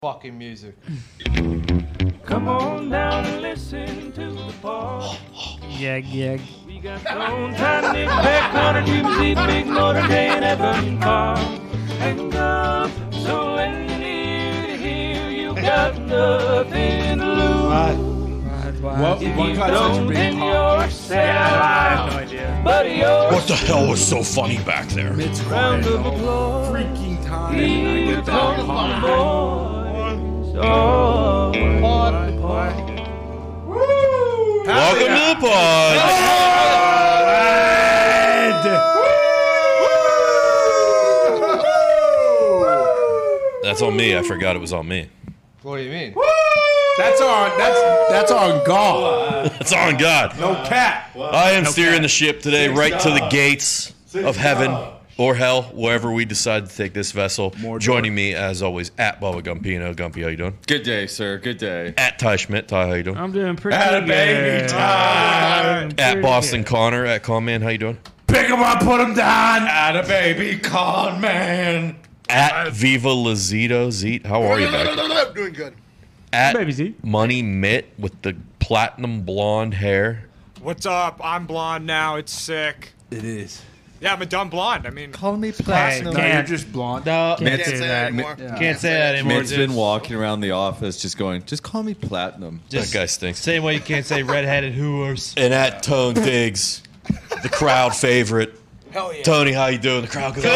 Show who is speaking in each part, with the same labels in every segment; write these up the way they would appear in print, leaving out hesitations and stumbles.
Speaker 1: fucking music.
Speaker 2: Come on down and listen to the part.
Speaker 3: Yeah.
Speaker 2: We got Stone, Tiny, Beck, Connor, Jimsy, Big Motor, Day, and Evan Carr. And up, so when you need to hear, you got nothing to lose.
Speaker 3: What?
Speaker 2: If you don't, then you're sad.
Speaker 3: I have no idea.
Speaker 2: But you're
Speaker 4: What the hell was so funny back there?
Speaker 2: round of applause.
Speaker 5: Freaking time.
Speaker 2: Here comes the boys. Oh,
Speaker 4: Welcome to the pod. That's on me. I forgot it was on me.
Speaker 1: What do you mean?
Speaker 5: That's on God.
Speaker 4: It's on God.
Speaker 5: No cat.
Speaker 4: I am steering the ship today right to the gates of heaven or hell, wherever we decide to take this vessel. Joining me, as always, at Bubba Gumpino. Gumpy, how you doing?
Speaker 6: Good day, sir. Good day.
Speaker 4: At Ty Schmidt. Ty, how you doing?
Speaker 3: I'm doing pretty
Speaker 5: Atta
Speaker 3: good.
Speaker 5: baby time.
Speaker 4: At Boston Connor. At Conman, how you doing?
Speaker 5: Pick him up, put him down. Atta baby con man.
Speaker 4: At Viva Lazito. Zeet, how are you back?
Speaker 7: I'm doing good.
Speaker 4: At
Speaker 3: Baby Z.
Speaker 4: Money Mitt with the platinum blonde hair.
Speaker 8: What's up? I'm blonde now. It's sick.
Speaker 5: It is.
Speaker 8: Yeah, I'm a dumb blonde. I mean,
Speaker 1: Call me
Speaker 3: Hey,
Speaker 1: platinum.
Speaker 5: No, you're
Speaker 3: can't,
Speaker 5: just blonde.
Speaker 1: No,
Speaker 3: can't
Speaker 7: Can't
Speaker 3: do
Speaker 7: say that
Speaker 3: that.
Speaker 7: anymore.
Speaker 1: can't say that anymore.
Speaker 6: Mitt's been walking around the office just going, just call me Platinum.
Speaker 4: That guy stinks.
Speaker 1: Same way you can't say redheaded whores.
Speaker 4: And at Tone Diggs, the crowd favorite.
Speaker 7: Hell yeah.
Speaker 4: Tony, how you doing? The crowd goes,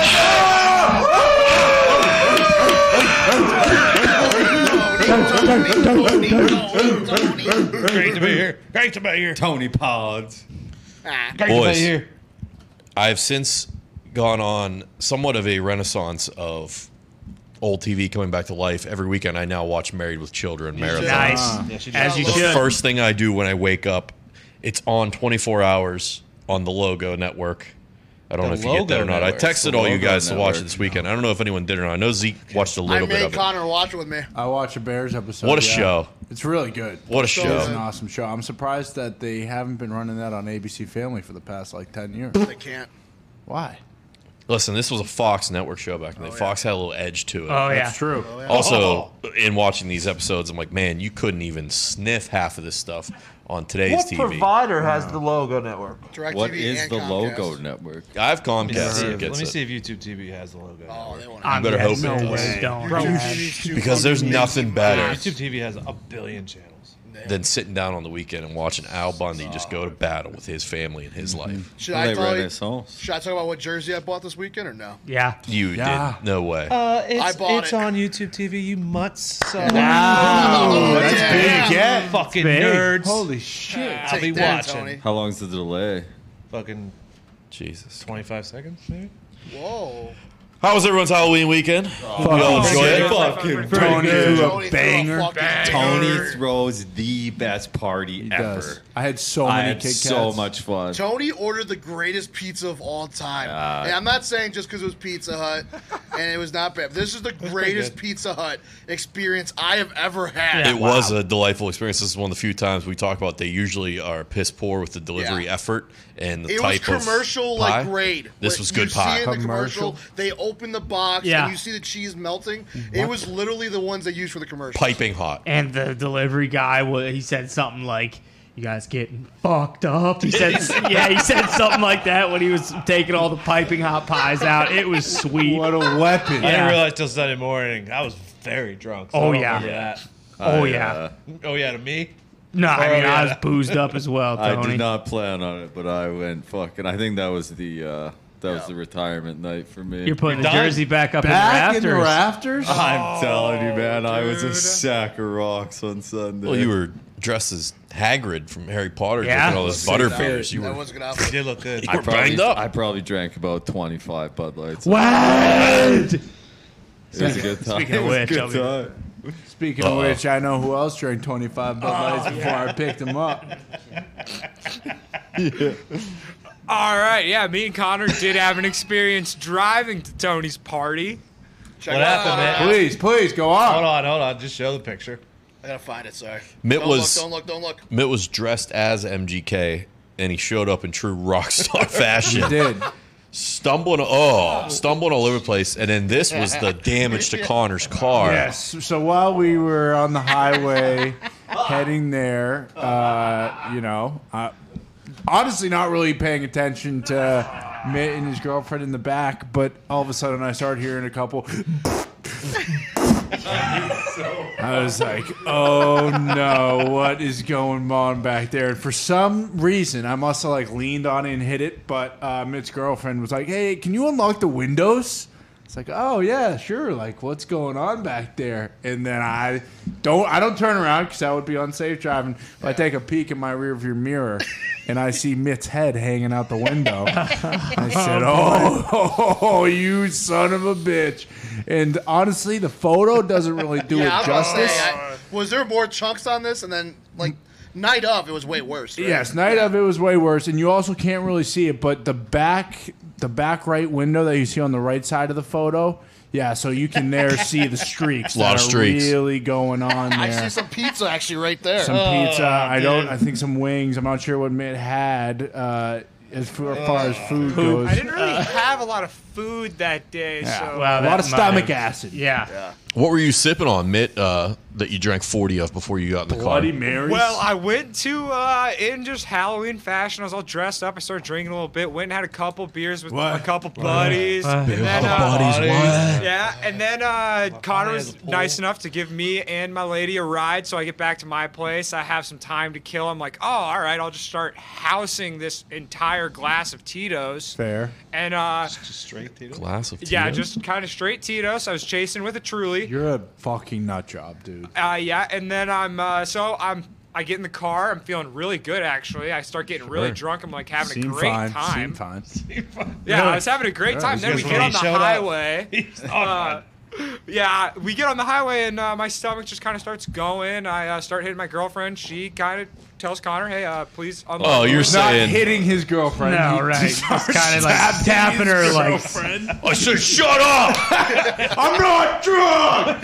Speaker 1: Great to be here. Great to be here.
Speaker 6: Tony Pods.
Speaker 1: Great to be
Speaker 4: Boys.
Speaker 1: here.
Speaker 4: I've since gone on somewhat of a renaissance of old TV coming back to life. Every weekend I now watch Married with Children marathon.
Speaker 3: Nice.
Speaker 1: Yeah, she
Speaker 3: As
Speaker 1: does.
Speaker 3: you
Speaker 4: The
Speaker 3: should.
Speaker 4: first thing I do when I wake up, it's on 24 hours on the Logo Network. I don't know if you get that or not. I
Speaker 1: Network.
Speaker 4: texted all you
Speaker 6: Logo
Speaker 4: guys to watch it
Speaker 6: Network.
Speaker 4: this weekend. I don't know if anyone did or not. I know Zeke watched a
Speaker 7: I
Speaker 4: little bit
Speaker 7: made
Speaker 4: of it.
Speaker 7: Connor watch it with me.
Speaker 5: I watched a Bears episode.
Speaker 4: What a
Speaker 5: yeah.
Speaker 4: show.
Speaker 5: It's really good.
Speaker 4: What a
Speaker 5: It's
Speaker 4: show.
Speaker 5: an awesome show. I'm surprised that they haven't been running that on ABC Family for the past like 10 years.
Speaker 7: They can't.
Speaker 5: Why?
Speaker 4: Listen, this was a Fox network show back then. Fox had a little edge to it.
Speaker 3: Oh, yeah.
Speaker 5: That's true.
Speaker 4: Also, in watching these episodes, I'm like, man, you couldn't even sniff half of this stuff on today's
Speaker 1: What
Speaker 4: TV.
Speaker 1: provider has the Logo Network?
Speaker 7: DirecTV
Speaker 6: What is
Speaker 7: and
Speaker 6: the
Speaker 7: Comcast.
Speaker 6: Logo Network?
Speaker 4: I have
Speaker 1: Let me
Speaker 4: Comcast
Speaker 1: see
Speaker 4: that
Speaker 1: if-
Speaker 4: gets
Speaker 1: let me
Speaker 4: it.
Speaker 1: see if YouTube TV has the Logo
Speaker 7: Oh,
Speaker 1: Network.
Speaker 7: they want
Speaker 3: I'm
Speaker 4: better hope
Speaker 3: no
Speaker 4: it does.
Speaker 3: way. Don't.
Speaker 4: Because there's nothing better
Speaker 1: YouTube TV has a billion channels.
Speaker 4: than sitting down on the weekend and watching Al Bundy just go to battle with his family and his life.
Speaker 7: Should
Speaker 6: Well,
Speaker 7: I
Speaker 6: they
Speaker 7: tell you?
Speaker 6: Renaissance.
Speaker 7: Should I talk about what jersey I bought this weekend or no?
Speaker 3: Yeah.
Speaker 4: You
Speaker 5: Yeah.
Speaker 4: did. No way.
Speaker 7: I bought it.
Speaker 1: on YouTube TV, you mutts. So
Speaker 5: Wow. That's
Speaker 7: yeah.
Speaker 5: big. Yeah.
Speaker 1: fucking
Speaker 3: big.
Speaker 1: nerds.
Speaker 5: Holy shit.
Speaker 1: I'll be
Speaker 7: Take that,
Speaker 1: watching.
Speaker 7: Tony.
Speaker 6: How long's the delay?
Speaker 1: Fucking
Speaker 4: Jesus.
Speaker 1: 25 seconds, maybe?
Speaker 7: Whoa.
Speaker 4: How was everyone's Halloween weekend? We all enjoyed it.
Speaker 6: Fucking
Speaker 5: Tony
Speaker 6: good.
Speaker 5: threw a
Speaker 7: Tony threw a
Speaker 5: banger.
Speaker 7: fucking
Speaker 6: Tony
Speaker 7: banger.
Speaker 6: throws the best party
Speaker 5: He
Speaker 6: ever.
Speaker 5: does. I had so
Speaker 6: I
Speaker 5: many
Speaker 6: had
Speaker 5: Kit Kats.
Speaker 6: so much fun.
Speaker 7: Tony ordered the greatest pizza of all time. And I'm not saying just because it was Pizza Hut and it was not bad. This is the greatest Pizza Hut experience I have ever had.
Speaker 4: It was a delightful experience. This is one of the few times we talk about they usually are piss poor with the delivery
Speaker 7: Yeah.
Speaker 4: effort and the
Speaker 7: It was
Speaker 4: type of
Speaker 7: commercial
Speaker 4: pie.
Speaker 7: like grade.
Speaker 4: This
Speaker 7: What
Speaker 4: was
Speaker 7: you
Speaker 4: good
Speaker 7: see
Speaker 4: pie.
Speaker 7: in the
Speaker 5: Commercial.
Speaker 7: commercial, they open the box
Speaker 3: Yeah.
Speaker 7: and you see the cheese melting. It was literally the ones they used for the commercial.
Speaker 4: Piping hot.
Speaker 3: And the delivery guy, he said something like, "You guys getting fucked up?" He said, "Yeah." He said something like that when he was taking all the piping hot pies out. It was sweet.
Speaker 5: What a weapon.
Speaker 1: I
Speaker 3: Yeah.
Speaker 1: didn't realize till Sunday morning. I was very drunk. So
Speaker 3: Oh,
Speaker 1: I don't
Speaker 3: yeah.
Speaker 1: remember that.
Speaker 3: Oh yeah.
Speaker 1: Oh, yeah, to me?
Speaker 3: No, I mean
Speaker 1: Oh,
Speaker 3: I
Speaker 1: yeah.
Speaker 3: was boozed up as well,
Speaker 6: I
Speaker 3: Tony.
Speaker 6: did not plan on it, but I went fucking. I think that was the retirement night for me.
Speaker 3: You're putting the
Speaker 1: You're done?
Speaker 3: jersey back up
Speaker 5: Back
Speaker 3: in the rafters.
Speaker 6: I'm telling you, man, I was a sack of rocks on Sunday.
Speaker 4: Well, you were dressed as Hagrid from Harry Potter,
Speaker 3: Yeah.
Speaker 4: drinking all those butterbeers. You
Speaker 7: That
Speaker 4: were
Speaker 7: was a good
Speaker 1: You
Speaker 7: outfit.
Speaker 1: did look good.
Speaker 4: were banged up.
Speaker 6: I probably drank about 25 Bud Lights.
Speaker 3: What?
Speaker 6: It was a good time.
Speaker 3: Speaking of
Speaker 6: It was
Speaker 3: which,
Speaker 6: a
Speaker 3: I'll
Speaker 6: good
Speaker 3: be-
Speaker 6: time.
Speaker 5: Speaking of which, I know who else drank 25 Bud Lights before I picked him up.
Speaker 8: all right, yeah. Me and Connor did have an experience driving to Tony's party.
Speaker 7: Check
Speaker 1: What
Speaker 7: it out.
Speaker 1: happened, man?
Speaker 5: Please, go on.
Speaker 1: Hold on. Just show the picture.
Speaker 7: I gotta find it, sorry.
Speaker 4: Mitt
Speaker 7: Don't
Speaker 4: was
Speaker 7: look, don't look.
Speaker 4: Mitt was dressed as MGK, and he showed up in true rock star
Speaker 5: He
Speaker 4: fashion.
Speaker 5: did.
Speaker 4: stumbling all over the place, and then this was the damage to Connor's car.
Speaker 5: Yes. So while we were on the highway heading there, honestly not really paying attention to Mitt and his girlfriend in the back, but all of a sudden I started hearing a couple. I was like, oh no, what is going on back there? And for some reason, I must have like leaned on it and hit it, but Mitt's girlfriend was like, hey, can you unlock the windows? It's like, oh yeah, sure. Like, what's going on back there? And then I don't turn around because that would be unsafe driving. But I take a peek in my rearview mirror, and I see Mitt's head hanging out the window. I said, oh, you son of a bitch. And honestly, the photo doesn't really do it justice.
Speaker 7: Was there more chunks on this? And then, like, night of, it was way worse. Right?
Speaker 5: Yes, night of, it was way worse. And you also can't really see it, but the back right window that you see on the right side of the photo, yeah, so you can there see the streaks that are really going on there.
Speaker 7: I see some pizza actually right there.
Speaker 5: Some pizza. I think some wings. I'm not sure what Mitt had as far as food goes.
Speaker 8: I didn't really have a lot of food that day.
Speaker 5: Yeah.
Speaker 8: So
Speaker 5: Well, a lot of stomach acid.
Speaker 3: Yeah.
Speaker 4: What were you sipping on, Mitt, that you drank 40 of before you got in the car?
Speaker 5: Bloody Marys.
Speaker 8: Well, I went to, in just Halloween fashion, I was all dressed up. I started drinking a little bit. Went and had a couple beers with a couple buddies. And then, yeah, and then Connor was nice enough to give me and my lady a ride. So I get back to my place. I have some time to kill. I'm like, oh, all right, I'll just start housing this entire glass of Tito's.
Speaker 5: Fair.
Speaker 8: And
Speaker 1: Just straight Tito's?
Speaker 4: Glass of Tito's?
Speaker 8: yeah, just kind of straight Tito's. I was chasing with a Truly.
Speaker 5: You're a fucking nut job, dude.
Speaker 8: Yeah, and then I get in the car. I'm feeling really good, actually. I start getting really drunk. I'm like having a great time.
Speaker 5: Seem fine.
Speaker 8: Yeah, I was having a great time. Then we get on the highway. Yeah, we get on the highway, and my stomach just kind of starts going. I start hitting my girlfriend. She kind of tells Connor, hey, please unlock
Speaker 4: Oh,
Speaker 8: the
Speaker 4: you're
Speaker 8: door.
Speaker 5: Not
Speaker 4: saying...
Speaker 5: hitting his girlfriend.
Speaker 3: No,
Speaker 5: He
Speaker 3: right.
Speaker 5: just
Speaker 3: Just kind of like tapping her like.
Speaker 4: I said, shut up!
Speaker 5: I'm not drunk.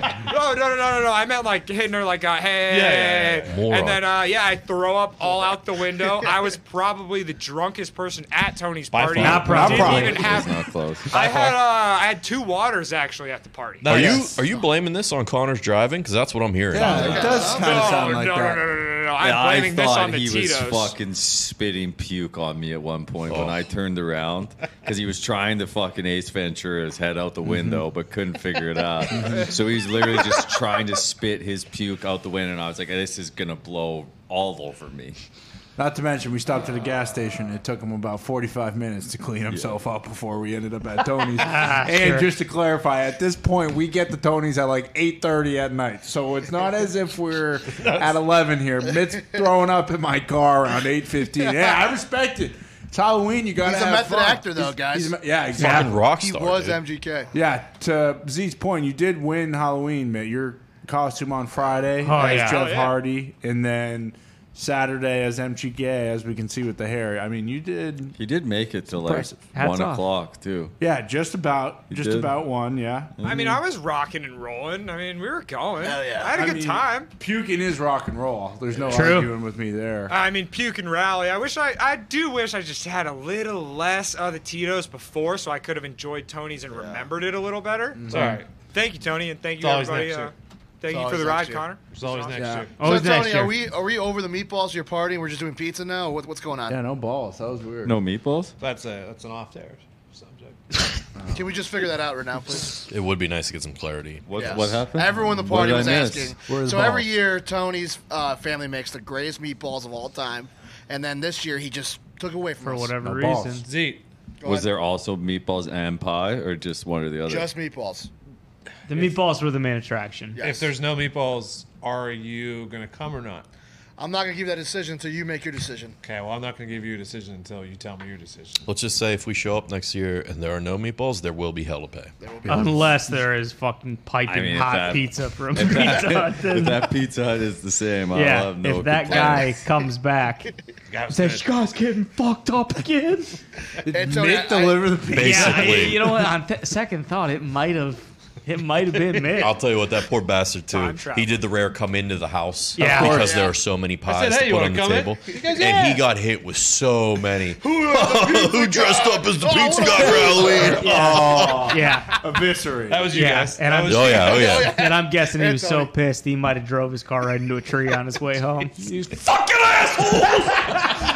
Speaker 8: No. I meant like hitting her like, hey.
Speaker 4: Moron.
Speaker 8: And then, I throw up all out the window. I was probably the drunkest person at Tony's
Speaker 1: By
Speaker 8: party.
Speaker 1: far.
Speaker 3: Not probably.
Speaker 8: Didn't even
Speaker 6: It's
Speaker 8: have.
Speaker 6: not close.
Speaker 8: I had 2 waters actually at the party.
Speaker 4: Are
Speaker 1: Nice.
Speaker 4: you blaming this on Connor's driving? Because that's what I'm hearing.
Speaker 5: Yeah, it does kind of sound like that.
Speaker 8: No. I'm blaming this on the
Speaker 6: he
Speaker 8: Tito's.
Speaker 6: was fucking spitting puke on me at one point when I turned around because he was trying to fucking Ace Ventura's head out the window but couldn't figure it out. So he's literally just trying to spit his puke out the window, and I was like, this is gonna blow all over me.
Speaker 5: Not to mention, we stopped at a gas station. It took him about 45 minutes to clean himself up before we ended up at Tony's. And just to clarify, at this point, we get to Tony's at like 8:30 at night. So it's not as if we're at 11 here. Mitt's throwing up in my car around 8:15. Yeah, I respect it. It's Halloween. You got to
Speaker 7: He's a
Speaker 5: have
Speaker 7: method
Speaker 5: fun.
Speaker 7: actor, though, guys.
Speaker 5: Yeah, exactly.
Speaker 4: Fucking rock
Speaker 7: He
Speaker 4: star.
Speaker 7: was
Speaker 4: dude.
Speaker 7: MGK.
Speaker 5: Yeah, to Z's point, you did win Halloween, Mitt. Your costume on Friday as
Speaker 3: yeah.
Speaker 5: Jeff Hardy, and then Saturday as MGK, as we can see with the hair. I mean, you did.
Speaker 6: He did make it to like
Speaker 5: Impressive.
Speaker 3: Hats
Speaker 6: 1
Speaker 3: off.
Speaker 6: o'clock too.
Speaker 5: Yeah, just about
Speaker 6: did.
Speaker 5: one. Yeah.
Speaker 8: I mean, I was rocking and rolling. I mean, we were going.
Speaker 7: Hell yeah.
Speaker 8: I had a good time.
Speaker 5: Puking is rock and roll. There's no
Speaker 3: True.
Speaker 5: arguing with me there.
Speaker 8: I mean, puke and rally. I do wish I just had a little less of the Tito's before, so I could have enjoyed Tony's and remembered it a little better.
Speaker 1: It's all right.
Speaker 8: Thank you, Tony, and thank
Speaker 1: It's
Speaker 8: you
Speaker 1: always
Speaker 8: everybody.
Speaker 1: next year.
Speaker 8: Thank
Speaker 7: It's
Speaker 8: you for
Speaker 7: always
Speaker 8: the ride,
Speaker 7: next year.
Speaker 8: Connor.
Speaker 1: There's always next
Speaker 5: Yeah.
Speaker 1: year.
Speaker 3: Always
Speaker 7: So,
Speaker 3: next
Speaker 7: Tony,
Speaker 3: year.
Speaker 7: are we over the meatballs? You're partying? We're just doing pizza now? What's going on?
Speaker 5: Yeah, no balls. That was weird.
Speaker 6: No meatballs?
Speaker 1: That's an off-air subject.
Speaker 7: Can we just figure that out right now, please?
Speaker 4: It would be nice to get some clarity.
Speaker 6: What
Speaker 7: Yes.
Speaker 6: what happened?
Speaker 7: Everyone in the
Speaker 6: What
Speaker 7: party
Speaker 6: did I
Speaker 7: was
Speaker 6: miss?
Speaker 7: asking.
Speaker 5: Where's
Speaker 7: So
Speaker 5: balls?
Speaker 7: every year, Tony's family makes the greatest meatballs of all time, and then this year he just took away from
Speaker 3: For
Speaker 7: us.
Speaker 3: whatever
Speaker 5: No balls.
Speaker 3: reason.
Speaker 1: Zeke,
Speaker 7: Go
Speaker 6: Was
Speaker 7: ahead.
Speaker 6: there also meatballs and pie, or just one or the other?
Speaker 7: Just meatballs.
Speaker 3: The meatballs were the main attraction.
Speaker 7: Yes.
Speaker 1: if there's no meatballs, are you going to come or not?
Speaker 7: I'm not going to give that decision until you make your decision.
Speaker 1: Okay, well, I'm not going to give you a decision until you tell me your decision.
Speaker 4: Let's just say if we show up next year and there are no meatballs, there will be hell to pay.
Speaker 7: There will be
Speaker 3: Unless there is fucking piping
Speaker 6: I mean, if
Speaker 3: hot
Speaker 6: that-
Speaker 3: pizza from
Speaker 6: If that,
Speaker 3: Pizza Hut.
Speaker 6: if that Pizza Hut is the same, I'll
Speaker 3: Yeah,
Speaker 6: have no
Speaker 3: if that guy
Speaker 6: complaints.
Speaker 3: comes back,
Speaker 1: Guys,
Speaker 3: says, "You guys getting fucked up again?"
Speaker 7: And Tony,
Speaker 5: Mitt deliver the pizza.
Speaker 4: Basically.
Speaker 3: Yeah, you know what? On second thought, it might have. It might have been Mick.
Speaker 4: I'll tell you what, that poor bastard too.
Speaker 8: Time travel.
Speaker 4: He did the rare come into the house
Speaker 3: Yeah.
Speaker 4: because
Speaker 7: Yeah.
Speaker 4: there are so many pies
Speaker 1: "Hey,
Speaker 4: to
Speaker 1: you
Speaker 4: put
Speaker 1: wanna
Speaker 4: on the
Speaker 1: come in?"
Speaker 4: table,
Speaker 1: He goes,
Speaker 4: and
Speaker 1: "Yeah."
Speaker 4: he got hit with so many. Who dressed up as the pizza guy for Halloween?
Speaker 3: Yeah.
Speaker 5: Eviscerate.
Speaker 1: That was you
Speaker 3: Yeah,
Speaker 1: guys.
Speaker 3: and
Speaker 1: That
Speaker 3: I'm-
Speaker 1: was
Speaker 4: Oh yeah.
Speaker 3: And I'm guessing he was so
Speaker 7: Tony.
Speaker 3: pissed he might have drove his car right into a tree on his way home.
Speaker 4: Fucking asshole!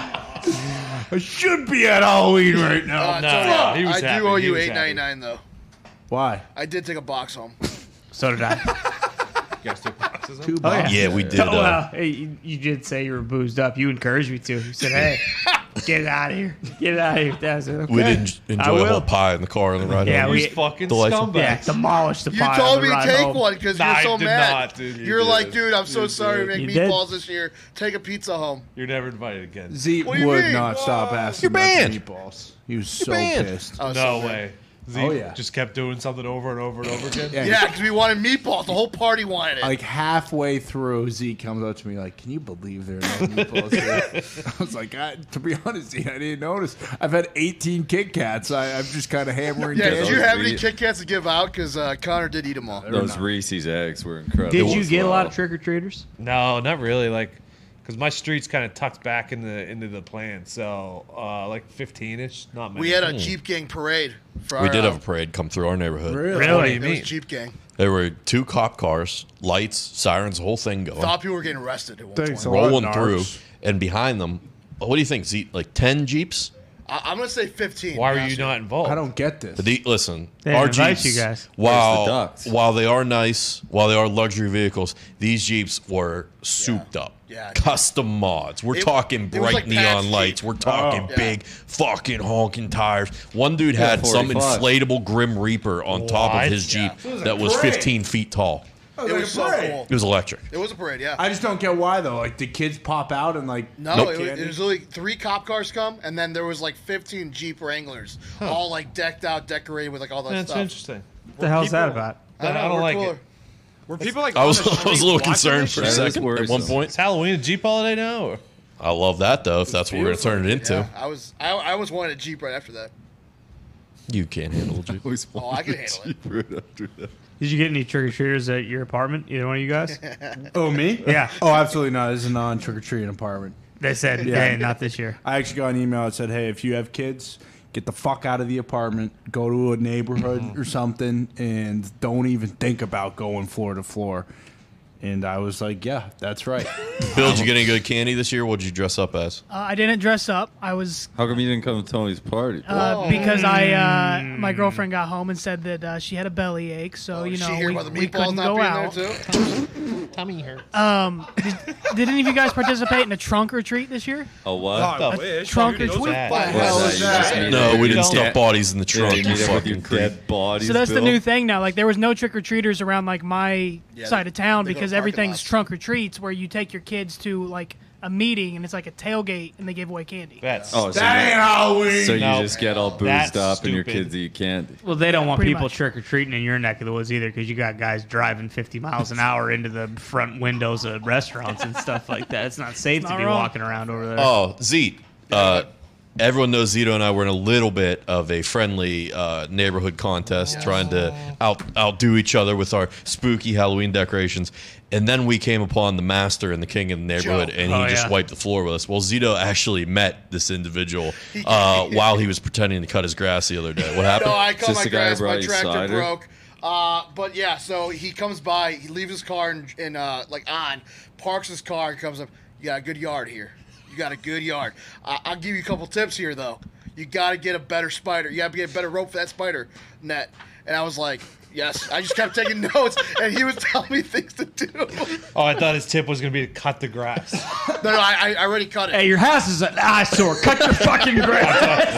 Speaker 5: I should be at Halloween right now.
Speaker 1: No,
Speaker 7: Tony,
Speaker 1: no, he was
Speaker 7: I
Speaker 1: happy.
Speaker 7: do owe
Speaker 1: He
Speaker 7: you
Speaker 1: was happy.
Speaker 7: $8.99 though.
Speaker 5: Why?
Speaker 7: I did take a box home.
Speaker 3: So did I.
Speaker 1: You guys took boxes of
Speaker 5: Two
Speaker 1: them?
Speaker 5: bucks.
Speaker 4: Yeah, we did.
Speaker 3: Oh, well, hey, you did say you were boozed up. You encouraged me to. You said, "Hey, get it out of here. Get it out of here." I said, okay.
Speaker 4: We didn't
Speaker 3: I
Speaker 4: enjoy a
Speaker 3: will.
Speaker 4: whole pie in the car on the ride
Speaker 3: Yeah,
Speaker 4: home.
Speaker 3: we-
Speaker 1: These fucking
Speaker 4: Delightful.
Speaker 3: Yeah,
Speaker 1: scumbags.
Speaker 3: demolish the
Speaker 7: You
Speaker 3: pie.
Speaker 7: told
Speaker 3: on
Speaker 7: me
Speaker 3: the
Speaker 7: to
Speaker 3: ride
Speaker 7: take
Speaker 3: home.
Speaker 7: one because
Speaker 1: Nah,
Speaker 7: you're
Speaker 1: I
Speaker 7: so
Speaker 1: did
Speaker 7: mad.
Speaker 1: not, dude. You
Speaker 7: You're like,
Speaker 1: did.
Speaker 7: dude, I'm so sorry to
Speaker 3: You
Speaker 7: make
Speaker 3: did.
Speaker 7: meatballs this year. Take a pizza home.
Speaker 1: You're never invited again.
Speaker 5: Zeke
Speaker 7: What do you
Speaker 5: would
Speaker 7: mean?
Speaker 5: not stop asking
Speaker 4: You're
Speaker 5: about the
Speaker 4: banned.
Speaker 5: meatballs. He was so
Speaker 4: banned.
Speaker 5: pissed.
Speaker 7: I was
Speaker 1: No
Speaker 7: so mad.
Speaker 1: way. Zeke
Speaker 5: Oh, yeah.
Speaker 1: just kept doing something over and over and over again.
Speaker 7: Yeah, because we wanted meatballs. The whole party wanted it.
Speaker 5: Like halfway through, Zeke comes up to me like, "Can you believe there are no meatballs here?" I was like, to be honest, Zeke, I didn't notice. I've had 18 Kit Kats. I'm just kind of hammering.
Speaker 7: yeah,
Speaker 5: candy.
Speaker 7: did you have any
Speaker 6: Re-
Speaker 7: Kit Kats to give out? Because Connor did eat them all.
Speaker 6: Those Reese's eggs were incredible.
Speaker 3: Did you
Speaker 6: as
Speaker 3: get a lot
Speaker 6: well.
Speaker 3: of trick or treaters?
Speaker 1: No, not really. Like, because my street's kind of tucked back into the plan, so like 15ish, not many.
Speaker 7: We had a Jeep Gang parade. For
Speaker 4: We
Speaker 7: our,
Speaker 4: did have a parade come through our neighborhood.
Speaker 5: Really?
Speaker 1: What do
Speaker 3: Really?
Speaker 1: you
Speaker 7: It was
Speaker 1: mean?
Speaker 7: Jeep Gang.
Speaker 4: There were 2 cop cars, lights, sirens, the whole thing going,
Speaker 7: Thought people were getting arrested at one
Speaker 5: Thanks
Speaker 7: point.
Speaker 5: a lot,
Speaker 4: rolling through,
Speaker 5: narcs.
Speaker 4: and behind them, what do you think, Zeke? Like 10 Jeeps?
Speaker 7: I'm going to say 15.
Speaker 1: Why were
Speaker 7: honestly.
Speaker 1: you not involved?
Speaker 5: I don't get this.
Speaker 4: Listen,
Speaker 3: They
Speaker 4: our
Speaker 3: didn't invite
Speaker 4: Jeeps,
Speaker 3: you guys.
Speaker 6: Where's the ducks?
Speaker 4: while they are nice, while they are luxury vehicles, these Jeeps were souped up.
Speaker 7: Yeah.
Speaker 4: Custom mods. We're
Speaker 7: It-
Speaker 4: talking
Speaker 7: it was
Speaker 4: bright
Speaker 7: like
Speaker 4: neon
Speaker 7: Pat's
Speaker 4: lights.
Speaker 7: Jeep.
Speaker 4: We're talking
Speaker 7: Yeah.
Speaker 4: big fucking honking tires. One dude had some
Speaker 6: 45.
Speaker 4: inflatable Grim Reaper on top of
Speaker 1: What?
Speaker 4: his Jeep
Speaker 7: Yeah.
Speaker 4: that was 15 feet tall.
Speaker 7: It was so cool.
Speaker 4: It was electric.
Speaker 7: It was a parade, yeah.
Speaker 5: I just don't get why though. Like, did kids pop out and like?
Speaker 7: No,
Speaker 4: Nope.
Speaker 7: it was literally 3 cop cars come, and then there was like 15 Jeep Wranglers, all like decked out, decorated with like all that
Speaker 1: That's
Speaker 7: stuff.
Speaker 1: interesting.
Speaker 3: What the hell's that
Speaker 8: people-
Speaker 3: about?
Speaker 1: I don't
Speaker 7: we're
Speaker 1: like
Speaker 7: cooler.
Speaker 1: it.
Speaker 8: Were people like
Speaker 4: I was
Speaker 8: on the
Speaker 4: I was
Speaker 8: street
Speaker 4: a little
Speaker 8: watching
Speaker 4: concerned
Speaker 8: this
Speaker 4: for a
Speaker 8: shit?
Speaker 6: That is
Speaker 4: second at one
Speaker 6: worrisome.
Speaker 4: point.
Speaker 1: It's Halloween, a Jeep holiday now? Or?
Speaker 4: I love that though. If that's what we're gonna turn it into,
Speaker 7: Yeah, I almost wanted a Jeep right after that.
Speaker 4: you can't handle a Jeep.
Speaker 7: Oh, I can handle it.
Speaker 3: Did you get any trick or treaters at your apartment? Either one of you guys?
Speaker 5: Oh, me?
Speaker 3: Yeah.
Speaker 5: Oh, absolutely not. This is a non-trick or treating apartment.
Speaker 3: They said, "Hey, not this year."
Speaker 5: I actually got an email that said, "Hey, if you have kids, get the fuck out of the apartment, go to a neighborhood or something, and don't even think about going floor to floor." And I was like, "Yeah, that's right."
Speaker 4: Bill, did you get any good candy this year? What did you dress up as?
Speaker 9: I didn't dress up. I was
Speaker 6: How come you didn't come to Tony's party?
Speaker 9: because my girlfriend got home and said that she had a belly ache, so
Speaker 7: Did
Speaker 9: you
Speaker 7: she
Speaker 9: know
Speaker 7: hear about the
Speaker 9: we
Speaker 7: meatballs
Speaker 9: couldn't
Speaker 7: not
Speaker 9: go
Speaker 7: being
Speaker 9: out.
Speaker 7: there too?
Speaker 1: Tummy hurt.
Speaker 9: Did any of you guys participate in a trunk or treat this year?
Speaker 6: Oh, what?
Speaker 8: I wish.
Speaker 9: Trunk or
Speaker 8: Those
Speaker 9: treat?
Speaker 8: are
Speaker 7: What the
Speaker 8: fun.
Speaker 7: hell
Speaker 6: What,
Speaker 7: is
Speaker 6: you just
Speaker 7: that?
Speaker 6: meet
Speaker 4: No,
Speaker 6: up
Speaker 4: we
Speaker 6: with
Speaker 4: didn't
Speaker 6: your
Speaker 4: stuff bodies in the
Speaker 6: Yeah,
Speaker 4: trunk.
Speaker 6: you
Speaker 4: You
Speaker 6: meet up with your
Speaker 4: fucking creep.
Speaker 6: dead bodies.
Speaker 9: So that's the
Speaker 6: Bill.
Speaker 9: new thing now. Like there was no trick or treaters around like my
Speaker 7: Yeah,
Speaker 9: side of town
Speaker 7: they go to
Speaker 9: because
Speaker 7: parking
Speaker 9: everything's
Speaker 7: lots.
Speaker 9: trunk or treats where you take your kids to like a meeting and it's like a tailgate and they give away candy.
Speaker 1: That's
Speaker 6: Oh, so
Speaker 5: That ain't
Speaker 6: you,
Speaker 5: Halloween.
Speaker 6: so you
Speaker 1: No.
Speaker 6: just get all boozed
Speaker 1: That's
Speaker 6: up and your
Speaker 1: stupid.
Speaker 6: kids eat candy.
Speaker 3: Well, they don't want
Speaker 9: Pretty
Speaker 3: people
Speaker 9: much.
Speaker 3: trick or treating in your neck of the woods either, because you got guys driving 50 miles an hour into the front windows of restaurants and stuff like that. It's not safe to
Speaker 9: not
Speaker 3: be
Speaker 9: wrong.
Speaker 3: walking around over there.
Speaker 4: Oh, Zeke. Everyone knows Zito and I were in a little bit of a friendly neighborhood contest, trying to outdo each other with our spooky Halloween decorations. And then we came upon the master and the king of the neighborhood,
Speaker 7: Joe.
Speaker 4: and he
Speaker 3: Oh,
Speaker 4: just
Speaker 3: yeah.
Speaker 4: wiped the floor with us. Well, Zito actually met this individual while he was pretending to cut his grass the other day. What happened?
Speaker 7: No, I cut
Speaker 6: Is this
Speaker 7: my
Speaker 6: the guy who
Speaker 7: grass.
Speaker 6: brought
Speaker 7: My
Speaker 6: you
Speaker 7: tractor
Speaker 6: cider?
Speaker 7: broke. But yeah, so he comes by. He leaves his car and like on, parks his car, and comes up. You got a good yard here. You got a good yard. I'll give you a couple tips here though. You got to get a better spider. You got to get a better rope for that spider net. And I was like, yes. I just kept taking notes, and he was telling me things to do.
Speaker 1: Oh, I thought his tip was going to be to cut the grass.
Speaker 7: No, I already cut it.
Speaker 3: Hey, your house is an eyesore. Cut your fucking grass.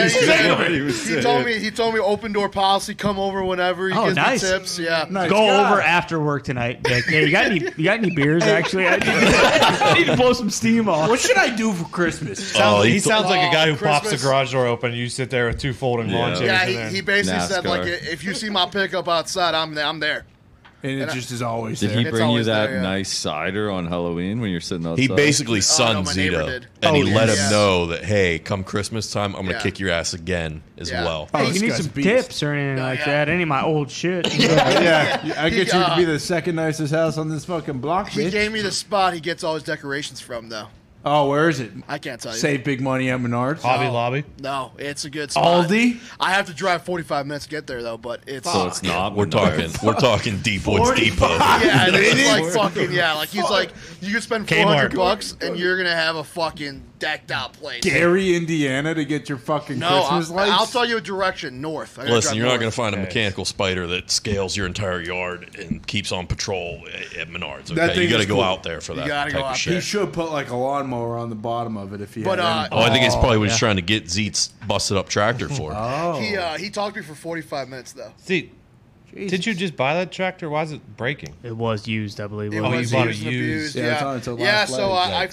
Speaker 7: He told me open door policy. Come over whenever. He
Speaker 3: Oh,
Speaker 7: gives
Speaker 3: nice.
Speaker 7: me tips. Yeah.
Speaker 5: Nice
Speaker 3: Go
Speaker 5: guy.
Speaker 3: over after work tonight. Like, hey, you got any beers? Actually, I need to blow some steam off.
Speaker 5: What should I do for Christmas?
Speaker 1: He sounds like a guy who pops the
Speaker 7: Christmas.
Speaker 1: garage door open and you sit there with 2 folding lawn chairs
Speaker 7: Yeah,
Speaker 1: in there.
Speaker 7: he basically said
Speaker 6: NASCAR.
Speaker 7: like, if you see my pickup outside, I'm there.
Speaker 5: And it just is always
Speaker 6: Did
Speaker 5: there.
Speaker 6: he
Speaker 7: It's
Speaker 6: bring you
Speaker 7: always
Speaker 6: that
Speaker 7: there, yeah.
Speaker 6: nice cider on Halloween when you're sitting outside?
Speaker 4: He basically
Speaker 7: no,
Speaker 4: sunned
Speaker 7: my neighbor
Speaker 4: Zito,
Speaker 7: did.
Speaker 4: and he
Speaker 3: Oh,
Speaker 4: let
Speaker 7: yes.
Speaker 4: him know that, hey, come Christmas time, I'm gonna
Speaker 7: Yeah.
Speaker 4: kick your ass again as
Speaker 7: Yeah.
Speaker 4: well.
Speaker 5: Oh,
Speaker 3: You
Speaker 5: this
Speaker 3: need
Speaker 5: guy's
Speaker 3: some
Speaker 5: a beast.
Speaker 3: tips or anything
Speaker 7: No,
Speaker 3: like
Speaker 7: yeah.
Speaker 3: that. Any of my old shit.
Speaker 5: Yeah, I get you to
Speaker 7: uh,
Speaker 5: be the second nicest house on this fucking block,
Speaker 7: He
Speaker 5: bitch.
Speaker 7: gave me the spot he gets all his decorations from, though.
Speaker 5: Oh, where is it?
Speaker 7: I can't tell you.
Speaker 5: Save big money at Menards.
Speaker 1: Hobby Lobby.
Speaker 7: No, it's a good spot.
Speaker 5: Aldi?
Speaker 7: I have to drive 45 minutes to get there, though, but it's...
Speaker 6: So it's not.
Speaker 4: We're talking Deep Woods Depot.
Speaker 7: Yeah, and it's like fucking, yeah, like he's like, you could spend
Speaker 1: Kmart.
Speaker 7: $400 and you're going to have a fucking decked out place.
Speaker 5: Gary, Indiana to get your fucking
Speaker 7: No,
Speaker 5: Christmas lights?
Speaker 7: I'll tell you a direction, north. I gotta
Speaker 4: Listen,
Speaker 7: drive
Speaker 4: you're not
Speaker 7: north.
Speaker 4: going to find a mechanical spider that scales your entire yard and keeps on patrol at Menards.
Speaker 5: That
Speaker 4: Okay,
Speaker 5: thing
Speaker 4: you got to
Speaker 5: is
Speaker 4: go
Speaker 5: cool.
Speaker 4: out there for that
Speaker 7: gotta go
Speaker 4: type
Speaker 7: out
Speaker 4: of
Speaker 5: He
Speaker 4: shit.
Speaker 5: should put like a lawnmower on the bottom of it if he
Speaker 7: But,
Speaker 5: had
Speaker 4: Oh, I think it's probably what he's
Speaker 3: yeah.
Speaker 4: trying to get Zeet's busted up tractor for.
Speaker 7: He talked to me for 45 minutes, though.
Speaker 1: See, did you just buy that tractor? Why is it breaking?
Speaker 3: It was used, I believe.
Speaker 7: It
Speaker 1: Oh, you
Speaker 7: was
Speaker 1: bought it
Speaker 7: used and
Speaker 1: used.
Speaker 7: abused.
Speaker 5: Yeah,
Speaker 7: Yeah,
Speaker 5: it's on its last
Speaker 7: yeah. So
Speaker 5: leg.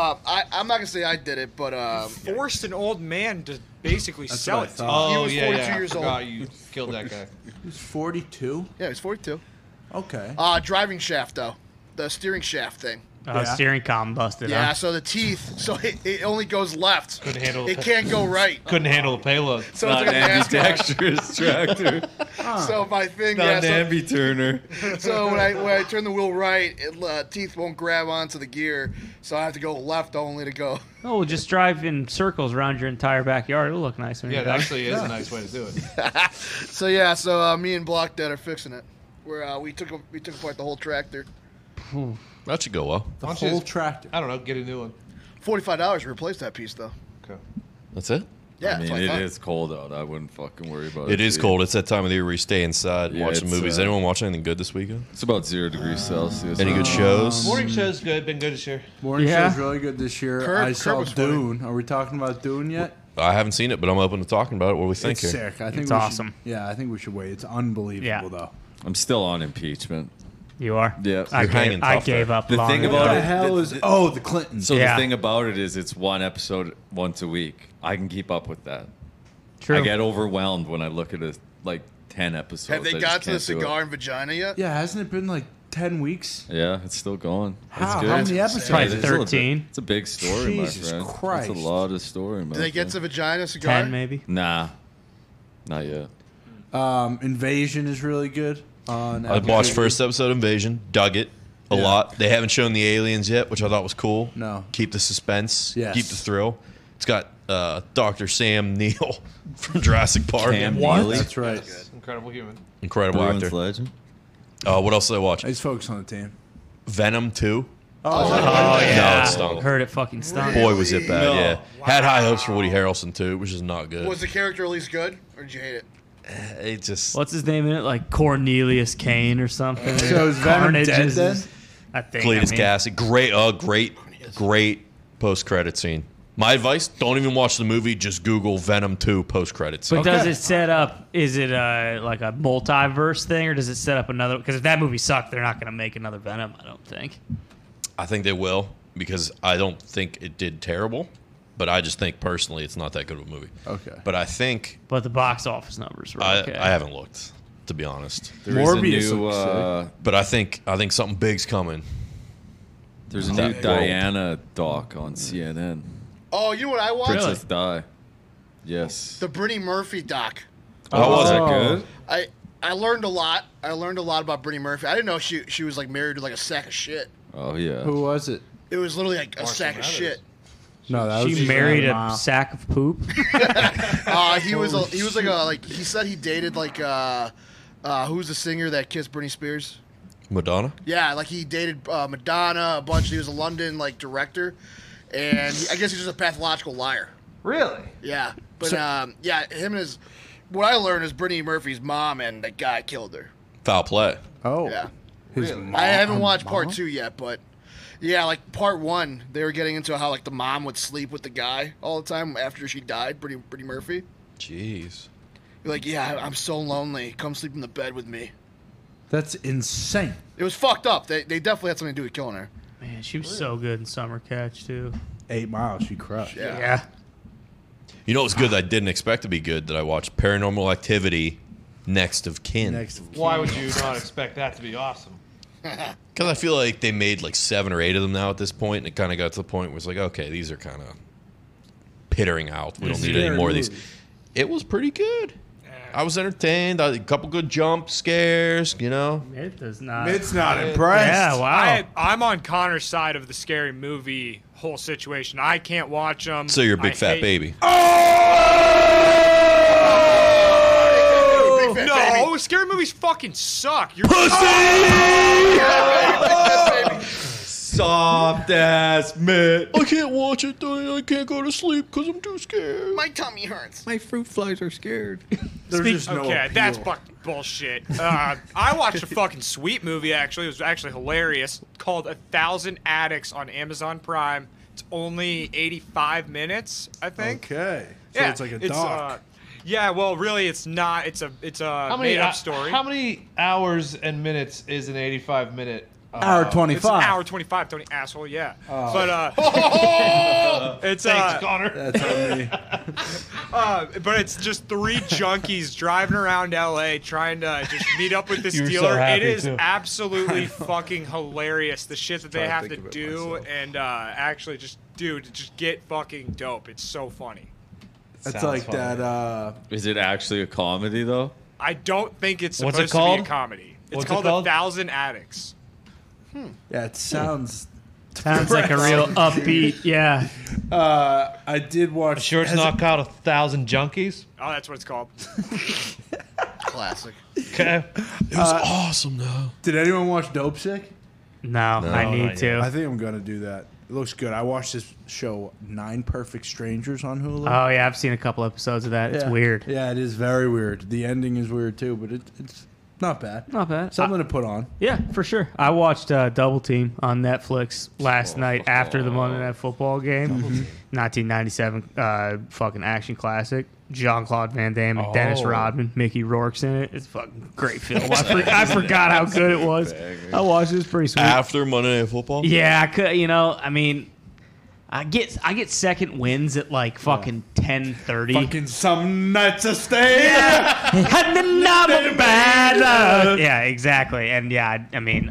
Speaker 7: I'm not gonna say I did it, but
Speaker 8: Forced an old man to basically
Speaker 5: That's
Speaker 8: sell
Speaker 5: what I
Speaker 8: it.
Speaker 5: thought.
Speaker 7: He was 42 years old.
Speaker 1: Forgot you killed that guy.
Speaker 5: He's 42?
Speaker 7: Yeah, he's 42.
Speaker 5: Okay.
Speaker 7: Driving shaft though, the steering shaft thing.
Speaker 3: Steering column busted.
Speaker 7: Yeah,
Speaker 3: Huh?
Speaker 7: so the teeth, so it only goes left.
Speaker 1: Couldn't handle
Speaker 7: It can't go right.
Speaker 1: Couldn't handle the payload.
Speaker 7: So it's like a NASCAR.
Speaker 6: ambidextrous tractor.
Speaker 7: So my thing,
Speaker 6: Not
Speaker 7: yeah.
Speaker 6: an ambi-turner.
Speaker 7: So when I turn the wheel right, teeth won't grab onto the gear, so I have to go left only to go.
Speaker 3: Oh, we'll just drive in circles around your entire backyard. It'll look nice when
Speaker 1: Yeah,
Speaker 3: you're
Speaker 1: that
Speaker 3: done.
Speaker 1: actually is a nice way to do it.
Speaker 7: So yeah, so me and Block Dead are fixing it. Where we took apart the whole tractor.
Speaker 4: That should go well.
Speaker 5: The
Speaker 1: Why don't you
Speaker 5: whole
Speaker 1: just-
Speaker 5: tractor.
Speaker 1: I don't know. Get a new one.
Speaker 7: $45 to replace that piece though.
Speaker 1: Okay.
Speaker 4: That's it?
Speaker 7: Yeah,
Speaker 6: I mean,
Speaker 7: that's
Speaker 6: it
Speaker 7: what I
Speaker 6: is cold out. I wouldn't fucking worry about it.
Speaker 4: It is cold. It's that time of the year where you stay inside and
Speaker 6: Yeah,
Speaker 4: watch the
Speaker 6: it's,
Speaker 4: movies. Anyone watch anything good this weekend?
Speaker 6: It's about 0 degrees Celsius.
Speaker 4: Any good shows?
Speaker 1: Morning show's good. Been good this year.
Speaker 5: Morning
Speaker 3: Yeah.
Speaker 5: show's really good this year.
Speaker 7: Kurt-
Speaker 5: I
Speaker 7: Kurt
Speaker 5: saw
Speaker 7: was funny.
Speaker 5: Dune. Are we talking about Dune yet?
Speaker 4: I haven't seen it, but I'm open to talking about it. What do we think
Speaker 5: It's
Speaker 4: here?
Speaker 5: sick. I think
Speaker 3: It's
Speaker 5: we
Speaker 3: awesome.
Speaker 5: Should, yeah, I think we should wait. It's unbelievable
Speaker 3: Yeah.
Speaker 5: though.
Speaker 6: I'm still on impeachment.
Speaker 3: You are?
Speaker 6: Yeah.
Speaker 3: I
Speaker 4: You're hanging
Speaker 3: gave, I
Speaker 4: tough
Speaker 3: gave
Speaker 4: there.
Speaker 3: up
Speaker 6: The
Speaker 3: long
Speaker 6: thing
Speaker 3: ago.
Speaker 6: about
Speaker 5: What the
Speaker 6: it-
Speaker 5: hell is? Oh, the Clintons.
Speaker 6: So
Speaker 3: Yeah.
Speaker 6: the thing about it is, it's one episode once a week. I can keep up with that.
Speaker 3: True.
Speaker 6: I get overwhelmed when I look at it like 10 episodes.
Speaker 7: Have they
Speaker 6: I just
Speaker 7: got to the
Speaker 6: can't do it.
Speaker 7: cigar and vagina yet?
Speaker 5: Yeah, hasn't it been like 10 weeks?
Speaker 6: Yeah, it's still going.
Speaker 5: How?
Speaker 6: It's good.
Speaker 5: How many episodes?
Speaker 3: Probably
Speaker 6: It's a little bit-
Speaker 3: 13.
Speaker 6: It's a big story,
Speaker 5: Jesus
Speaker 6: my friend.
Speaker 5: Christ.
Speaker 6: It's a lot of story, man.
Speaker 7: Do they get to vagina cigar?
Speaker 3: 10 maybe.
Speaker 6: Nah, not yet.
Speaker 5: Invasion is really good. On
Speaker 4: I
Speaker 5: Apple
Speaker 4: watched
Speaker 5: TV.
Speaker 4: first episode of Invasion. Dug it a
Speaker 5: Yeah.
Speaker 4: lot. They haven't shown the aliens yet, which I thought was cool.
Speaker 5: No.
Speaker 4: Keep the suspense.
Speaker 5: Yes.
Speaker 4: Keep the thrill. It's got Dr. Sam Neill from Jurassic Park.
Speaker 6: Cam
Speaker 3: What?
Speaker 6: Neely.
Speaker 5: That's right.
Speaker 1: Incredible human.
Speaker 4: Incredible
Speaker 6: Bruins
Speaker 4: actor.
Speaker 6: legend.
Speaker 4: What else did I watch?
Speaker 5: He's focused on the team.
Speaker 4: Venom 2.
Speaker 3: Oh,
Speaker 4: No,
Speaker 3: yeah.
Speaker 4: it stunk.
Speaker 3: Heard it fucking stunk.
Speaker 4: Boy, was it bad.
Speaker 6: No.
Speaker 4: Yeah. Had high hopes for Woody Harrelson too, which is not good.
Speaker 7: Was the character at least good, or did you hate it?
Speaker 4: It just
Speaker 3: What's his name in it? Like Cornelius Kane or something.
Speaker 5: So is Venom
Speaker 3: Carnage
Speaker 5: dead
Speaker 3: is-
Speaker 5: then?
Speaker 3: I think.
Speaker 4: Cletus
Speaker 3: I mean,
Speaker 4: Cassidy. Great post-credit scene. My advice: don't even watch the movie. Just Google Venom 2 post-credit scene.
Speaker 3: But does it set up? Is it like a multiverse thing, or does it set up another? Because if that movie sucked, they're not going to make another Venom. I don't think.
Speaker 4: I think they will because I don't think it did terrible, but I just think personally it's not that good of a movie.
Speaker 5: Okay.
Speaker 4: But I think
Speaker 3: But the box office numbers were okay.
Speaker 4: I haven't looked, to be honest.
Speaker 6: There is
Speaker 5: Morbius
Speaker 6: a new,
Speaker 5: looks
Speaker 4: But I think something big's coming.
Speaker 6: there's a
Speaker 4: That
Speaker 6: new
Speaker 4: world.
Speaker 6: Diana doc on CNN.
Speaker 7: Oh, you know what I watched?
Speaker 3: Really?
Speaker 6: Princess Di. Yes.
Speaker 7: The Brittany Murphy doc.
Speaker 4: How was
Speaker 6: that
Speaker 4: it?
Speaker 6: good?
Speaker 7: I learned a lot. I learned a lot about Brittany Murphy. I didn't know she was like married to like a sack of shit.
Speaker 6: Oh yeah.
Speaker 5: Who was it?
Speaker 7: It was literally like a sack of shit.
Speaker 5: No, that was
Speaker 3: She married a
Speaker 5: Wow.
Speaker 3: sack of poop.
Speaker 7: He was like he said he dated like who's the singer that kissed Britney Spears?
Speaker 4: Madonna?
Speaker 7: Yeah, like he dated Madonna a bunch. He was a London like director, and I guess he's just a pathological liar.
Speaker 1: Really?
Speaker 7: Yeah, but yeah, him and his. What I learned is Brittany Murphy's mom and the guy killed her.
Speaker 4: Foul play.
Speaker 5: Oh.
Speaker 7: Yeah,
Speaker 5: His mom.
Speaker 7: I haven't watched part
Speaker 5: mom?
Speaker 7: 2 yet, but yeah, like part 1, they were getting into how like the mom would sleep with the guy all the time after she died. Brittany Murphy.
Speaker 4: Jeez.
Speaker 7: You're like, yeah, I'm so lonely. Come sleep in the bed with me.
Speaker 5: That's insane.
Speaker 7: It was fucked up. They definitely had something to do with killing her.
Speaker 3: Man, she was so good in Summer Catch too.
Speaker 5: 8 Mile, she crushed.
Speaker 7: Yeah.
Speaker 3: Yeah.
Speaker 4: You know what was good that I didn't expect to be good that I watched? Paranormal Activity next of kin.
Speaker 1: Why would you not expect that to be awesome?
Speaker 4: Because I feel like they made like 7 or 8 of them now at this point, and it kind of got to the point where it's like, okay, these are kind of pittering out. We don't need any more of these. It was pretty good. I was entertained. A couple good jump scares, you know.
Speaker 3: It does not.
Speaker 5: It's not impressed.
Speaker 3: Yeah, wow.
Speaker 8: I'm on Connor's side of the scary movie whole situation. I can't watch them.
Speaker 4: So you're a big fat baby.
Speaker 8: No, scary movies fucking suck. You're
Speaker 6: Soft ass man.
Speaker 4: I can't watch it. I can't go to sleep because I'm too scared.
Speaker 7: My tummy hurts.
Speaker 6: My fruit flies are scared.
Speaker 5: There's just no
Speaker 8: okay,
Speaker 5: appeal.
Speaker 8: that's fucking bullshit. I watched a fucking sweet movie, actually. It was actually hilarious, called 1,000 Addicts on Amazon Prime. It's only 85 minutes, I think.
Speaker 5: Okay. So
Speaker 8: Yeah,
Speaker 5: it's like a doc.
Speaker 8: Yeah, well, really, it's not. It's a made-up story.
Speaker 1: How many hours and minutes is an 85-minute?
Speaker 5: Hour 25.
Speaker 8: It's an hour 25, Tony, asshole, yeah. But, it's,
Speaker 1: Thanks, Connor.
Speaker 5: That's on me.
Speaker 8: but it's just 3 junkies driving around LA trying to just meet up with this
Speaker 1: You were so
Speaker 8: dealer.
Speaker 1: happy,
Speaker 8: It is
Speaker 1: too.
Speaker 8: absolutely fucking hilarious. The shit that they
Speaker 6: trying to
Speaker 8: have to
Speaker 6: think of it
Speaker 8: do
Speaker 6: myself.
Speaker 8: and actually just do to just get fucking dope. It's so funny.
Speaker 5: That's
Speaker 1: Sounds
Speaker 5: like
Speaker 1: funny.
Speaker 5: that.
Speaker 6: Is it actually a comedy though?
Speaker 8: I don't think it's
Speaker 1: What's
Speaker 8: supposed
Speaker 1: it
Speaker 8: to be a
Speaker 1: called?
Speaker 8: comedy. It's
Speaker 1: What's it
Speaker 8: called
Speaker 1: called?
Speaker 8: 1,000 Addicts.
Speaker 5: Yeah, it sounds.
Speaker 3: Sounds like a real upbeat. Yeah.
Speaker 5: I did watch.
Speaker 1: Sure, it's not called 1,000 Junkies.
Speaker 8: Oh, that's what it's called.
Speaker 7: Classic.
Speaker 1: Okay.
Speaker 4: It was awesome, though.
Speaker 5: Did anyone watch Dope Sick?
Speaker 3: No, I need
Speaker 1: not
Speaker 3: to.
Speaker 5: I think I'm gonna do that. It looks good. I watched this show, 9 Perfect Strangers, on Hulu.
Speaker 3: Oh yeah, I've seen a couple episodes of that. It's
Speaker 5: Yeah.
Speaker 3: weird.
Speaker 5: Yeah, it is very weird. The ending is weird too, but it's not bad.
Speaker 3: Not bad.
Speaker 5: Something to put on.
Speaker 3: Yeah, for sure. I watched Double Team on Netflix last night after the Monday Night Football game. 1997 fucking action classic. Jean-Claude Van Damme and Dennis
Speaker 1: Oh.
Speaker 3: Rodman. Mickey Rourke's in it. It's a fucking great film. I forgot how good it was. I watched it. It was pretty sweet.
Speaker 4: After Monday Night Football?
Speaker 3: Yeah, I could. You know, I mean, I get second wins at like fucking 10:30.
Speaker 5: Fucking some nights of stay.
Speaker 3: Yeah, exactly. And yeah, I mean,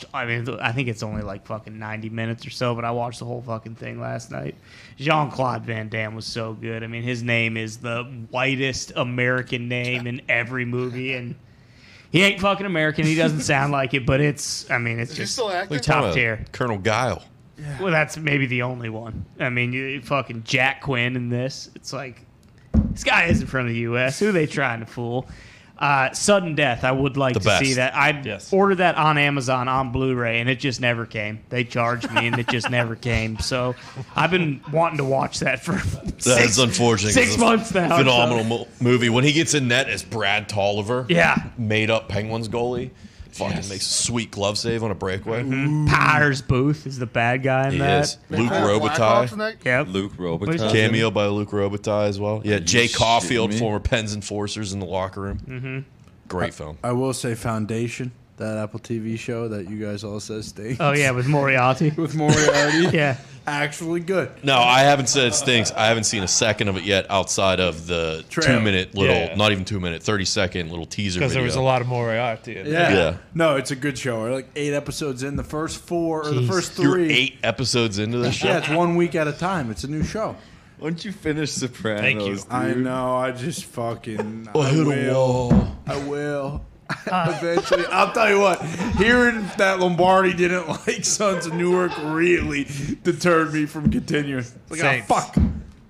Speaker 3: I think it's only like fucking 90 minutes or so, but I watched the whole fucking thing last night. Jean-Claude Van Damme was so good. I mean, his name is the whitest American name in every movie, and he ain't fucking American. He doesn't sound like it, but it's
Speaker 7: Is he
Speaker 3: just
Speaker 7: still acting?
Speaker 3: top tier.
Speaker 4: Colonel Guile.
Speaker 3: Well, that's maybe the only one. I mean, you fucking Jack Quinn in this. It's like, this guy isn't from the U.S. Who are they trying to fool? Sudden Death. I would like
Speaker 4: The
Speaker 3: to
Speaker 4: best.
Speaker 3: see that. I
Speaker 1: Yes.
Speaker 3: ordered that on Amazon on Blu-ray, and it just never came. They charged me, and it just never came. So I've been wanting to watch that for
Speaker 4: That's unfortunate.
Speaker 3: 6
Speaker 4: 'cause it's
Speaker 3: months now.
Speaker 4: Phenomenal
Speaker 3: so-
Speaker 4: movie. When he gets in net as Brad Tolliver,
Speaker 3: Yeah.
Speaker 4: made up Penguins goalie, fucking makes a sweet glove save on a breakaway.
Speaker 3: Powers Booth is the bad guy in
Speaker 4: He
Speaker 3: that.
Speaker 4: is. Luke
Speaker 7: Blackhawks in
Speaker 4: Robitaille.
Speaker 7: that?
Speaker 3: Yep.
Speaker 6: Luke
Speaker 3: Which-
Speaker 6: Robitaille.
Speaker 4: Cameo by Luke Robitaille as well. Yeah, Jay
Speaker 6: shitting
Speaker 4: Caulfield,
Speaker 6: me?
Speaker 4: former Pens Enforcers in the locker room.
Speaker 3: Mm-hmm.
Speaker 4: Great film.
Speaker 5: I will say Foundation, that Apple TV show that you guys all said stinks.
Speaker 3: Oh, yeah, with Moriarty.
Speaker 5: With Moriarty.
Speaker 3: Yeah.
Speaker 5: Actually good.
Speaker 4: No, I haven't said it stinks. I haven't seen a second of it yet outside of the
Speaker 5: Trailer.
Speaker 4: 2-minute little,
Speaker 1: Yeah.
Speaker 4: not even 2-minute, 30-second little teaser
Speaker 1: Because
Speaker 4: video.
Speaker 1: there was a lot of Moriarty in it.
Speaker 5: Yeah.
Speaker 4: Yeah.
Speaker 5: No, it's a good show. We're like 8 episodes in. The first 4 or the
Speaker 3: Jeez.
Speaker 5: first
Speaker 4: You're
Speaker 5: 3.
Speaker 4: 8 episodes into this show.
Speaker 5: Yeah, it's 1 week at a time. It's a new show.
Speaker 6: Why don't you finish Sopranos?
Speaker 1: Thank you.
Speaker 6: Dude?
Speaker 5: I know. I just fucking.
Speaker 4: I hit a
Speaker 5: will.
Speaker 4: wall.
Speaker 5: I will. Eventually, I'll tell you what. Hearing that Lombardi didn't like Sons of Newark really deterred me from continuing. Like,
Speaker 1: Saints.
Speaker 5: oh, fuck.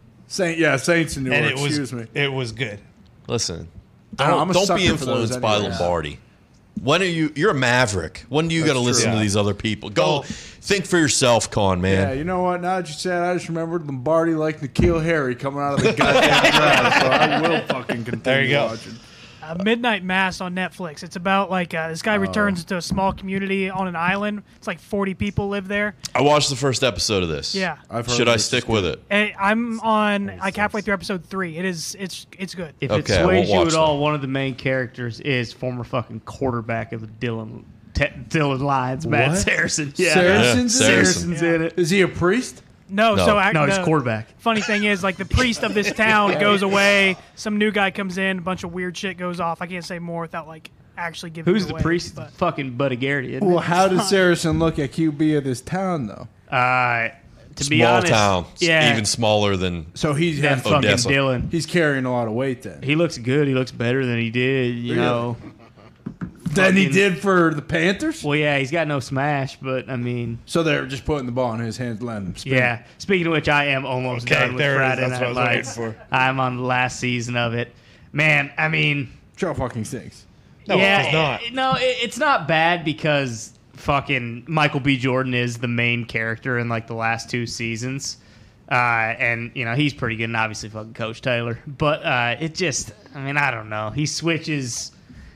Speaker 5: Saints of Newark.
Speaker 1: And it was
Speaker 5: excuse me.
Speaker 1: it was good.
Speaker 4: Listen,
Speaker 5: I know, I'm a
Speaker 4: don't
Speaker 5: sucker
Speaker 4: be
Speaker 5: for those
Speaker 4: influenced by
Speaker 5: anyways.
Speaker 4: Lombardi. When are you? You're a maverick. When do you got to
Speaker 5: That's
Speaker 4: listen
Speaker 5: true.
Speaker 4: to these other people? Go think for yourself, Con
Speaker 5: Yeah,
Speaker 4: man.
Speaker 5: you know what? Now that you said, I just remembered Lombardi like Nikhil Harry coming out of the goddamn draft. So I will fucking continue
Speaker 1: There you go.
Speaker 5: watching.
Speaker 9: Midnight Mass on Netflix. It's about like this guy returns to a small community on an island. It's like 40 people live there.
Speaker 4: I watched the first episode of this.
Speaker 9: Yeah.
Speaker 5: I've heard
Speaker 4: Should I
Speaker 5: this
Speaker 4: stick
Speaker 5: is
Speaker 4: with it?
Speaker 9: And I'm on like halfway through episode 3. It's good.
Speaker 3: If
Speaker 4: Okay,
Speaker 3: it
Speaker 4: I
Speaker 3: sways
Speaker 4: won't
Speaker 3: you
Speaker 4: watch
Speaker 3: at
Speaker 4: that.
Speaker 3: all, one of the main characters is former fucking quarterback of the Dylan Lions, Matt
Speaker 5: What?
Speaker 3: Saracen. Yeah.
Speaker 5: Saracen's
Speaker 4: Yeah,
Speaker 5: in it?
Speaker 4: Saracen.
Speaker 3: Saracen's in it.
Speaker 5: Is he a priest?
Speaker 9: No,
Speaker 4: No.
Speaker 9: so
Speaker 3: No, he's quarterback.
Speaker 9: Funny thing is, like the priest of this town goes away. Some new guy comes in. A bunch of weird shit goes off. I can't say more without like actually giving.
Speaker 3: Who's
Speaker 9: it
Speaker 3: the
Speaker 9: away,
Speaker 3: priest?
Speaker 9: but-
Speaker 3: Fucking Buddy Garrity. Isn't
Speaker 5: Well,
Speaker 3: it?
Speaker 5: how does Saracen look at QB of this town, though?
Speaker 3: To be
Speaker 4: Small
Speaker 3: honest,
Speaker 4: town.
Speaker 3: yeah,
Speaker 4: Even smaller than.
Speaker 5: So he's
Speaker 3: than fucking
Speaker 4: Odessa.
Speaker 3: Dylan.
Speaker 5: he's carrying a lot of weight then.
Speaker 3: He looks good. He looks better than he did. You know.
Speaker 5: Than he
Speaker 3: fucking-
Speaker 5: did for the Panthers?
Speaker 3: Well, yeah, he's got no smash, but I mean,
Speaker 5: So they're just putting the ball in his hands, letting him spin.
Speaker 3: yeah. Speaking of which, I am almost
Speaker 1: Okay,
Speaker 3: done with
Speaker 1: there it is.
Speaker 3: Friday
Speaker 1: That's what I
Speaker 3: Night
Speaker 1: was looking
Speaker 3: Lights.
Speaker 1: for.
Speaker 3: I'm on the last season of it. Man, I mean,
Speaker 5: Show fucking stinks.
Speaker 1: No,
Speaker 3: yeah,
Speaker 1: it does not.
Speaker 3: it's not bad because fucking Michael B. Jordan is the main character in like the last 2 seasons. And you know he's pretty good, and obviously fucking Coach Taylor. But it just, I mean, I don't know. He switches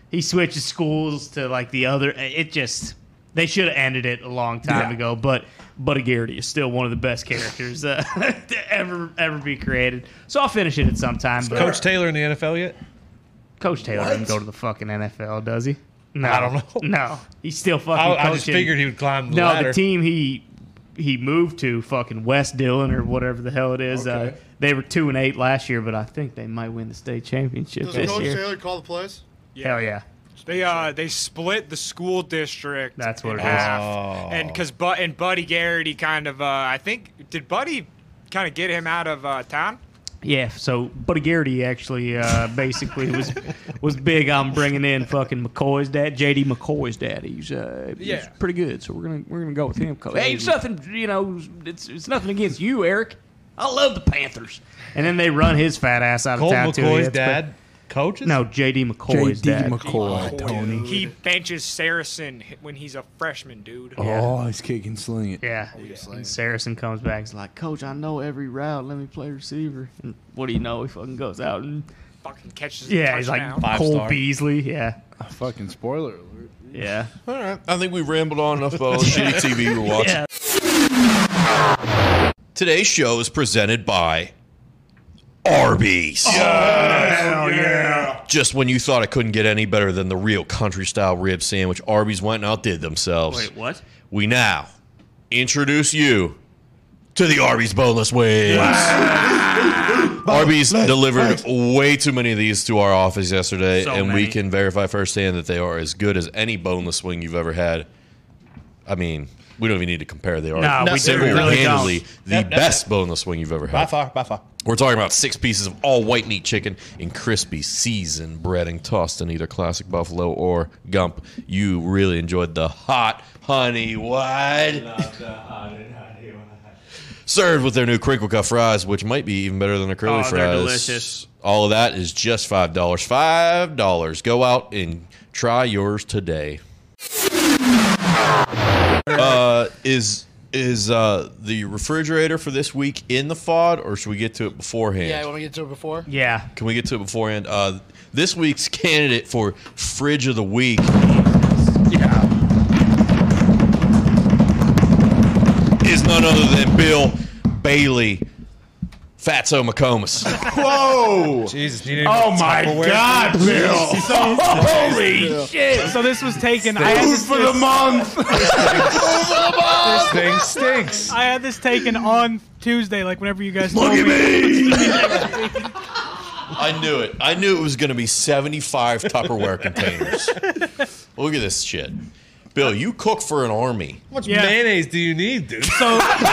Speaker 3: schools to like the other. It just, they should have ended it a long time ago. But Buddy Garrity is still one of the best characters to ever be created. So I'll finish it at some time. But
Speaker 1: Coach Taylor in the NFL yet?
Speaker 3: Coach Taylor didn't go to the fucking NFL, does he? No,
Speaker 1: I don't know.
Speaker 3: No, he's still fucking coaching.
Speaker 1: I just figured he would climb the
Speaker 3: No,
Speaker 1: ladder.
Speaker 3: the team he moved to, fucking West Dillon or whatever the hell it is.
Speaker 5: Okay.
Speaker 3: They were 2-8 last year, but I think they might win the state championship
Speaker 7: Does
Speaker 3: this
Speaker 7: Coach
Speaker 3: year.
Speaker 7: Taylor call the plays?
Speaker 3: Hell yeah,
Speaker 8: They split the school district.
Speaker 3: That's what
Speaker 8: in
Speaker 3: it is.
Speaker 8: half.
Speaker 1: Oh.
Speaker 8: And because Buddy Garrity kind of I think did Buddy kind of get him out of town?
Speaker 3: yeah. So Buddy Garrity actually basically was big on bringing in fucking McCoy's dad, JD McCoy's dad. He's
Speaker 8: Yeah.
Speaker 3: pretty good, so we're gonna go with him. Hey, it's nothing, you know, it's nothing against you, Eric. I love the Panthers. And then they run his fat ass out of
Speaker 1: Colt
Speaker 3: town too.
Speaker 1: McCoy's
Speaker 3: It's
Speaker 1: dad coaches?
Speaker 3: No, JD McCoy's
Speaker 5: J.D.
Speaker 3: dad.
Speaker 5: McCoy, Tony.
Speaker 8: He benches Saracen when he's a freshman, dude.
Speaker 5: Oh, he's kicking, slinging.
Speaker 3: Yeah. And Saracen comes back. He's like, Coach, I know every route. Let me play receiver. And what do you know? He fucking goes out and
Speaker 8: Fucking catches.
Speaker 3: yeah,
Speaker 8: a
Speaker 3: he's like
Speaker 8: touchdown.
Speaker 3: Cole
Speaker 1: 5-star.
Speaker 3: Beasley. Yeah,
Speaker 5: Fucking spoiler alert.
Speaker 3: yeah.
Speaker 4: All right. I think we rambled on enough about all the shitty TV we're watching.
Speaker 3: Yeah.
Speaker 4: Today's show is presented by Arby's.
Speaker 3: Hell yeah.
Speaker 4: Just when you thought it couldn't get any better than the real country style rib sandwich, Arby's went and outdid themselves.
Speaker 3: Wait, what?
Speaker 4: We now introduce you to the Arby's boneless wings. Arby's delivered way too many of these to our office yesterday,
Speaker 3: So
Speaker 4: and we
Speaker 3: many.
Speaker 4: can verify firsthand that they are as good as any boneless wing you've ever had. I mean, we don't even need to compare. They are
Speaker 3: No, we do.
Speaker 4: single-handedly
Speaker 3: We really don't.
Speaker 4: the best boneless wing you've ever had.
Speaker 1: By far.
Speaker 4: We're talking about 6 pieces of all white meat chicken and crispy seasoned breading tossed in either classic buffalo or gump. You really enjoyed the hot honey wide. Served with their new crinkle cut fries, which might be even better than the curly
Speaker 3: Oh,
Speaker 4: fries.
Speaker 3: they're delicious.
Speaker 4: All of that is just $5. $5. Go out and try yours today. Is the refrigerator for this week in the FOD, or should we get to it beforehand?
Speaker 7: Yeah, you want me to get to it before?
Speaker 3: Yeah.
Speaker 4: Can we get to it beforehand? This week's candidate for Fridge of the Week is none other than Bill Bailey Fatso McComas.
Speaker 5: Whoa!
Speaker 1: Jesus, you need
Speaker 5: Oh my God, Bill! Holy shit!
Speaker 9: So this was taken. I had
Speaker 5: Food
Speaker 9: this,
Speaker 5: for the month.
Speaker 1: This thing stinks.
Speaker 9: I had this taken on Tuesday, like whenever you guys told me.
Speaker 4: I knew it. I knew it was going to be 75 Tupperware containers. Look at this shit. Bill, you cook for an army.
Speaker 1: How much
Speaker 9: Yeah.
Speaker 1: mayonnaise do you need, dude?
Speaker 9: So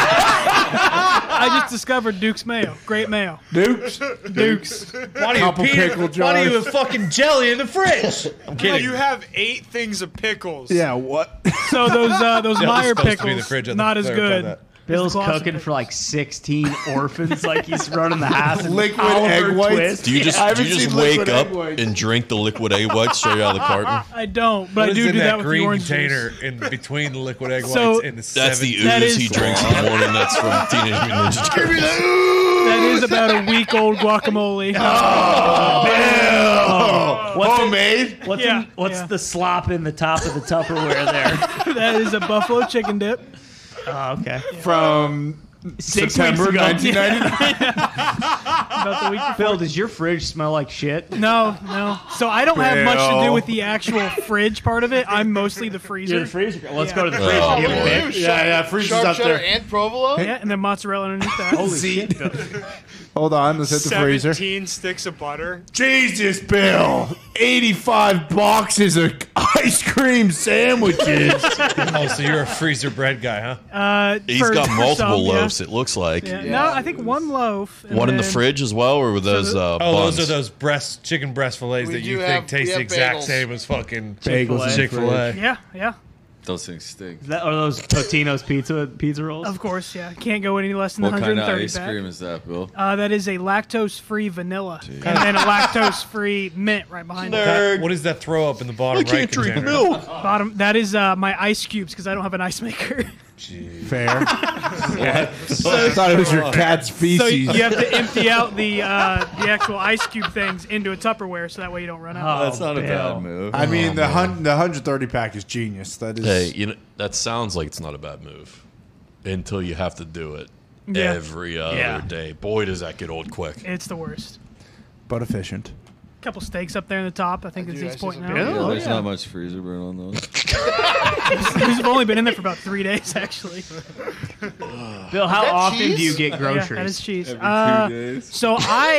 Speaker 9: I just discovered Duke's mayo. Great mayo.
Speaker 5: Dukes.
Speaker 9: Duke's.
Speaker 1: Why do you
Speaker 5: Couple pickle
Speaker 1: Why do you
Speaker 5: jars.
Speaker 1: have fucking jelly in the fridge? I'm kidding.
Speaker 8: You have 8 things of pickles.
Speaker 5: Yeah, what?
Speaker 9: So those Meyer
Speaker 1: supposed to be in the
Speaker 9: pickles,
Speaker 1: fridge, I
Speaker 9: not as
Speaker 1: clarified
Speaker 9: good.
Speaker 1: that.
Speaker 3: Bill's
Speaker 9: Classic
Speaker 3: cooking
Speaker 9: pickles.
Speaker 3: for like 16 orphans, like he's running the house. and
Speaker 5: Liquid
Speaker 3: Oliver
Speaker 5: egg whites?
Speaker 3: Twist.
Speaker 4: Do you just,
Speaker 5: I
Speaker 4: do you
Speaker 5: haven't
Speaker 4: just
Speaker 5: seen
Speaker 4: wake
Speaker 5: liquid
Speaker 4: up
Speaker 5: egg whites.
Speaker 4: and drink the liquid egg whites straight out of the carton?
Speaker 9: I don't, but
Speaker 1: What
Speaker 9: I
Speaker 1: is
Speaker 9: do
Speaker 1: in
Speaker 9: do that with the
Speaker 1: green
Speaker 9: orange
Speaker 1: container
Speaker 9: juice.
Speaker 1: in between the liquid egg
Speaker 9: So-
Speaker 1: whites and the
Speaker 4: That's the
Speaker 1: seven?
Speaker 9: That
Speaker 4: ooze he
Speaker 9: is-
Speaker 4: drinks in the morning. That's from Teenage Mutant Ninja Turtles.
Speaker 9: That is about a week old guacamole.
Speaker 5: Homemade?
Speaker 3: What's,
Speaker 9: Yeah,
Speaker 3: what's
Speaker 9: yeah.
Speaker 3: the slop in the top of the Tupperware there?
Speaker 9: That is a buffalo chicken dip.
Speaker 3: Oh, okay.
Speaker 5: From
Speaker 3: 6
Speaker 5: September
Speaker 3: weeks ago.
Speaker 5: 1999.
Speaker 9: about the week before.
Speaker 3: Bill, does your fridge smell like shit?
Speaker 9: No. So I don't have much to do with the actual fridge part of it. I'm mostly the freezer.
Speaker 3: You're the freezer. Let's
Speaker 9: Yeah.
Speaker 3: go to the fridge.
Speaker 4: Oh,
Speaker 3: and give it a
Speaker 4: boy.
Speaker 3: pick.
Speaker 5: Yeah, freezer's
Speaker 7: Sharp
Speaker 5: up
Speaker 7: cheddar
Speaker 5: there.
Speaker 7: and provolone.
Speaker 9: Yeah, and then mozzarella underneath that.
Speaker 3: Holy shit. Bill.
Speaker 5: Hold on, let's hit the freezer.
Speaker 8: 17 sticks of butter.
Speaker 5: Jesus, Bill. 85 boxes of ice cream sandwiches.
Speaker 1: Oh, so you're a freezer bread guy, huh?
Speaker 4: He's
Speaker 9: For-
Speaker 4: got
Speaker 9: for
Speaker 4: multiple
Speaker 9: some, yeah.
Speaker 4: loaves. It looks like
Speaker 9: Yeah. No, I think one loaf. and
Speaker 4: one in the
Speaker 9: then-
Speaker 4: fridge as well, or were those
Speaker 1: Oh,
Speaker 4: buns?
Speaker 1: those are those chicken breast fillets
Speaker 7: We
Speaker 1: that you
Speaker 7: do
Speaker 1: think
Speaker 7: have-
Speaker 1: taste
Speaker 7: we
Speaker 1: the
Speaker 7: have
Speaker 1: exact
Speaker 7: bagels.
Speaker 1: same as fucking
Speaker 5: Bagels in the
Speaker 1: Chick-fil-A.
Speaker 9: Yeah.
Speaker 6: Those things stink.
Speaker 3: Are those Totino's pizza rolls?
Speaker 9: Of course, yeah. Can't go any less than
Speaker 6: What kind of
Speaker 9: 130
Speaker 6: ice
Speaker 9: pack.
Speaker 6: cream is that, Bill?
Speaker 9: That is a lactose-free vanilla, and then a lactose-free mint right behind it.
Speaker 1: What is that throw up in the bottom
Speaker 4: I
Speaker 1: right
Speaker 4: can't drink
Speaker 1: container?
Speaker 4: milk.
Speaker 9: Bottom. That is my ice cubes because I don't have an ice maker.
Speaker 5: Fair. I thought it was your cat's
Speaker 9: So
Speaker 5: feces.
Speaker 9: you have to empty out the actual ice cube things into a Tupperware, so that way you don't run out.
Speaker 6: That's not a
Speaker 3: Bill.
Speaker 6: bad move.
Speaker 5: I mean, the 130 pack is genius. That is.
Speaker 4: Hey, that sounds like it's not a bad move until you have to do it
Speaker 9: Yeah.
Speaker 4: every other day. Boy, does that get old quick.
Speaker 9: It's the worst.
Speaker 5: but efficient.
Speaker 9: Couple steaks up there in the top. I think
Speaker 7: I
Speaker 9: it's
Speaker 7: do, I
Speaker 9: he's
Speaker 7: see
Speaker 9: pointing
Speaker 7: some
Speaker 9: out.
Speaker 7: bagels.
Speaker 6: There's not much freezer burn on those.
Speaker 9: These have only been in there for about 3 days, actually.
Speaker 3: Bill, how
Speaker 7: that
Speaker 3: often
Speaker 7: cheese?
Speaker 3: do you get
Speaker 9: Yeah,
Speaker 3: groceries?
Speaker 9: that is cheese.
Speaker 6: Every 2 days.
Speaker 9: So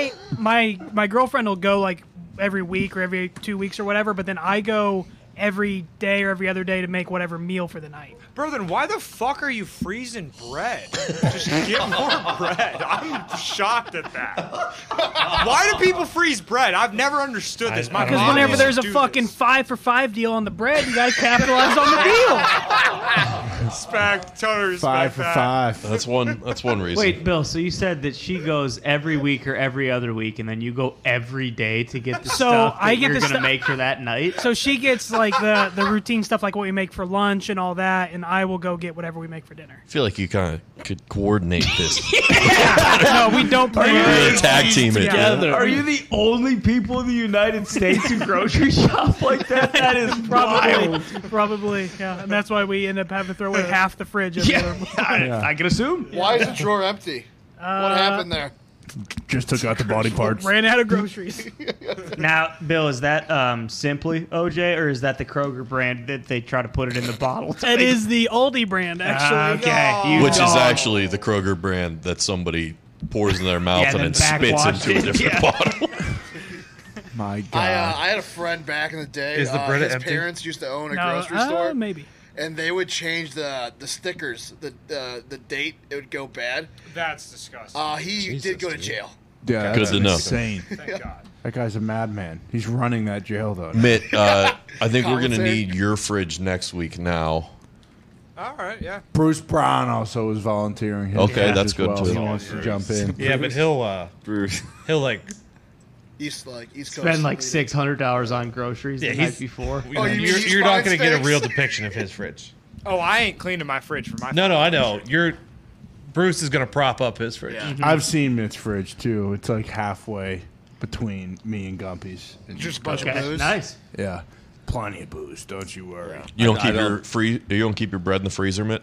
Speaker 9: my girlfriend will go like every week or every 2 weeks or whatever, but then I go every day or every other day to make whatever meal for the night.
Speaker 8: Bro, then why the fuck are you freezing bread? Just get more bread. I'm shocked at that. Why do people freeze bread? I've never understood this. My
Speaker 9: Because
Speaker 8: mom
Speaker 9: whenever
Speaker 8: used to
Speaker 9: there's a
Speaker 8: do
Speaker 9: fucking
Speaker 8: this.
Speaker 9: 5 for $5 deal on the bread, you gotta capitalize on the deal.
Speaker 8: Respect, total respect.
Speaker 5: 5 for
Speaker 8: that.
Speaker 5: 5.
Speaker 4: That's one reason.
Speaker 3: Wait, Bill, so you said that she goes every week or every other week, and then you go every day to get the
Speaker 9: So
Speaker 3: stuff that
Speaker 9: I get
Speaker 3: you're
Speaker 9: the
Speaker 3: going to
Speaker 9: stu-
Speaker 3: make for that night?
Speaker 9: So she gets like the routine stuff, like what we make for lunch and all that, and I will go get whatever we make for dinner.
Speaker 4: I feel like you kind of could coordinate this.
Speaker 9: No, we don't play.
Speaker 4: Really tag team it.
Speaker 9: together.
Speaker 3: Are you the only people in the United States who grocery shop like that? That is wild.
Speaker 9: Probably, yeah, and that's why we end up having to throw away half the fridge. every other month.
Speaker 3: I can assume.
Speaker 7: Why is the drawer empty? What happened there?
Speaker 5: Just took out the body parts.
Speaker 9: Ran out of groceries.
Speaker 3: Now, Bill, is that Simply OJ, or is that the Kroger brand that they try to put it in the bottle?
Speaker 9: It is the Aldi brand, actually.
Speaker 3: Okay. You
Speaker 4: Which is
Speaker 3: dog.
Speaker 4: actually the Kroger brand that somebody pours in their mouth
Speaker 3: Yeah,
Speaker 4: and
Speaker 3: then
Speaker 4: then spits
Speaker 3: backwash
Speaker 4: into a
Speaker 3: it.
Speaker 4: different
Speaker 3: Yeah.
Speaker 4: bottle.
Speaker 5: My God.
Speaker 7: I had a friend back in the day.
Speaker 1: Is the bread
Speaker 7: his
Speaker 1: empty?
Speaker 7: parents used to own a
Speaker 9: No,
Speaker 7: grocery store,
Speaker 9: maybe.
Speaker 7: and they would change the stickers, the date. It would go bad.
Speaker 8: That's disgusting.
Speaker 7: He did go to jail.
Speaker 5: yeah,
Speaker 4: Good
Speaker 5: that's
Speaker 4: to know.
Speaker 5: insane.
Speaker 8: Thank God.
Speaker 5: That guy's a madman. He's running that jail, though.
Speaker 4: Mitt, I think we're going to
Speaker 7: Compensate.
Speaker 4: need your fridge next week now.
Speaker 8: All right, yeah.
Speaker 5: Bruce Brown also is volunteering. his
Speaker 4: Okay,
Speaker 5: fridge
Speaker 4: that's
Speaker 5: as
Speaker 4: good,
Speaker 5: well.
Speaker 4: too.
Speaker 5: He wants to jump in.
Speaker 1: Yeah, but
Speaker 6: Bruce.
Speaker 1: he'll like
Speaker 7: East Coast.
Speaker 3: Spend like $600 on groceries
Speaker 1: Yeah,
Speaker 3: the
Speaker 1: he's-
Speaker 3: night before.
Speaker 7: Oh, you mean
Speaker 1: you're
Speaker 7: he's
Speaker 1: not
Speaker 7: buying
Speaker 1: going to get a
Speaker 7: steaks?
Speaker 1: real depiction of his fridge.
Speaker 8: Oh, I ain't cleaning my fridge for my.
Speaker 1: No, I know. Bruce is going to prop up his fridge.
Speaker 7: Yeah.
Speaker 5: I've seen Mitt's fridge, too. It's like halfway between me and Gumpy's.
Speaker 7: Just a bunch
Speaker 3: Okay,
Speaker 7: of booze.
Speaker 3: nice.
Speaker 5: Yeah. Plenty of booze, don't you worry.
Speaker 4: You don't
Speaker 6: I
Speaker 4: keep
Speaker 6: don't-
Speaker 4: you don't keep your bread in the freezer, Mitt?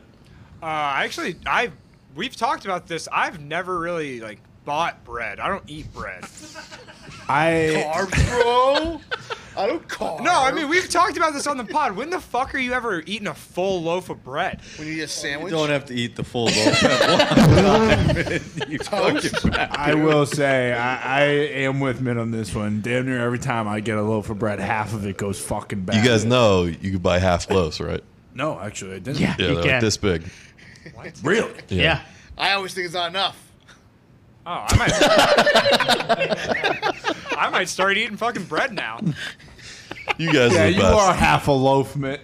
Speaker 8: We've talked about this. I've never really like bought bread. I don't eat bread.
Speaker 7: Carbs, bro. I don't carb.
Speaker 8: No, I mean we've talked about this on the pod. When the fuck are you ever eating a full loaf of bread?
Speaker 7: when you eat a sandwich.
Speaker 6: You don't have to eat the full loaf at once. You fucking
Speaker 5: I will say, I am with Mitt on this one. Damn near every time I get a loaf of bread, half of it goes fucking bad.
Speaker 4: You guys know you could buy half loafs, right?
Speaker 5: No, actually, I didn't.
Speaker 3: Yeah,
Speaker 4: Yeah,
Speaker 3: you
Speaker 4: they're
Speaker 3: can.
Speaker 4: like this big.
Speaker 5: Really?
Speaker 3: Yeah.
Speaker 7: I always think it's not enough.
Speaker 8: Oh, I might start eating fucking bread now.
Speaker 4: You guys
Speaker 5: Yeah,
Speaker 4: are the
Speaker 5: you
Speaker 4: best.
Speaker 5: are half a loaf, Mitt.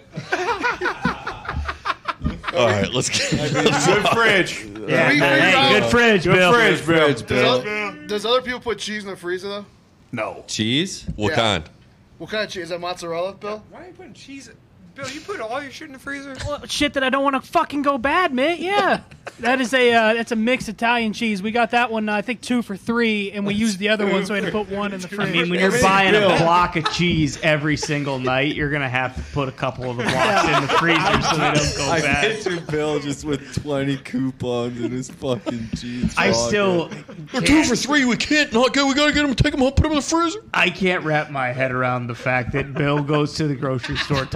Speaker 4: All right, let's get.
Speaker 5: Good fridge.
Speaker 3: Yeah,
Speaker 7: We
Speaker 3: hey,
Speaker 7: figured
Speaker 3: good
Speaker 7: out-
Speaker 3: fridge, Bill.
Speaker 5: Fridge, Bill.
Speaker 7: Does other people put cheese in the freezer though?
Speaker 5: No.
Speaker 6: Cheese?
Speaker 4: What
Speaker 7: Yeah.
Speaker 4: kind?
Speaker 7: What kind of cheese? Is that mozzarella, Bill?
Speaker 8: Why are you putting cheese? Bill, you put all your shit in the freezer?
Speaker 9: Well, shit that I don't want to fucking go bad, mate. Yeah. That is it's a mixed Italian cheese. We got that one, I think 2 for $3, and we used the other one, so we had to put one in the fridge.
Speaker 3: I mean, when you're buying a block of cheese every single night, you're gonna have to put a couple of the blocks in the freezer so they don't go
Speaker 6: I
Speaker 3: bad.
Speaker 6: picture Bill just with 20 coupons in his fucking cheese.
Speaker 3: I still
Speaker 4: We're 2 for 3. We can't not go. We gotta get them. Take them home. Put them in the freezer.
Speaker 3: I can't wrap my head around the fact that Bill goes to the grocery store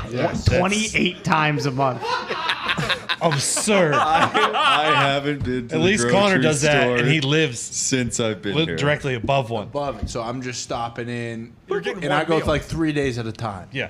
Speaker 3: 28 times a month.
Speaker 1: Absurd.
Speaker 6: I haven't been to
Speaker 1: At
Speaker 6: the
Speaker 1: least Connor
Speaker 6: grocery
Speaker 1: does that,
Speaker 6: store
Speaker 1: and he lives
Speaker 6: since I've been here.
Speaker 1: directly above one.
Speaker 5: Above it. So I'm just stopping in,
Speaker 8: getting
Speaker 5: and
Speaker 8: one
Speaker 5: I go
Speaker 8: meal.
Speaker 5: like 3 days at a time.
Speaker 1: Yeah.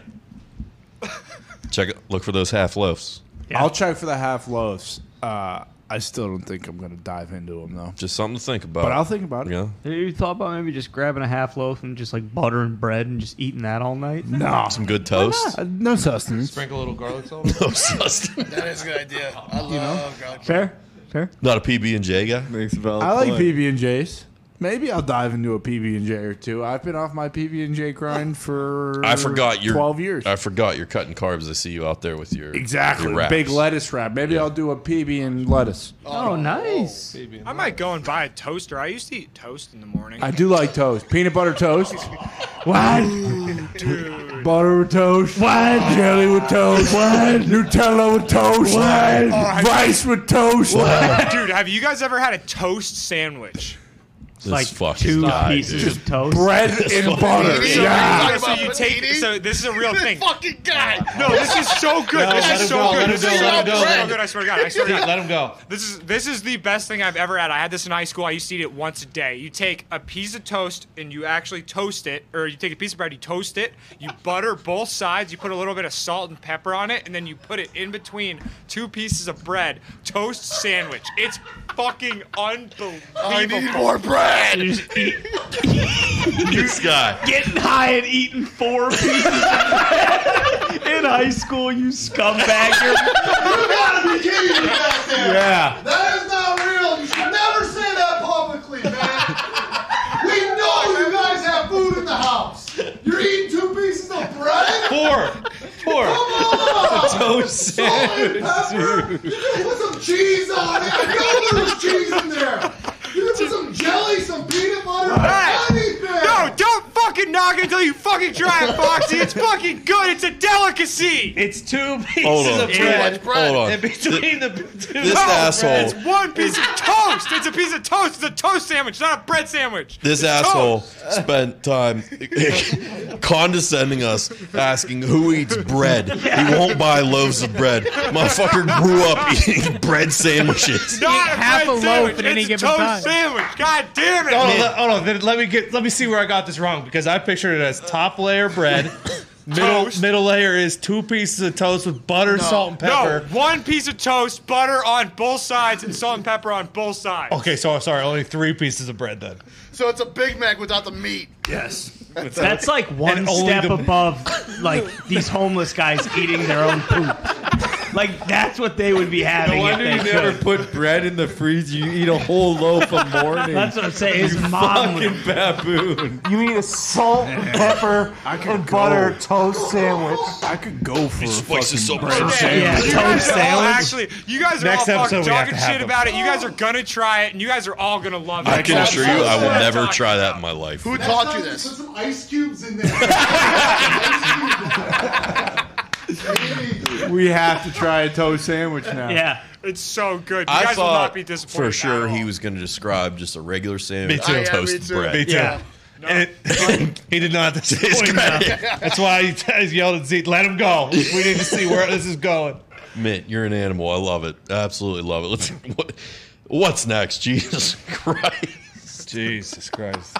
Speaker 4: Check it. Look for those half loaves.
Speaker 3: Yeah.
Speaker 5: I'll check for the half loaves. I still don't think I'm gonna dive into them though.
Speaker 4: Just something to think about.
Speaker 5: But I'll think about it.
Speaker 4: Yeah.
Speaker 3: Have you thought about maybe just grabbing a half loaf and just like butter and bread and just eating that all night?
Speaker 5: No,
Speaker 4: Some good toast.
Speaker 5: no sustenance.
Speaker 1: Sprinkle a little garlic salt.
Speaker 4: No sustenance.
Speaker 7: That is a good idea. I love garlic.
Speaker 3: Fair.
Speaker 4: Not a PB&J guy.
Speaker 6: Makes a valid
Speaker 5: I like
Speaker 6: point.
Speaker 5: PB&Js. Maybe I'll dive into a PB&J or two. I've been off my PB&J grind for
Speaker 4: I forgot you're
Speaker 5: 12 years.
Speaker 4: I forgot you're cutting carbs. I see you out there with your
Speaker 5: Exactly.
Speaker 4: your wraps.
Speaker 5: Big lettuce wrap. Maybe I'll do a PB and lettuce.
Speaker 3: Oh, nice.
Speaker 8: I might go and buy a toaster. I used to eat toast in the morning.
Speaker 5: I do like toast. Peanut butter toast. What? Butter with toast. What? Jelly with toast. What? Nutella with toast. What? Rice with toast. What?
Speaker 8: Dude, have you guys ever had a toast sandwich?
Speaker 4: This
Speaker 3: Like
Speaker 4: fucking
Speaker 3: 2
Speaker 4: guy,
Speaker 3: pieces
Speaker 4: dude.
Speaker 3: of toast.
Speaker 5: Bread and butter.
Speaker 7: So-
Speaker 5: Yeah.
Speaker 8: So you
Speaker 7: About
Speaker 8: take.
Speaker 7: eating?
Speaker 8: So this is a real thing.
Speaker 7: Fucking guy.
Speaker 8: No, this is so good. This
Speaker 1: let
Speaker 8: is
Speaker 1: him
Speaker 8: so
Speaker 1: go,
Speaker 8: good.
Speaker 1: let him
Speaker 8: This
Speaker 1: go,
Speaker 8: is
Speaker 1: let
Speaker 8: so
Speaker 1: him go, let him
Speaker 8: good. I swear to God. I swear to God.
Speaker 1: Let him go.
Speaker 8: This is the best thing I've ever had. I had this in high school. I used to eat it once a day. You take a piece of toast and you actually toast it, or you take a piece of bread, you toast it, you butter both sides, you put a little bit of salt and pepper on it, and then you put it in between 2 pieces of bread. Toast sandwich. It's fucking unbelievable.
Speaker 7: I need more bread.
Speaker 4: This guy.
Speaker 3: Getting high and eating 4 pieces of bread in high school, you scumbag.
Speaker 10: You gotta be kidding me back there.
Speaker 5: Yeah.
Speaker 10: That is not real. You should never say that publicly, man. We know you guys have food in the house. You're eating 2 pieces of bread?
Speaker 1: 4.
Speaker 10: Come on!
Speaker 6: Toast
Speaker 10: Salt
Speaker 6: sandwich,
Speaker 10: and pepper? You can put some cheese on it. I know there's cheese in there. You can put some jelly, some peanut butter,
Speaker 8: Hey!
Speaker 10: anything.
Speaker 8: No, don't fucking knock it until you fucking try it, Foxy. It's fucking good. It's a delicacy.
Speaker 1: It's 2
Speaker 4: Hold
Speaker 1: pieces
Speaker 4: on.
Speaker 1: of bread.
Speaker 4: Hold on.
Speaker 1: In between the 2.
Speaker 4: This asshole.
Speaker 8: It's 1 piece of toast. It's a piece of toast. It's a toast sandwich, not a bread sandwich.
Speaker 4: This
Speaker 8: It's
Speaker 4: asshole
Speaker 8: toast.
Speaker 4: spent time condescending us, asking who eats bread. He won't buy loaves of bread. Motherfucker grew up eating bread sandwiches.
Speaker 8: Not a
Speaker 9: half
Speaker 8: bread
Speaker 9: a loaf
Speaker 8: sandwich.
Speaker 9: at any
Speaker 8: It's
Speaker 9: given
Speaker 8: a toast
Speaker 9: time.
Speaker 8: sandwich. God damn it.
Speaker 1: Hold on. Then let me see where I got this wrong, because I pictured it as top layer bread.
Speaker 8: Toast.
Speaker 1: Middle layer is 2 pieces of toast with butter, salt, and pepper.
Speaker 8: No, 1 piece of toast, butter on both sides, and salt and pepper on both sides.
Speaker 1: Okay, so sorry, only 3 pieces of bread then.
Speaker 7: So it's a Big Mac without the meat.
Speaker 5: Yes.
Speaker 3: That's like one
Speaker 1: And only
Speaker 3: step
Speaker 1: the-
Speaker 3: above like these homeless guys eating their own poop. Like that's what they would be having
Speaker 6: No
Speaker 3: if
Speaker 6: wonder
Speaker 3: they
Speaker 6: you never
Speaker 3: could.
Speaker 6: put bread in the freezer. You eat a whole loaf a morning.
Speaker 3: That's what I'm saying. His mom would
Speaker 6: Fucking baboon.
Speaker 1: You eat a salt and pepper and butter toast sandwich.
Speaker 5: I could go for a
Speaker 4: Spices
Speaker 5: fucking
Speaker 4: so
Speaker 5: bread
Speaker 4: much.
Speaker 5: sandwich.
Speaker 3: Yeah,
Speaker 8: You
Speaker 3: toast
Speaker 8: guys are all
Speaker 3: sandwich.
Speaker 8: actually, you guys are
Speaker 1: Next
Speaker 8: all fucking
Speaker 1: episode we have
Speaker 8: talking
Speaker 1: to have
Speaker 8: shit
Speaker 1: them.
Speaker 8: about it. You guys are gonna try it, and you guys are all gonna love it.
Speaker 4: I can assure you, I will
Speaker 8: That's
Speaker 4: never
Speaker 8: what I'm
Speaker 4: try
Speaker 8: talking
Speaker 4: that
Speaker 8: about.
Speaker 4: in my life.
Speaker 7: Who
Speaker 10: Next
Speaker 7: taught
Speaker 10: time,
Speaker 7: you
Speaker 10: Put
Speaker 7: this?
Speaker 10: some ice cubes in there.
Speaker 5: We have to try a toast sandwich now.
Speaker 3: Yeah.
Speaker 8: It's so good. You
Speaker 4: I
Speaker 8: guys will not
Speaker 4: thought
Speaker 8: be disappointed.
Speaker 4: for sure
Speaker 8: at all.
Speaker 4: he was going to describe just a regular sandwich
Speaker 1: too.
Speaker 4: with
Speaker 7: Yeah, me
Speaker 4: toasted
Speaker 7: too.
Speaker 4: bread.
Speaker 1: Me too.
Speaker 3: Yeah.
Speaker 1: And he did not disappoint me. That's why he yelled at Zeke, let him go. We need to see where this is going.
Speaker 4: Mitt, you're an animal. I love it. Absolutely love it. What's next? Jesus Christ.
Speaker 1: Jesus Christ.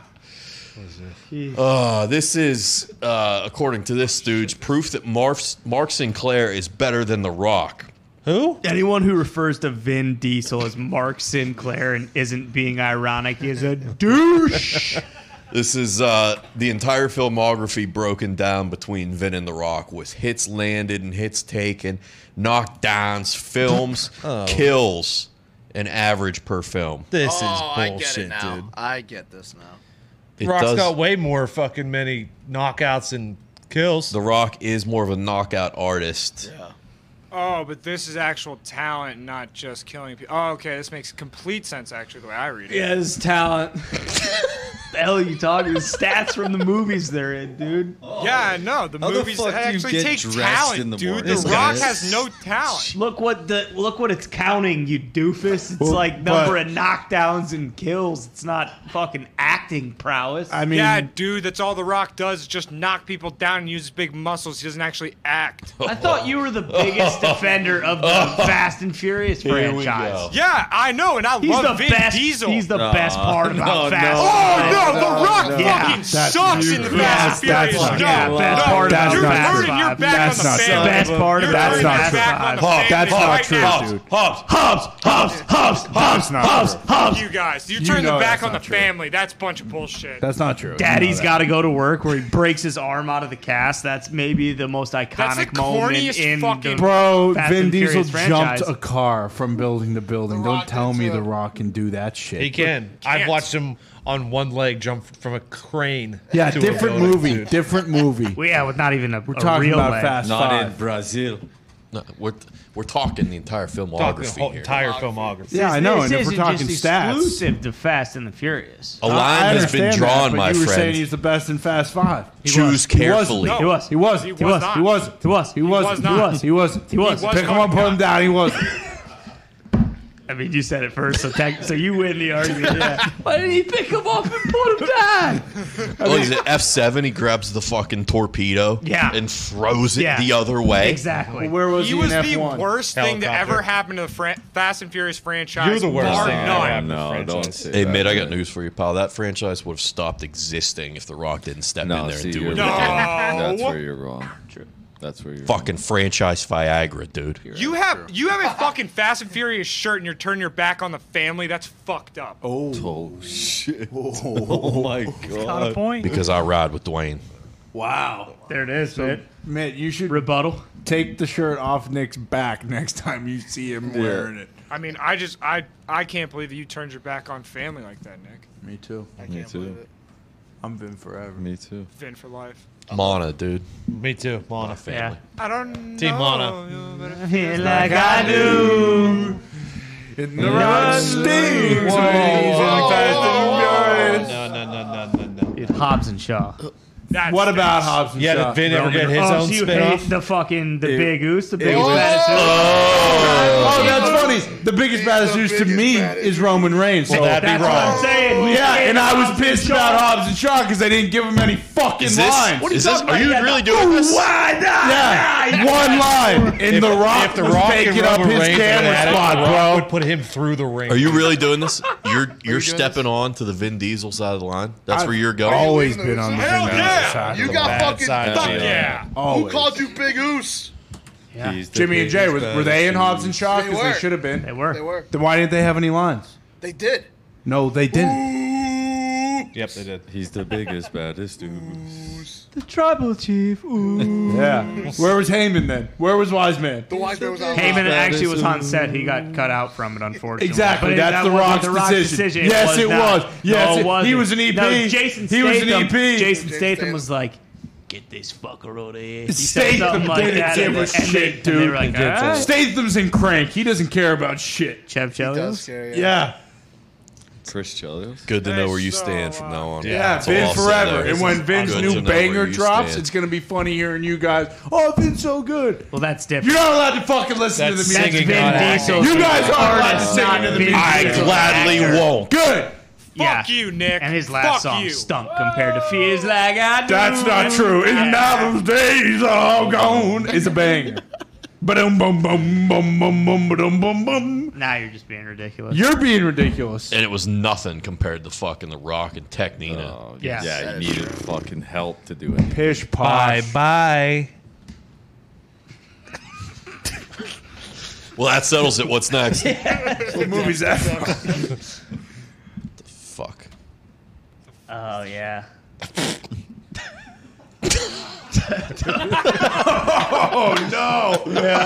Speaker 4: This is, according to this stooge, proof that Mark Sinclair is better than The Rock.
Speaker 1: Who?
Speaker 3: Anyone who refers to Vin Diesel as Mark Sinclair and isn't being ironic is a douche.
Speaker 4: This is the entire filmography broken down between Vin and The Rock with hits landed and hits taken, knockdowns, films, kills, and average per film.
Speaker 1: This
Speaker 7: Oh,
Speaker 1: is
Speaker 7: I get it
Speaker 1: bullshit,
Speaker 7: now.
Speaker 1: dude.
Speaker 7: I get this now.
Speaker 4: It
Speaker 1: Rock's
Speaker 4: does-
Speaker 1: got way more fucking many knockouts and kills.
Speaker 4: The Rock is more of a knockout artist.
Speaker 7: Yeah.
Speaker 8: Oh, but this is actual talent, not just killing people. Oh, okay, this makes complete sense, actually, the way I read it.
Speaker 3: Yeah, this talent. The hell are you talking? The stats from the movies they're in, dude.
Speaker 8: Yeah, no, the
Speaker 6: How the
Speaker 8: movies
Speaker 6: fuck do you
Speaker 8: actually
Speaker 6: get
Speaker 8: take
Speaker 6: dressed
Speaker 8: talent,
Speaker 6: in the
Speaker 8: dude.
Speaker 6: morning?
Speaker 8: The Rock has no talent.
Speaker 3: Look what it's counting, you doofus. It's
Speaker 5: Well,
Speaker 3: like number
Speaker 5: but-
Speaker 3: of knockdowns and kills. It's not fucking acting prowess.
Speaker 5: I mean,
Speaker 8: Yeah, dude, that's all The Rock does is just knock people down and use his big muscles. He doesn't actually act.
Speaker 3: I thought you were the biggest defender of the Fast and Furious
Speaker 4: Here we
Speaker 3: franchise.
Speaker 4: go.
Speaker 8: Yeah, I know, and I
Speaker 3: He's
Speaker 8: love
Speaker 3: the
Speaker 8: Vin
Speaker 3: best.
Speaker 8: Diesel.
Speaker 3: He's the best part about
Speaker 6: no,
Speaker 3: Fast.
Speaker 8: Oh
Speaker 3: and
Speaker 8: no,
Speaker 3: Furious.
Speaker 8: The Rock
Speaker 3: Yeah,
Speaker 8: fucking
Speaker 5: that's
Speaker 8: sucks in the
Speaker 5: true.
Speaker 8: Fast and
Speaker 5: That's
Speaker 8: Furious.
Speaker 5: not
Speaker 8: No,
Speaker 3: Yeah,
Speaker 5: true.
Speaker 3: best
Speaker 8: no,
Speaker 3: part
Speaker 5: That's
Speaker 8: you're
Speaker 3: about
Speaker 5: not
Speaker 3: Fast
Speaker 5: true.
Speaker 8: turning your
Speaker 3: Five.
Speaker 8: back
Speaker 5: That's
Speaker 8: on the
Speaker 5: not
Speaker 8: family.
Speaker 5: true.
Speaker 3: Best part
Speaker 8: You're
Speaker 3: about
Speaker 8: turning
Speaker 5: That's
Speaker 8: your
Speaker 5: not
Speaker 8: back
Speaker 5: true.
Speaker 8: on the
Speaker 4: Hobbs,
Speaker 8: family
Speaker 5: that's not
Speaker 8: right
Speaker 5: true,
Speaker 8: now.
Speaker 5: dude.
Speaker 3: Hobbs.
Speaker 5: That's not true.
Speaker 8: You guys, you turn
Speaker 5: know
Speaker 8: the back
Speaker 5: that's
Speaker 8: on the
Speaker 5: not true.
Speaker 8: family. That's a bunch of bullshit.
Speaker 5: That's not true.
Speaker 3: Daddy's got to go to work where he breaks his arm out of the cast. That's maybe the most
Speaker 8: That's
Speaker 3: iconic
Speaker 8: the
Speaker 3: moment
Speaker 8: corniest
Speaker 3: in
Speaker 8: fucking-
Speaker 3: the
Speaker 5: Bro,
Speaker 3: Fast
Speaker 5: Vin
Speaker 3: and
Speaker 5: Diesel
Speaker 3: Furious
Speaker 5: jumped
Speaker 3: franchise.
Speaker 5: a car from building to building.
Speaker 7: The
Speaker 5: Don't
Speaker 7: Rock
Speaker 5: tell
Speaker 7: did
Speaker 5: me
Speaker 7: too.
Speaker 5: The Rock can do that shit.
Speaker 1: He can. I've watched him on one leg jump from a crane.
Speaker 5: Yeah,
Speaker 1: to a
Speaker 5: different
Speaker 1: building,
Speaker 5: movie.
Speaker 1: dude.
Speaker 5: Different movie.
Speaker 3: Well, yeah, with not even a
Speaker 5: We're talking
Speaker 3: real
Speaker 5: about
Speaker 3: leg.
Speaker 5: Fast
Speaker 6: Not in
Speaker 5: Five.
Speaker 6: Brazil.
Speaker 4: No, we're talking the entire
Speaker 1: Talking the
Speaker 4: filmography
Speaker 1: whole
Speaker 4: here.
Speaker 1: entire filmography.
Speaker 5: Yeah, I know.
Speaker 3: This
Speaker 5: And if we're
Speaker 3: isn't
Speaker 5: talking
Speaker 3: just
Speaker 5: stats,
Speaker 3: exclusive to Fast and the Furious.
Speaker 4: A line
Speaker 5: I
Speaker 4: has been
Speaker 5: understand
Speaker 4: drawn,
Speaker 5: that, but
Speaker 4: my
Speaker 5: you were saying
Speaker 4: friend.
Speaker 5: he's the best in Fast Five.
Speaker 4: Choose carefully.
Speaker 8: No.
Speaker 3: He was.
Speaker 5: He was.
Speaker 8: He
Speaker 5: He
Speaker 8: was
Speaker 5: was.
Speaker 8: not.
Speaker 5: He was.
Speaker 3: He was.
Speaker 5: He was.
Speaker 8: was
Speaker 5: He
Speaker 8: not.
Speaker 5: was. He was.
Speaker 3: He was.
Speaker 8: was
Speaker 5: Pick him
Speaker 8: not.
Speaker 5: up, put him down. He was.
Speaker 3: I mean, you said it first, so you win the argument. Yeah. Why didn't he pick him up and put him down?
Speaker 4: Oh, he's at F7. He grabs the fucking torpedo
Speaker 3: Yeah.
Speaker 4: and throws it
Speaker 3: Yeah.
Speaker 4: the other way.
Speaker 3: Exactly.
Speaker 5: Where was
Speaker 8: He
Speaker 5: he,
Speaker 8: was
Speaker 5: in
Speaker 8: the
Speaker 5: F1?
Speaker 8: worst thing to
Speaker 1: Helicopter.
Speaker 8: ever happen to the Fast and Furious franchise.
Speaker 1: You're the worst
Speaker 8: bar
Speaker 1: thing that
Speaker 8: none.
Speaker 1: ever happened.
Speaker 6: No,
Speaker 1: franchise.
Speaker 6: don't say
Speaker 4: Hey,
Speaker 6: that.
Speaker 4: Mitt, I got news for you, pal. That franchise would have stopped existing if The Rock didn't step
Speaker 6: No,
Speaker 4: in there
Speaker 6: see,
Speaker 4: and do
Speaker 6: you're
Speaker 4: it.
Speaker 8: No.
Speaker 6: wrong. That's where you're wrong. True. That's where you're
Speaker 4: Fucking franchise Viagra, dude.
Speaker 8: You have a fucking Fast and Furious shirt and you're turning your back on the family. That's fucked up.
Speaker 6: wrong. Oh, shit. Oh, my
Speaker 9: Got a
Speaker 6: God.
Speaker 9: point.
Speaker 4: Because I ride with Dwayne.
Speaker 5: Wow.
Speaker 3: There it is, man.
Speaker 5: Mitt, you should
Speaker 3: Rebuttal.
Speaker 5: take the shirt off Nick's back next time you see him wearing it.
Speaker 8: I mean, I can't believe that you turned your back on family like that, Nick.
Speaker 5: Me too.
Speaker 7: I
Speaker 6: Me
Speaker 7: can't
Speaker 6: too.
Speaker 7: believe it.
Speaker 5: I'm Vin forever.
Speaker 6: Me too.
Speaker 8: Vin for life.
Speaker 4: Mana, dude.
Speaker 1: Me too. Mona.
Speaker 3: Yeah.
Speaker 8: I don't
Speaker 1: Team
Speaker 8: know.
Speaker 1: Lana.
Speaker 8: But it
Speaker 3: Feel
Speaker 8: feels
Speaker 3: like I do.
Speaker 5: In the right stings.
Speaker 1: No.
Speaker 3: It's Hobbs and Shaw.
Speaker 8: That's
Speaker 5: What about Hobbs and
Speaker 1: Yeah,
Speaker 5: Shaw?
Speaker 1: did Vin ever get his
Speaker 3: Oh,
Speaker 1: own
Speaker 3: so you
Speaker 1: spin
Speaker 3: hate
Speaker 1: off?
Speaker 3: the fucking
Speaker 5: It-
Speaker 3: big goose, the biggest
Speaker 5: was-
Speaker 3: baddest goose?
Speaker 5: Oh, that's funny. The biggest baddest
Speaker 7: the
Speaker 5: news to
Speaker 7: biggest
Speaker 5: me
Speaker 7: baddest.
Speaker 5: is Roman Reigns. So
Speaker 1: That'd be
Speaker 3: That's what
Speaker 1: wrong.
Speaker 3: I'm saying. We
Speaker 5: yeah,
Speaker 3: hate
Speaker 5: and I was
Speaker 3: Hobbs and
Speaker 5: pissed
Speaker 3: Shaw.
Speaker 5: about Hobbs and Shaw because they didn't give him any fucking
Speaker 4: Is this,
Speaker 5: lines.
Speaker 3: What are you
Speaker 4: is this,
Speaker 3: talking
Speaker 4: are
Speaker 3: about?
Speaker 4: you
Speaker 3: Yeah,
Speaker 4: really
Speaker 3: no.
Speaker 4: doing this?
Speaker 5: Yeah, one line. And The Rock
Speaker 1: If the
Speaker 5: was
Speaker 1: Rock and
Speaker 5: taking up
Speaker 1: Roman
Speaker 5: his
Speaker 1: Reigns
Speaker 5: camera
Speaker 1: had it,
Speaker 5: spot,
Speaker 1: The Rock
Speaker 5: bro.
Speaker 1: would put him through the ring.
Speaker 4: Are you really doing this? You're
Speaker 7: doing
Speaker 4: stepping on to the Vin Diesel side of the line? That's where you're going?
Speaker 5: Always been on the
Speaker 8: Hell
Speaker 5: Vin
Speaker 8: yeah.
Speaker 5: Diesel side.
Speaker 7: You
Speaker 5: of the
Speaker 7: got
Speaker 1: bad
Speaker 7: fucking.
Speaker 1: side.
Speaker 8: Fuck
Speaker 6: Yeah.
Speaker 8: yeah.
Speaker 7: Who
Speaker 5: Always.
Speaker 7: called you Big Oos?
Speaker 3: Yeah.
Speaker 6: He's the
Speaker 5: Jimmy and Jay,
Speaker 6: biggest,
Speaker 5: were they in
Speaker 6: baddest
Speaker 5: Hobbs and Shaw?
Speaker 7: They
Speaker 5: Because they
Speaker 7: were.
Speaker 5: should have been.
Speaker 3: They were.
Speaker 7: They were.
Speaker 5: Then why didn't they have any lines?
Speaker 7: They did.
Speaker 5: No, they didn't.
Speaker 1: Yep, they did.
Speaker 6: He's the biggest, baddest dude.
Speaker 3: The tribal chief. Ooh.
Speaker 5: Yeah. Where was Heyman then? Where was Wiseman?
Speaker 7: The white man was on.
Speaker 3: Heyman
Speaker 6: That
Speaker 3: actually
Speaker 6: is
Speaker 3: was on set. He got cut out from it, unfortunately.
Speaker 5: Exactly.
Speaker 3: But
Speaker 5: That's
Speaker 3: that
Speaker 5: The
Speaker 3: wasn't
Speaker 5: Rock's decision.
Speaker 3: It
Speaker 5: Yes, it
Speaker 3: not.
Speaker 5: was. Yes,
Speaker 3: no,
Speaker 5: it-
Speaker 3: it wasn't.
Speaker 5: he was an EP.
Speaker 3: No, Jason
Speaker 5: He was an
Speaker 3: Statham-
Speaker 5: EP.
Speaker 3: Jason
Speaker 7: Jason
Speaker 3: Statham
Speaker 7: Statham.
Speaker 3: was like, "Get this fucker over here." He said
Speaker 5: Statham
Speaker 3: something like
Speaker 5: didn't
Speaker 3: that,
Speaker 5: give
Speaker 3: and
Speaker 5: a
Speaker 3: they-
Speaker 5: shit,
Speaker 3: and they
Speaker 5: dude.
Speaker 3: were like, "Ah."
Speaker 5: Statham's in Crank. He doesn't care about shit.
Speaker 3: Chev
Speaker 7: He does
Speaker 3: Chelios.
Speaker 7: care,
Speaker 5: Yeah.
Speaker 6: Chris Chelios.
Speaker 4: Good to know
Speaker 8: Hey,
Speaker 4: where you
Speaker 8: so,
Speaker 4: stand from now on.
Speaker 5: Yeah,
Speaker 4: That's all
Speaker 5: Vin
Speaker 4: I'll say
Speaker 5: forever.
Speaker 4: there.
Speaker 5: And when Vin's
Speaker 4: Good
Speaker 5: new
Speaker 4: to know where
Speaker 5: banger
Speaker 4: you
Speaker 5: drops,
Speaker 4: stand.
Speaker 5: it's going to be funny hearing you guys. Oh, Vin's so good.
Speaker 3: Well, that's
Speaker 5: You're
Speaker 3: different.
Speaker 5: not allowed to fucking listen to
Speaker 1: That's
Speaker 5: the
Speaker 3: That's
Speaker 5: music.
Speaker 1: singing,
Speaker 3: Vin
Speaker 1: not acting.
Speaker 3: Diesel.
Speaker 5: You guys are allowed to
Speaker 3: Artist,
Speaker 5: sing
Speaker 3: not
Speaker 5: into the
Speaker 3: Vin
Speaker 5: music.
Speaker 4: I
Speaker 3: Diesel.
Speaker 4: gladly
Speaker 3: Actor.
Speaker 4: won't.
Speaker 5: Good.
Speaker 3: Yeah.
Speaker 8: Fuck you, Nick.
Speaker 3: And his last
Speaker 8: Fuck
Speaker 3: song
Speaker 8: you.
Speaker 3: stunk compared to "Feels Like I Do."
Speaker 5: That's not true. And now those days are all gone. It's a banger. Ba-dum bum bum bum bum bum ba-dum bum bum.
Speaker 3: Now you're just being ridiculous.
Speaker 5: You're being ridiculous.
Speaker 4: And it was nothing compared to fucking The Rock and Technina.
Speaker 6: Oh,
Speaker 3: Yeah.
Speaker 6: Yeah, he needed fucking help to do it.
Speaker 5: Pish
Speaker 1: Bye
Speaker 5: posh.
Speaker 1: bye.
Speaker 4: Well, that settles it. What's next?
Speaker 5: What movie's that?
Speaker 4: Fuck.
Speaker 3: Oh yeah.
Speaker 5: Oh no!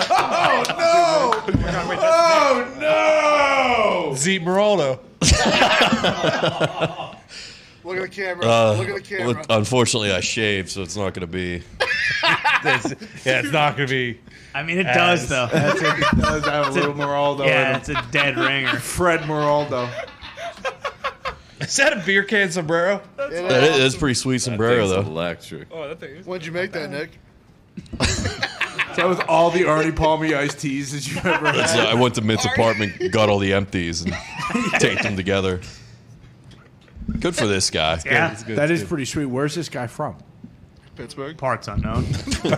Speaker 5: Oh no!
Speaker 1: Zeke Moraldo.
Speaker 7: Look Look at the camera. Look at the camera.
Speaker 4: Unfortunately, I shaved, so it's not going to be.
Speaker 1: It's not going to be.
Speaker 3: I mean, it does though.
Speaker 5: It does have a little Moraldo.
Speaker 3: Yeah,
Speaker 5: in
Speaker 3: it's a dead ringer.
Speaker 5: Fred Moraldo.
Speaker 1: Is that a beer can sombrero?
Speaker 4: That's pretty sweet sombrero, though.
Speaker 6: Electric.
Speaker 8: Oh, that thing is.
Speaker 7: When'd you make that, Nick?
Speaker 5: That was all the Arnie Palmy iced teas that you ever had.
Speaker 4: I went to Mint's apartment, got all the empties, and taped them together. Good for this guy.
Speaker 3: Yeah,
Speaker 5: That is pretty sweet. Where's this guy from?
Speaker 7: Pittsburgh.
Speaker 3: parts unknown.
Speaker 5: Pick him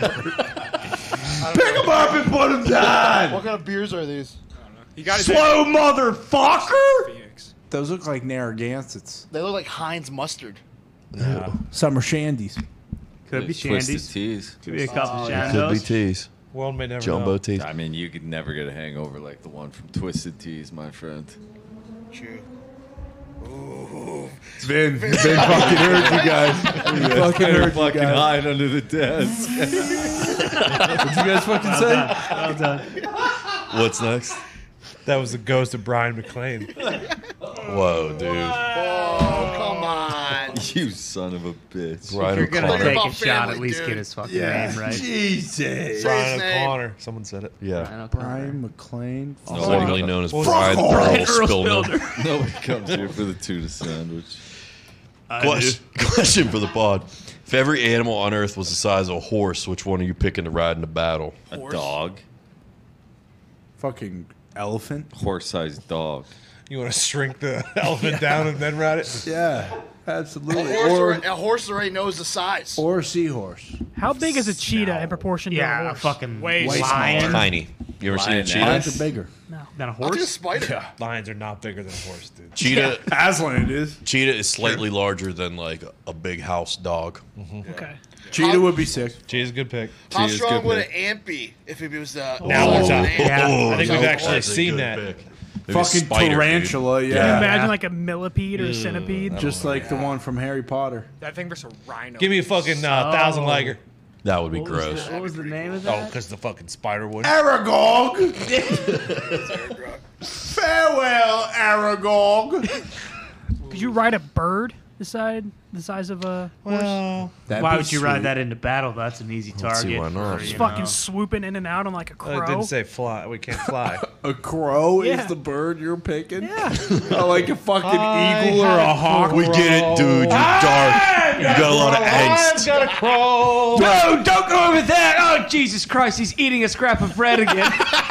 Speaker 5: up and put him down.
Speaker 7: What kind of beers are these?
Speaker 8: You got his
Speaker 3: Slow motherfucker!
Speaker 8: Phoenix.
Speaker 5: Those look like Narragansetts.
Speaker 7: They look like Heinz mustard.
Speaker 5: Some are Shandies.
Speaker 3: Could be
Speaker 6: Twisted
Speaker 3: shandies.
Speaker 6: teas.
Speaker 3: Could be a couple
Speaker 4: Could be
Speaker 3: shandos.
Speaker 4: teas.
Speaker 1: World may never
Speaker 4: Jumbo
Speaker 1: know.
Speaker 4: teas.
Speaker 6: I mean, you could never get a hangover like the one from Twisted Teas, my friend.
Speaker 7: True.
Speaker 5: Vin fucking heard you guys. Fucking heard you guys.
Speaker 6: hide under the desk.
Speaker 5: What'd you guys fucking say?
Speaker 3: Well done.
Speaker 4: What's next?
Speaker 1: That was the ghost of Brian McLean.
Speaker 4: Whoa, dude.
Speaker 7: Oh, come on.
Speaker 6: You son of a bitch.
Speaker 4: Ryan
Speaker 3: You're gonna
Speaker 4: O'Connor.
Speaker 3: take
Speaker 7: about
Speaker 3: a shot,
Speaker 7: family,
Speaker 3: at least
Speaker 7: dude.
Speaker 3: get his fucking name right.
Speaker 5: Jesus.
Speaker 1: Brian
Speaker 7: name.
Speaker 1: O'Connor. Someone said it.
Speaker 4: Yeah.
Speaker 5: Brian McLean.
Speaker 4: Formerly known as
Speaker 1: Well,
Speaker 4: Brian Earl Spillman.
Speaker 6: Nobody comes here for the tuna sandwich.
Speaker 4: Question for the pod. If every animal on Earth was the size of a horse, which one are you picking to ride in a battle?
Speaker 6: A dog.
Speaker 5: Fucking elephant.
Speaker 6: Horse-sized dog.
Speaker 1: You want to shrink the elephant down and then ride it?
Speaker 5: Yeah, absolutely.
Speaker 7: A horse already knows the size.
Speaker 5: Or a seahorse.
Speaker 9: How big is a cheetah in proportion to a
Speaker 3: Yeah, a
Speaker 9: horse?
Speaker 3: fucking
Speaker 8: Way
Speaker 3: lion
Speaker 4: Tiny. You ever seen a
Speaker 6: Lion
Speaker 4: cheetah?
Speaker 5: Lions are bigger.
Speaker 3: than a
Speaker 7: I'll take a
Speaker 3: horse.
Speaker 7: spider.
Speaker 1: Lions are not bigger than a horse, dude.
Speaker 4: Cheetah.
Speaker 5: Aslan is.
Speaker 4: Cheetah is slightly larger than like a big house dog.
Speaker 9: Okay.
Speaker 5: Cheetah would be sick.
Speaker 1: Cheetah's a good pick.
Speaker 7: How
Speaker 6: Cheetah's
Speaker 7: strong
Speaker 6: good
Speaker 7: would
Speaker 6: pick.
Speaker 7: an ant be if it was the
Speaker 1: Now we're talking.
Speaker 3: Yeah.
Speaker 1: I think we've actually
Speaker 4: That's a
Speaker 1: seen
Speaker 4: good
Speaker 1: that.
Speaker 4: pick. Maybe a
Speaker 5: Fucking
Speaker 4: spider, dude.
Speaker 5: tarantula,
Speaker 9: Can you
Speaker 5: yeah.
Speaker 9: imagine like a millipede or a centipede?
Speaker 5: Just like the one from Harry Potter.
Speaker 8: That thing versus a rhino.
Speaker 1: Give me a fucking 1,000 Liger.
Speaker 4: That would be gross.
Speaker 3: What was the name of
Speaker 1: Oh,
Speaker 3: that?
Speaker 1: because the fucking spider would.
Speaker 5: Aragog! Farewell, Aragog!
Speaker 9: Could you ride a bird the size of a horse?
Speaker 1: Well,
Speaker 3: Why would you ride that into battle? That's an easy target.
Speaker 4: see why not.
Speaker 3: for,
Speaker 9: Just
Speaker 3: you
Speaker 9: fucking
Speaker 3: know.
Speaker 9: swooping in and out on like a
Speaker 1: it
Speaker 9: crow.
Speaker 1: didn't say fly. We can't fly.
Speaker 5: A crow
Speaker 9: Yeah.
Speaker 5: is the bird you're picking?
Speaker 9: Yeah.
Speaker 5: Like a fucking
Speaker 1: I
Speaker 5: eagle or
Speaker 1: had
Speaker 5: a
Speaker 1: a
Speaker 5: hawk?
Speaker 4: We get it, dude. You're dark. You got a lot of angst.
Speaker 1: got a crow.
Speaker 3: No, don't go over that! Oh, Jesus Christ, he's eating a scrap of bread again.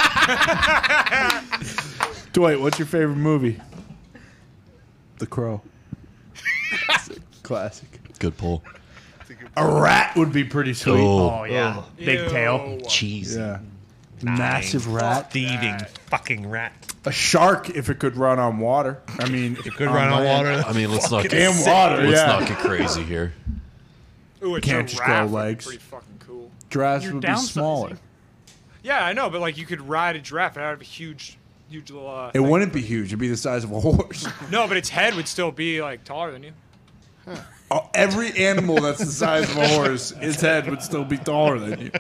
Speaker 5: Dwight, what's your favorite movie? The Crow. Classic.
Speaker 4: Good pull.
Speaker 5: A rat would be pretty sweet.
Speaker 3: Oh, yeah. Big
Speaker 8: Ew.
Speaker 3: tail.
Speaker 4: Cheese.
Speaker 5: Yeah. Massive rat.
Speaker 1: Thieving fucking rat.
Speaker 5: A shark if it could run on water. I mean,
Speaker 1: It could run on
Speaker 5: land.
Speaker 1: water.
Speaker 4: I mean, let's not
Speaker 5: And water,
Speaker 4: let's
Speaker 5: yeah.
Speaker 4: not get crazy here.
Speaker 8: Ooh, a
Speaker 5: Can't just
Speaker 8: giraffe
Speaker 5: grow
Speaker 8: would be
Speaker 5: legs.
Speaker 8: Pretty fucking cool.
Speaker 5: Giraffes
Speaker 9: You're
Speaker 5: would be
Speaker 9: downsizing.
Speaker 5: smaller.
Speaker 8: Yeah, I know, but like you could ride a giraffe and have a huge little.
Speaker 5: It wouldn't be huge. It'd be the size of a horse.
Speaker 8: No, but its head would still be like taller than you.
Speaker 5: Oh, every animal that's the size of a horse, its head would still be taller than you.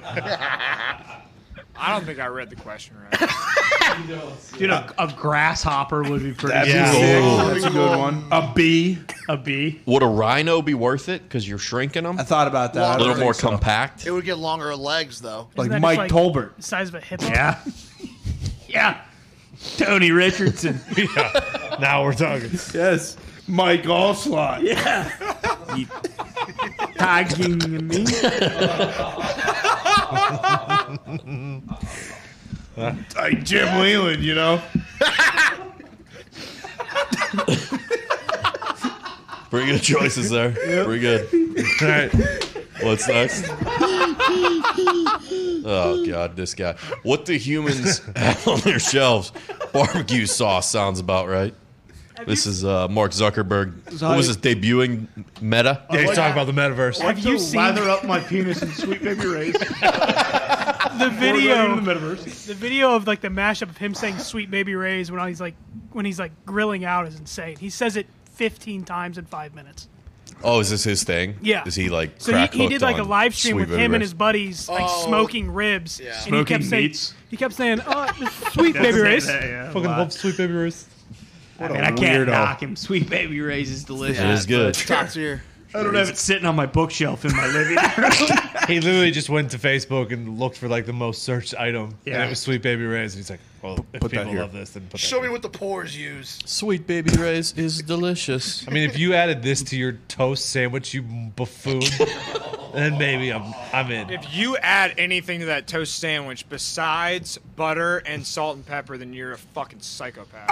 Speaker 8: I don't think I read the question right.
Speaker 3: Dude, a grasshopper would be pretty
Speaker 5: That'd
Speaker 1: Yeah.
Speaker 5: be sick.
Speaker 4: Oh.
Speaker 5: That's a good one. A bee.
Speaker 3: A bee.
Speaker 4: Would a rhino be worth it? Because you're shrinking them?
Speaker 5: I thought about that.
Speaker 7: Well,
Speaker 5: I
Speaker 4: A
Speaker 5: don't
Speaker 4: little
Speaker 5: think
Speaker 4: more
Speaker 5: so.
Speaker 4: compact?
Speaker 7: It would get longer legs though.
Speaker 5: Like
Speaker 9: Isn't that
Speaker 5: Mike
Speaker 9: just,
Speaker 5: Tolbert.
Speaker 9: The size of a hippo.
Speaker 3: Yeah. Yeah. Tony Richardson.
Speaker 1: Now we're talking.
Speaker 5: Yes. Mike Allslot.
Speaker 3: Yeah. Tagging me.
Speaker 5: Like Jim Leland, you know?
Speaker 4: Pretty good choices there. Pretty good.
Speaker 1: All right.
Speaker 4: What's next? Oh, God, this guy. What do humans have on their shelves? Barbecue sauce sounds about right. This is Mark Zuckerberg. What was his debuting Meta?
Speaker 1: Yeah, he's talking about the metaverse.
Speaker 9: Have you seen
Speaker 3: Lather up my penis in Sweet Baby Ray's.
Speaker 9: the video?
Speaker 3: the metaverse.
Speaker 9: The video of like the mashup of him saying "Sweet Baby Ray's" when he's like grilling out is insane. He says it 15 times in 5 minutes.
Speaker 4: Oh, is this his thing?
Speaker 9: Yeah.
Speaker 4: Is he like
Speaker 9: So
Speaker 4: crack
Speaker 9: he did
Speaker 4: hooked
Speaker 9: like a
Speaker 4: on
Speaker 9: live stream
Speaker 4: Sweet
Speaker 9: with
Speaker 4: Baby
Speaker 9: him and
Speaker 4: Ray's?
Speaker 9: his buddies, like smoking ribs.
Speaker 7: Yeah.
Speaker 9: And
Speaker 3: Smoking
Speaker 9: he kept saying,
Speaker 3: meats.
Speaker 9: He kept saying, "Sweet Baby Ray's."
Speaker 1: Fucking love Sweet Baby Ray's.
Speaker 3: I mean, I can't knock him. Sweet Baby Ray's is delicious.
Speaker 4: It is good.
Speaker 7: Top tier.
Speaker 3: I don't have it sitting on my bookshelf in my living room.
Speaker 1: He literally just went to Facebook and looked for like the most searched item, and
Speaker 3: Yeah.
Speaker 1: it was Sweet Baby Ray's. And he's like, "Well, if
Speaker 5: put that
Speaker 1: people
Speaker 5: here.
Speaker 1: love this, then put that."
Speaker 7: Show me
Speaker 1: here."
Speaker 7: what the pores use.
Speaker 4: Sweet Baby Ray's is delicious.
Speaker 1: I mean, if you added this to your toast sandwich, you buffoon, then maybe I'm in.
Speaker 8: If you add anything to that toast sandwich besides butter and salt and pepper, then you're a fucking psychopath.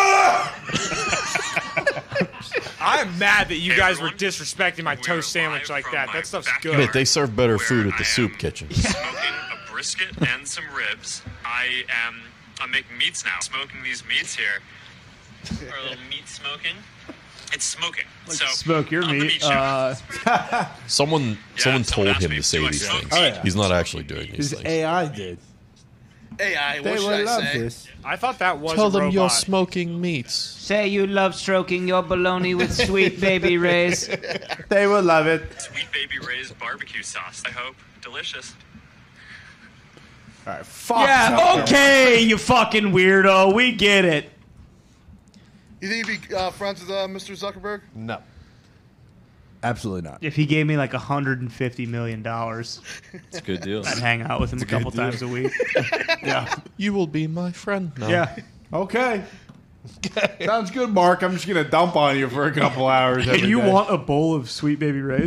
Speaker 8: I am mad that you guys were disrespecting my toast sandwich like that. That stuff's good.
Speaker 4: But they serve better food at the soup kitchen.
Speaker 11: Smoking a brisket and some ribs. I'm making meats now. Smoking these meats here. Or a little meat smoking. It's smoking. So
Speaker 5: Smoke your
Speaker 11: on the
Speaker 5: meat.
Speaker 11: show.
Speaker 4: Someone told him to say these things.
Speaker 5: Oh, yeah.
Speaker 4: He's not actually doing these
Speaker 5: His
Speaker 4: things.
Speaker 5: AI did.
Speaker 7: AI,
Speaker 5: They
Speaker 7: what should
Speaker 5: will
Speaker 7: I
Speaker 5: love
Speaker 7: say?
Speaker 5: this.
Speaker 8: I thought that was
Speaker 4: Tell
Speaker 8: a
Speaker 4: them you're
Speaker 8: robot.
Speaker 4: smoking meats.
Speaker 3: Say you love stroking your baloney with Sweet Baby Ray's.
Speaker 5: They will love it.
Speaker 11: Sweet Baby Ray's barbecue sauce. I hope. Delicious.
Speaker 5: All right, fuck.
Speaker 3: Yeah,
Speaker 5: Zuckerberg.
Speaker 3: okay, you fucking weirdo. We get it.
Speaker 7: You think you'd be friends with Mr. Zuckerberg?
Speaker 1: No.
Speaker 5: Absolutely not.
Speaker 3: If he gave me like $150 million,
Speaker 6: It's a good deal.
Speaker 3: I'd hang out with him a couple times a week.
Speaker 5: Yeah.
Speaker 4: You will be my friend now.
Speaker 3: Yeah.
Speaker 5: Okay. Sounds good, Mark. I'm just gonna dump on you for a couple hours. Every
Speaker 3: You
Speaker 5: day.
Speaker 3: want a bowl of Sweet Baby Ray's?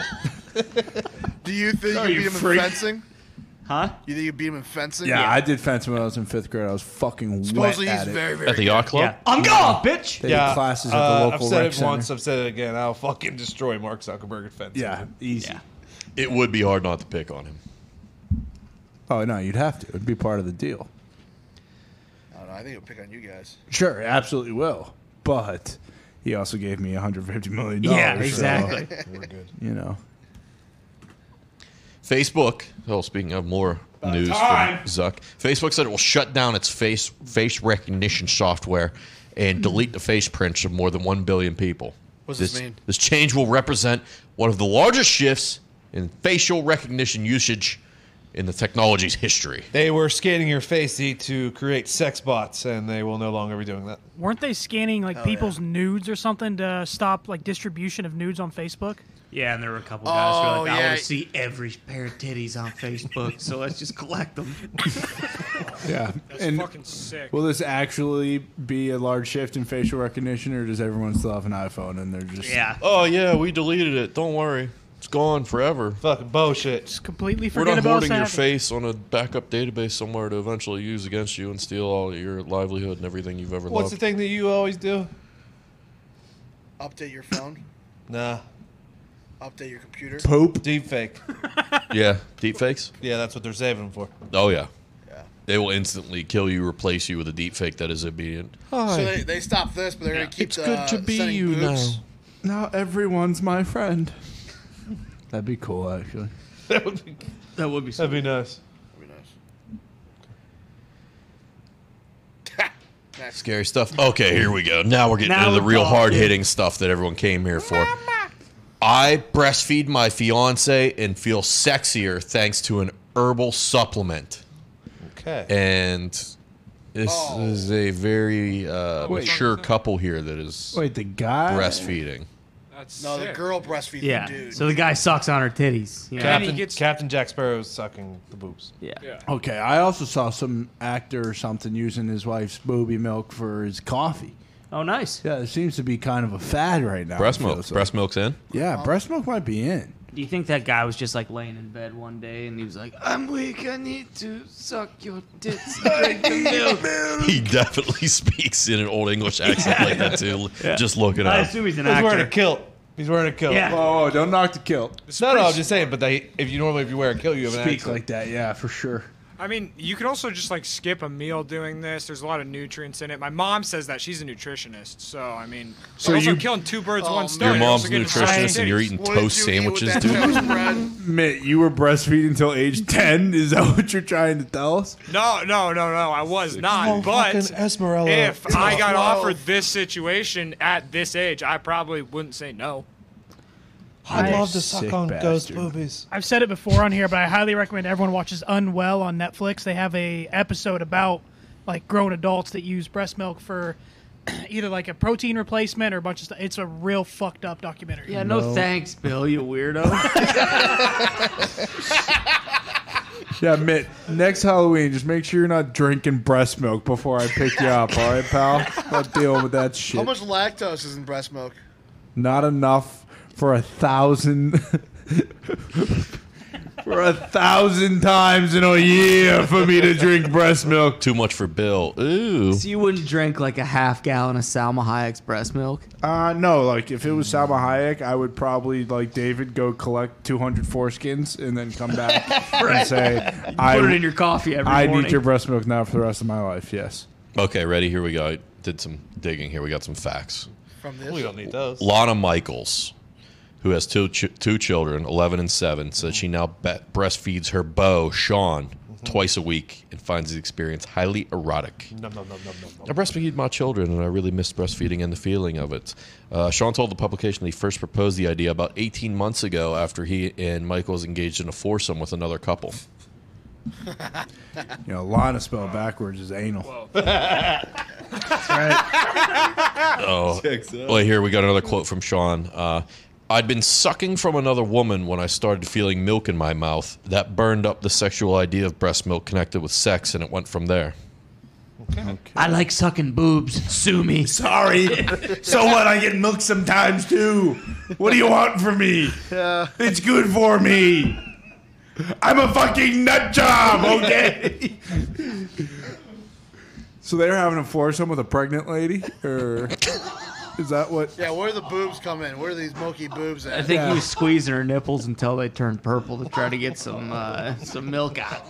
Speaker 7: Do you think
Speaker 5: Are
Speaker 7: you'd
Speaker 5: you
Speaker 7: beat him
Speaker 5: freak?
Speaker 7: in fencing?
Speaker 3: Huh?
Speaker 7: You think you'd beat him in fencing?
Speaker 5: Yeah, I did fencing when I was in 5th grade. I was fucking
Speaker 7: Supposedly
Speaker 5: wet
Speaker 7: he's
Speaker 5: at it.
Speaker 7: very, very
Speaker 4: At the
Speaker 7: good.
Speaker 4: yacht club?
Speaker 3: Yeah. I'm gone, bitch.
Speaker 5: They did classes at the local
Speaker 1: I've said
Speaker 5: rec
Speaker 1: it
Speaker 5: center.
Speaker 1: once. I've said it again. I'll fucking destroy Mark Zuckerberg at fencing.
Speaker 5: Yeah, easy.
Speaker 3: Yeah.
Speaker 4: It would be hard not to pick on him.
Speaker 5: Oh no, you'd have to. It'd be part of the deal.
Speaker 7: I don't know. I think he'll pick on you guys.
Speaker 5: Sure, absolutely will. But he also gave me $150 million.
Speaker 3: Yeah,
Speaker 5: so,
Speaker 3: exactly.
Speaker 1: We're good.
Speaker 5: you know.
Speaker 4: Facebook. Oh, speaking of more news
Speaker 5: time.
Speaker 4: from Zuck, Facebook said it will shut down its face recognition software and delete the face prints of more than 1 billion people.
Speaker 7: What does this mean?
Speaker 4: This change will represent one of the largest shifts in facial recognition usage in the technology's history.
Speaker 1: They were scanning your face to create sex bots, and they will no longer be doing that.
Speaker 9: Weren't they scanning like people's nudes or something to stop like distribution of nudes on Facebook?
Speaker 3: Yeah, and there were a couple guys who were like, I
Speaker 7: yeah.
Speaker 3: want to see every pair of titties on Facebook, so let's just collect them.
Speaker 5: Yeah.
Speaker 8: That's
Speaker 5: And
Speaker 8: fucking sick.
Speaker 5: will this actually be a large shift in facial recognition, or does everyone still have an iPhone and they're just
Speaker 3: Yeah.
Speaker 4: Oh, yeah, we deleted it. Don't worry. It's gone forever.
Speaker 1: Fucking bullshit.
Speaker 9: Just completely
Speaker 4: We're
Speaker 9: forget
Speaker 4: not
Speaker 9: about
Speaker 4: hoarding your
Speaker 9: that.
Speaker 4: face on a backup database somewhere to eventually use against you and steal all your livelihood and everything you've ever
Speaker 1: What's the
Speaker 4: loved.
Speaker 1: thing that you always do?
Speaker 7: Update your phone.
Speaker 1: Nah.
Speaker 7: Update your computer.
Speaker 5: poop?
Speaker 1: Deep fake.
Speaker 4: Yeah, deepfakes?
Speaker 1: Yeah, that's what they're saving them for.
Speaker 4: Oh, yeah.
Speaker 7: Yeah.
Speaker 4: They will instantly kill you, replace you with a deepfake that is obedient.
Speaker 7: So they stopped this, but they're going to keep
Speaker 4: It's good to be
Speaker 7: sending
Speaker 4: you
Speaker 7: boobs.
Speaker 5: Now everyone's my friend. That'd be cool, actually.
Speaker 1: That would be,
Speaker 3: That would be
Speaker 1: that'd be nice.
Speaker 7: That'd be nice. Next.
Speaker 4: Scary stuff. Okay, here we go. Now we're getting
Speaker 3: Now
Speaker 4: into the
Speaker 3: we're
Speaker 4: real
Speaker 3: talking.
Speaker 4: hard-hitting stuff that everyone came here for. I breastfeed my fiance and feel sexier thanks to an herbal supplement.
Speaker 1: Okay.
Speaker 4: And this is a very mature couple here that is
Speaker 5: Wait, the guy
Speaker 4: breastfeeding.
Speaker 8: That's
Speaker 7: No, the
Speaker 8: sick.
Speaker 7: girl breastfeeds
Speaker 3: Yeah.
Speaker 7: the dude.
Speaker 3: So the guy sucks on her titties. You know?
Speaker 8: Captain-
Speaker 1: Captain,
Speaker 8: gets-
Speaker 1: Captain Jack Sparrow's sucking the boobs.
Speaker 3: Yeah.
Speaker 5: Okay, I also saw some actor or something using his wife's booby milk for his coffee.
Speaker 3: Oh, nice.
Speaker 5: Yeah, it seems to be kind of a fad right now.
Speaker 4: Breast
Speaker 5: it
Speaker 4: milk.
Speaker 5: feels like.
Speaker 4: Breast milk's in.
Speaker 5: Yeah, breast milk might be in.
Speaker 3: Do you think that guy was just like laying in bed one day and he was like, I'm weak, I need to suck your tits and drink the milk?
Speaker 4: He definitely speaks in an old English accent like that too. Just look it
Speaker 3: I
Speaker 4: up.
Speaker 3: assume he's an
Speaker 1: He's wearing a
Speaker 3: actor.
Speaker 1: kilt. He's wearing a kilt.
Speaker 3: Yeah.
Speaker 5: Oh, don't knock the kilt.
Speaker 1: No, I'm just saying. But if you wear a kilt, you have an
Speaker 5: Speak
Speaker 1: accent.
Speaker 5: like that, yeah, for sure.
Speaker 8: I mean, you can also just like skip a meal doing this. There's a lot of nutrients in it. My mom says that she's a nutritionist, so I mean,
Speaker 5: So
Speaker 8: so also
Speaker 5: you-
Speaker 8: killing two birds,
Speaker 7: Oh,
Speaker 8: one
Speaker 7: man.
Speaker 8: stone.
Speaker 4: Your
Speaker 8: You're
Speaker 4: mom's
Speaker 8: also
Speaker 4: a
Speaker 8: getting
Speaker 4: nutritionist and you're
Speaker 8: titties.
Speaker 4: eating
Speaker 7: What did
Speaker 4: toast
Speaker 7: you eat with
Speaker 4: sandwiches,
Speaker 7: that
Speaker 4: dude.
Speaker 7: toast bread?
Speaker 5: Mitt, you were breastfeeding until age 10? Is that what you're trying to tell us?
Speaker 8: No, I was not. But
Speaker 1: Esmeralda.
Speaker 8: if I got
Speaker 7: 12.
Speaker 8: offered this situation at this age, I probably wouldn't say no.
Speaker 1: I'd love to
Speaker 5: Sick
Speaker 1: suck on ghost
Speaker 5: bastard.
Speaker 1: boobies.
Speaker 9: I've said it before on here, but I highly recommend everyone watches Unwell on Netflix. They have a episode about like grown adults that use breast milk for either like a protein replacement or a bunch of stuff. It's a real fucked up documentary.
Speaker 3: Yeah, no thanks, Bill, you weirdo.
Speaker 5: Yeah, Mitt, next Halloween, just make sure you're not drinking breast milk before I pick you up, all right, pal? Not dealing with that shit.
Speaker 7: How much lactose is in breast milk?
Speaker 5: Not enough for 1,000... for 1,000 times in a year for me to drink breast milk.
Speaker 4: Too much for Bill. Ooh.
Speaker 3: So you wouldn't drink like a half gallon of Salma Hayek's breast milk?
Speaker 5: No, like if it was Salma Hayek, I would probably, like David, go collect 200 foreskins and then come back and say,
Speaker 3: Put it in your coffee every morning.
Speaker 5: I need your breast milk now for the rest of my life, yes.
Speaker 4: Okay, ready? Here we go. I did some digging here. We got some facts.
Speaker 7: From this?
Speaker 1: We don't need those.
Speaker 4: Lana Michaels, who has two children, 11 and 7, says she now breastfeeds her beau, Sean, twice a week and finds the experience highly erotic. I breastfeed my children, and I really miss breastfeeding and the feeling of it. Sean told the publication that he first proposed the idea about 18 months ago after he and Michaels engaged in a foursome with another couple.
Speaker 5: You know, Lana spelled backwards is anal.
Speaker 9: That's right.
Speaker 4: Oh, well, here we got another quote from Sean. I'd been sucking from another woman when I started feeling milk in my mouth. That burned up the sexual idea of breast milk connected with sex, and it went from there.
Speaker 3: Okay. I like sucking boobs. Sue me.
Speaker 5: Sorry. So what? I get milk sometimes too. What do you want from me? It's good for me. I'm a fucking nut job, okay? So they're having a foursome with a pregnant lady, or is that what?
Speaker 7: Yeah, where do the boobs come in? Where are these milky boobs at?
Speaker 3: I think he was squeezing her nipples until they turned purple to try to get some milk out.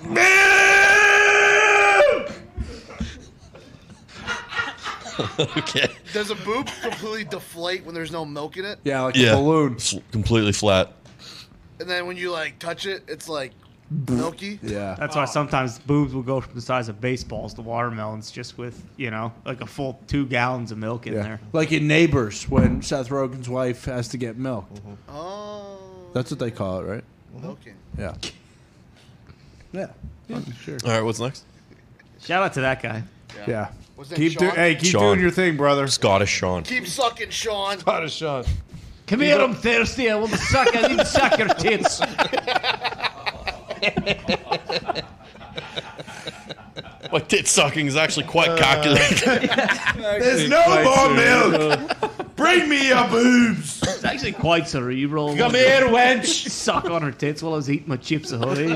Speaker 4: Okay.
Speaker 7: Does a boob completely deflate when there's no milk in it?
Speaker 5: Yeah, like a balloon.
Speaker 4: Completely flat.
Speaker 7: And then when you like touch it, it's like milky.
Speaker 5: Yeah.
Speaker 3: That's why sometimes boobs will go from the size of baseballs to watermelons just with, like a full 2 gallons of milk in there.
Speaker 5: Like in Neighbors when Seth Rogen's wife has to get milk.
Speaker 7: Oh.
Speaker 5: That's what they call it, right?
Speaker 7: Milking.
Speaker 5: Yeah. Yeah. Sure.
Speaker 4: All right, what's next?
Speaker 3: Shout out to that guy.
Speaker 5: Yeah.
Speaker 7: What's that,
Speaker 5: Keep
Speaker 7: Sean?
Speaker 5: keep
Speaker 4: Sean.
Speaker 5: doing your thing, brother.
Speaker 4: Scottish Sean.
Speaker 7: Keep sucking, Sean.
Speaker 1: Scottish Sean.
Speaker 3: Come here, I'm thirsty. I want to suck. I need to suck your tits.
Speaker 4: My tit sucking is actually quite calculated.
Speaker 5: There's no more milk. Bring me your boobs.
Speaker 3: It's actually quite cerebral.
Speaker 1: Come here, wench.
Speaker 3: Suck on her tits while I was eating my chips ahoy.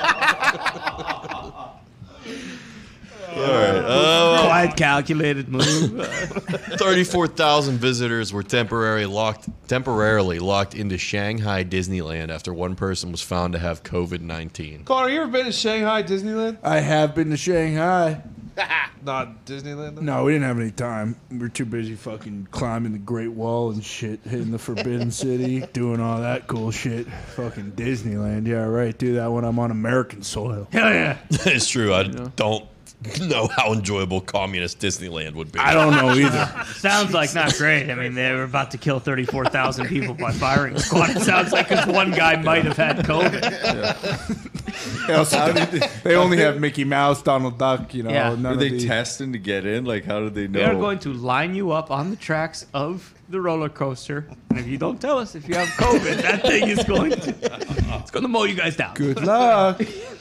Speaker 4: All right.
Speaker 3: Quite calculated move.
Speaker 4: 34,000 visitors were temporarily locked into Shanghai Disneyland after one person was found to have COVID-19.
Speaker 1: Connor, you ever been to Shanghai Disneyland?
Speaker 5: I have been to Shanghai.
Speaker 1: Not Disneyland, though?
Speaker 5: No, we didn't have any time. We were too busy fucking climbing the Great Wall and shit, hitting the Forbidden City, doing all that cool shit. Fucking Disneyland. Yeah, right. Do that when I'm on American soil.
Speaker 3: Hell yeah.
Speaker 4: It's true. I don't know how enjoyable communist Disneyland would be.
Speaker 5: I don't know either.
Speaker 3: Sounds like not great. I mean, they were about to kill 34,000 people by firing squad. It sounds like because one guy might have had COVID.
Speaker 5: They only have Mickey Mouse, Donald Duck,
Speaker 3: Yeah.
Speaker 5: none
Speaker 6: Were
Speaker 5: of
Speaker 6: they
Speaker 5: the...
Speaker 6: testing to get in? Like, how did they know?
Speaker 3: They are going to line you up on the tracks of the roller coaster, and if you don't tell us if you have COVID, that thing is going to mow you guys down.
Speaker 5: Good luck.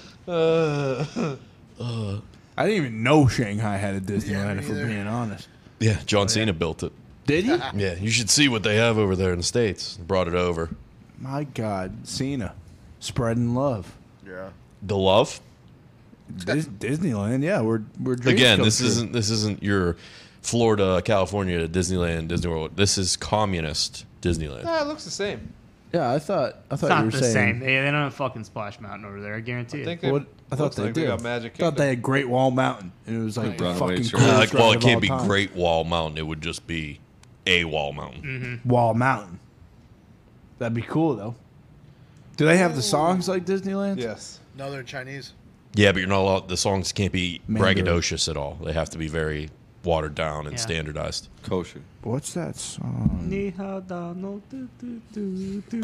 Speaker 5: I didn't even know Shanghai had a Disneyland, if we're being honest.
Speaker 4: Yeah, John Cena built it.
Speaker 5: Did he?
Speaker 4: Yeah, you should see what they have over there in the States. Brought it over.
Speaker 5: My God, Cena. Spreading love.
Speaker 7: Yeah.
Speaker 4: The love?
Speaker 5: Disneyland, yeah. We're dreams
Speaker 4: Again,
Speaker 5: come
Speaker 4: this
Speaker 5: true.
Speaker 4: isn't your Florida, California, Disneyland, Disney World. This is communist Disneyland.
Speaker 1: Nah, it looks the same.
Speaker 5: Yeah, I thought
Speaker 3: It's
Speaker 5: you
Speaker 3: not
Speaker 5: were
Speaker 3: the
Speaker 5: saying.
Speaker 3: same. They don't have fucking Splash Mountain over there. I guarantee
Speaker 1: I
Speaker 3: it.
Speaker 1: think
Speaker 5: I thought
Speaker 1: looks
Speaker 5: they
Speaker 1: like
Speaker 5: did.
Speaker 1: got Magic
Speaker 5: I thought
Speaker 1: Kingdom.
Speaker 5: they had Great Wall Mountain, and it was like the
Speaker 6: Runaway
Speaker 5: fucking
Speaker 6: Train.
Speaker 5: coolest
Speaker 4: Well,
Speaker 5: ride
Speaker 4: it
Speaker 5: of
Speaker 4: can't
Speaker 5: all
Speaker 4: be
Speaker 5: time.
Speaker 4: Great Wall Mountain. It would just be a Wall Mountain.
Speaker 5: Wall Mountain. That'd be cool though. Do they have the songs like Disneyland?
Speaker 1: Yes.
Speaker 7: No, they're Chinese.
Speaker 4: Yeah, but you're not allowed. The songs can't be
Speaker 5: Mandarin.
Speaker 4: braggadocious at all. They have to be very watered down and
Speaker 3: Yeah.
Speaker 4: standardized.
Speaker 6: Kosher.
Speaker 5: What's that song?
Speaker 3: Ni hao da no do do do do.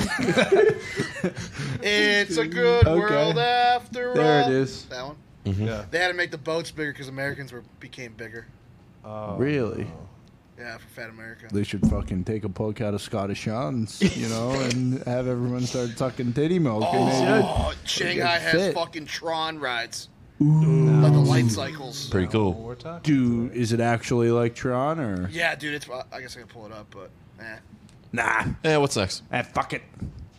Speaker 7: It's a good
Speaker 5: Okay.
Speaker 7: world after all.
Speaker 5: There it is.
Speaker 7: That one.
Speaker 1: Yeah.
Speaker 7: They had to make the boats bigger because Americans became bigger.
Speaker 5: Really?
Speaker 7: Yeah, for Fat America.
Speaker 5: They should fucking take a poke out of Scottish Sean's, and have everyone start sucking titty milk.
Speaker 7: Oh, Shanghai has fucking Tron rides. Like the light cycles.
Speaker 4: Pretty cool.
Speaker 5: Dude, is it actually like Tron or?
Speaker 7: Yeah, dude, it's. I guess I can pull it up, but
Speaker 5: Nah.
Speaker 4: Yeah, what's next?
Speaker 5: Fuck it.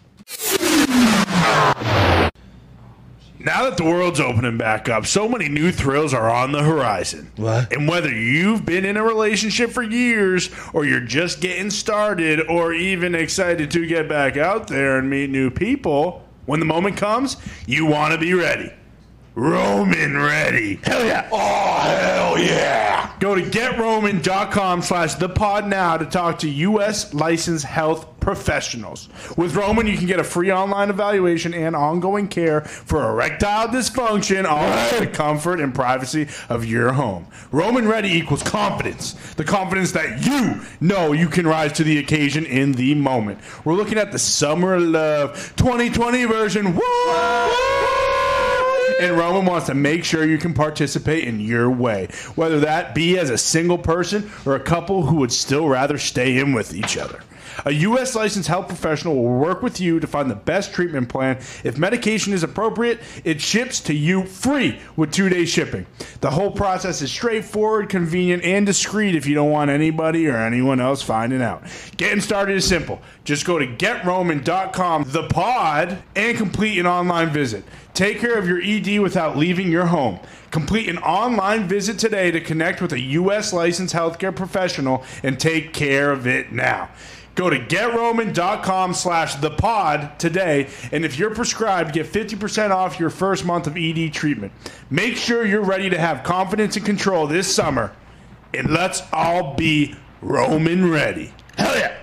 Speaker 5: Now that the world's opening back up, so many new thrills are on the horizon.
Speaker 1: What?
Speaker 5: And whether you've been in a relationship for years, or you're just getting started, or even excited to get back out there and meet new people, when the moment comes, you want to be ready. Roman ready. Hell yeah. Oh, hell yeah. Go to GetRoman.com/thepod now to talk to U.S. licensed health professionals. With Roman, you can get a free online evaluation and ongoing care for erectile dysfunction, all in the comfort and privacy of your home. Roman ready equals confidence. The confidence that you know you can rise to the occasion in the moment. We're looking at the Summer Love 2020 version. Woo! And Roman wants to make sure you can participate in your way, whether that be as a single person or a couple who would still rather stay in with each other. A U.S. licensed health professional will work with you to find the best treatment plan. If medication is appropriate, it ships to you free with 2-day shipping. The whole process is straightforward, convenient, and discreet if you don't want anybody or anyone else finding out. Getting started is simple. Just go to GetRoman.com/thepod and complete an online visit. Take care of your ED without leaving your home. Complete an online visit today to connect with a U.S. licensed healthcare professional and take care of it now. Go to GetRoman.com/thepod today, and if you're prescribed, get 50% off your first month of ED treatment. Make sure you're ready to have confidence and control this summer, and let's all be Roman ready. Hell yeah!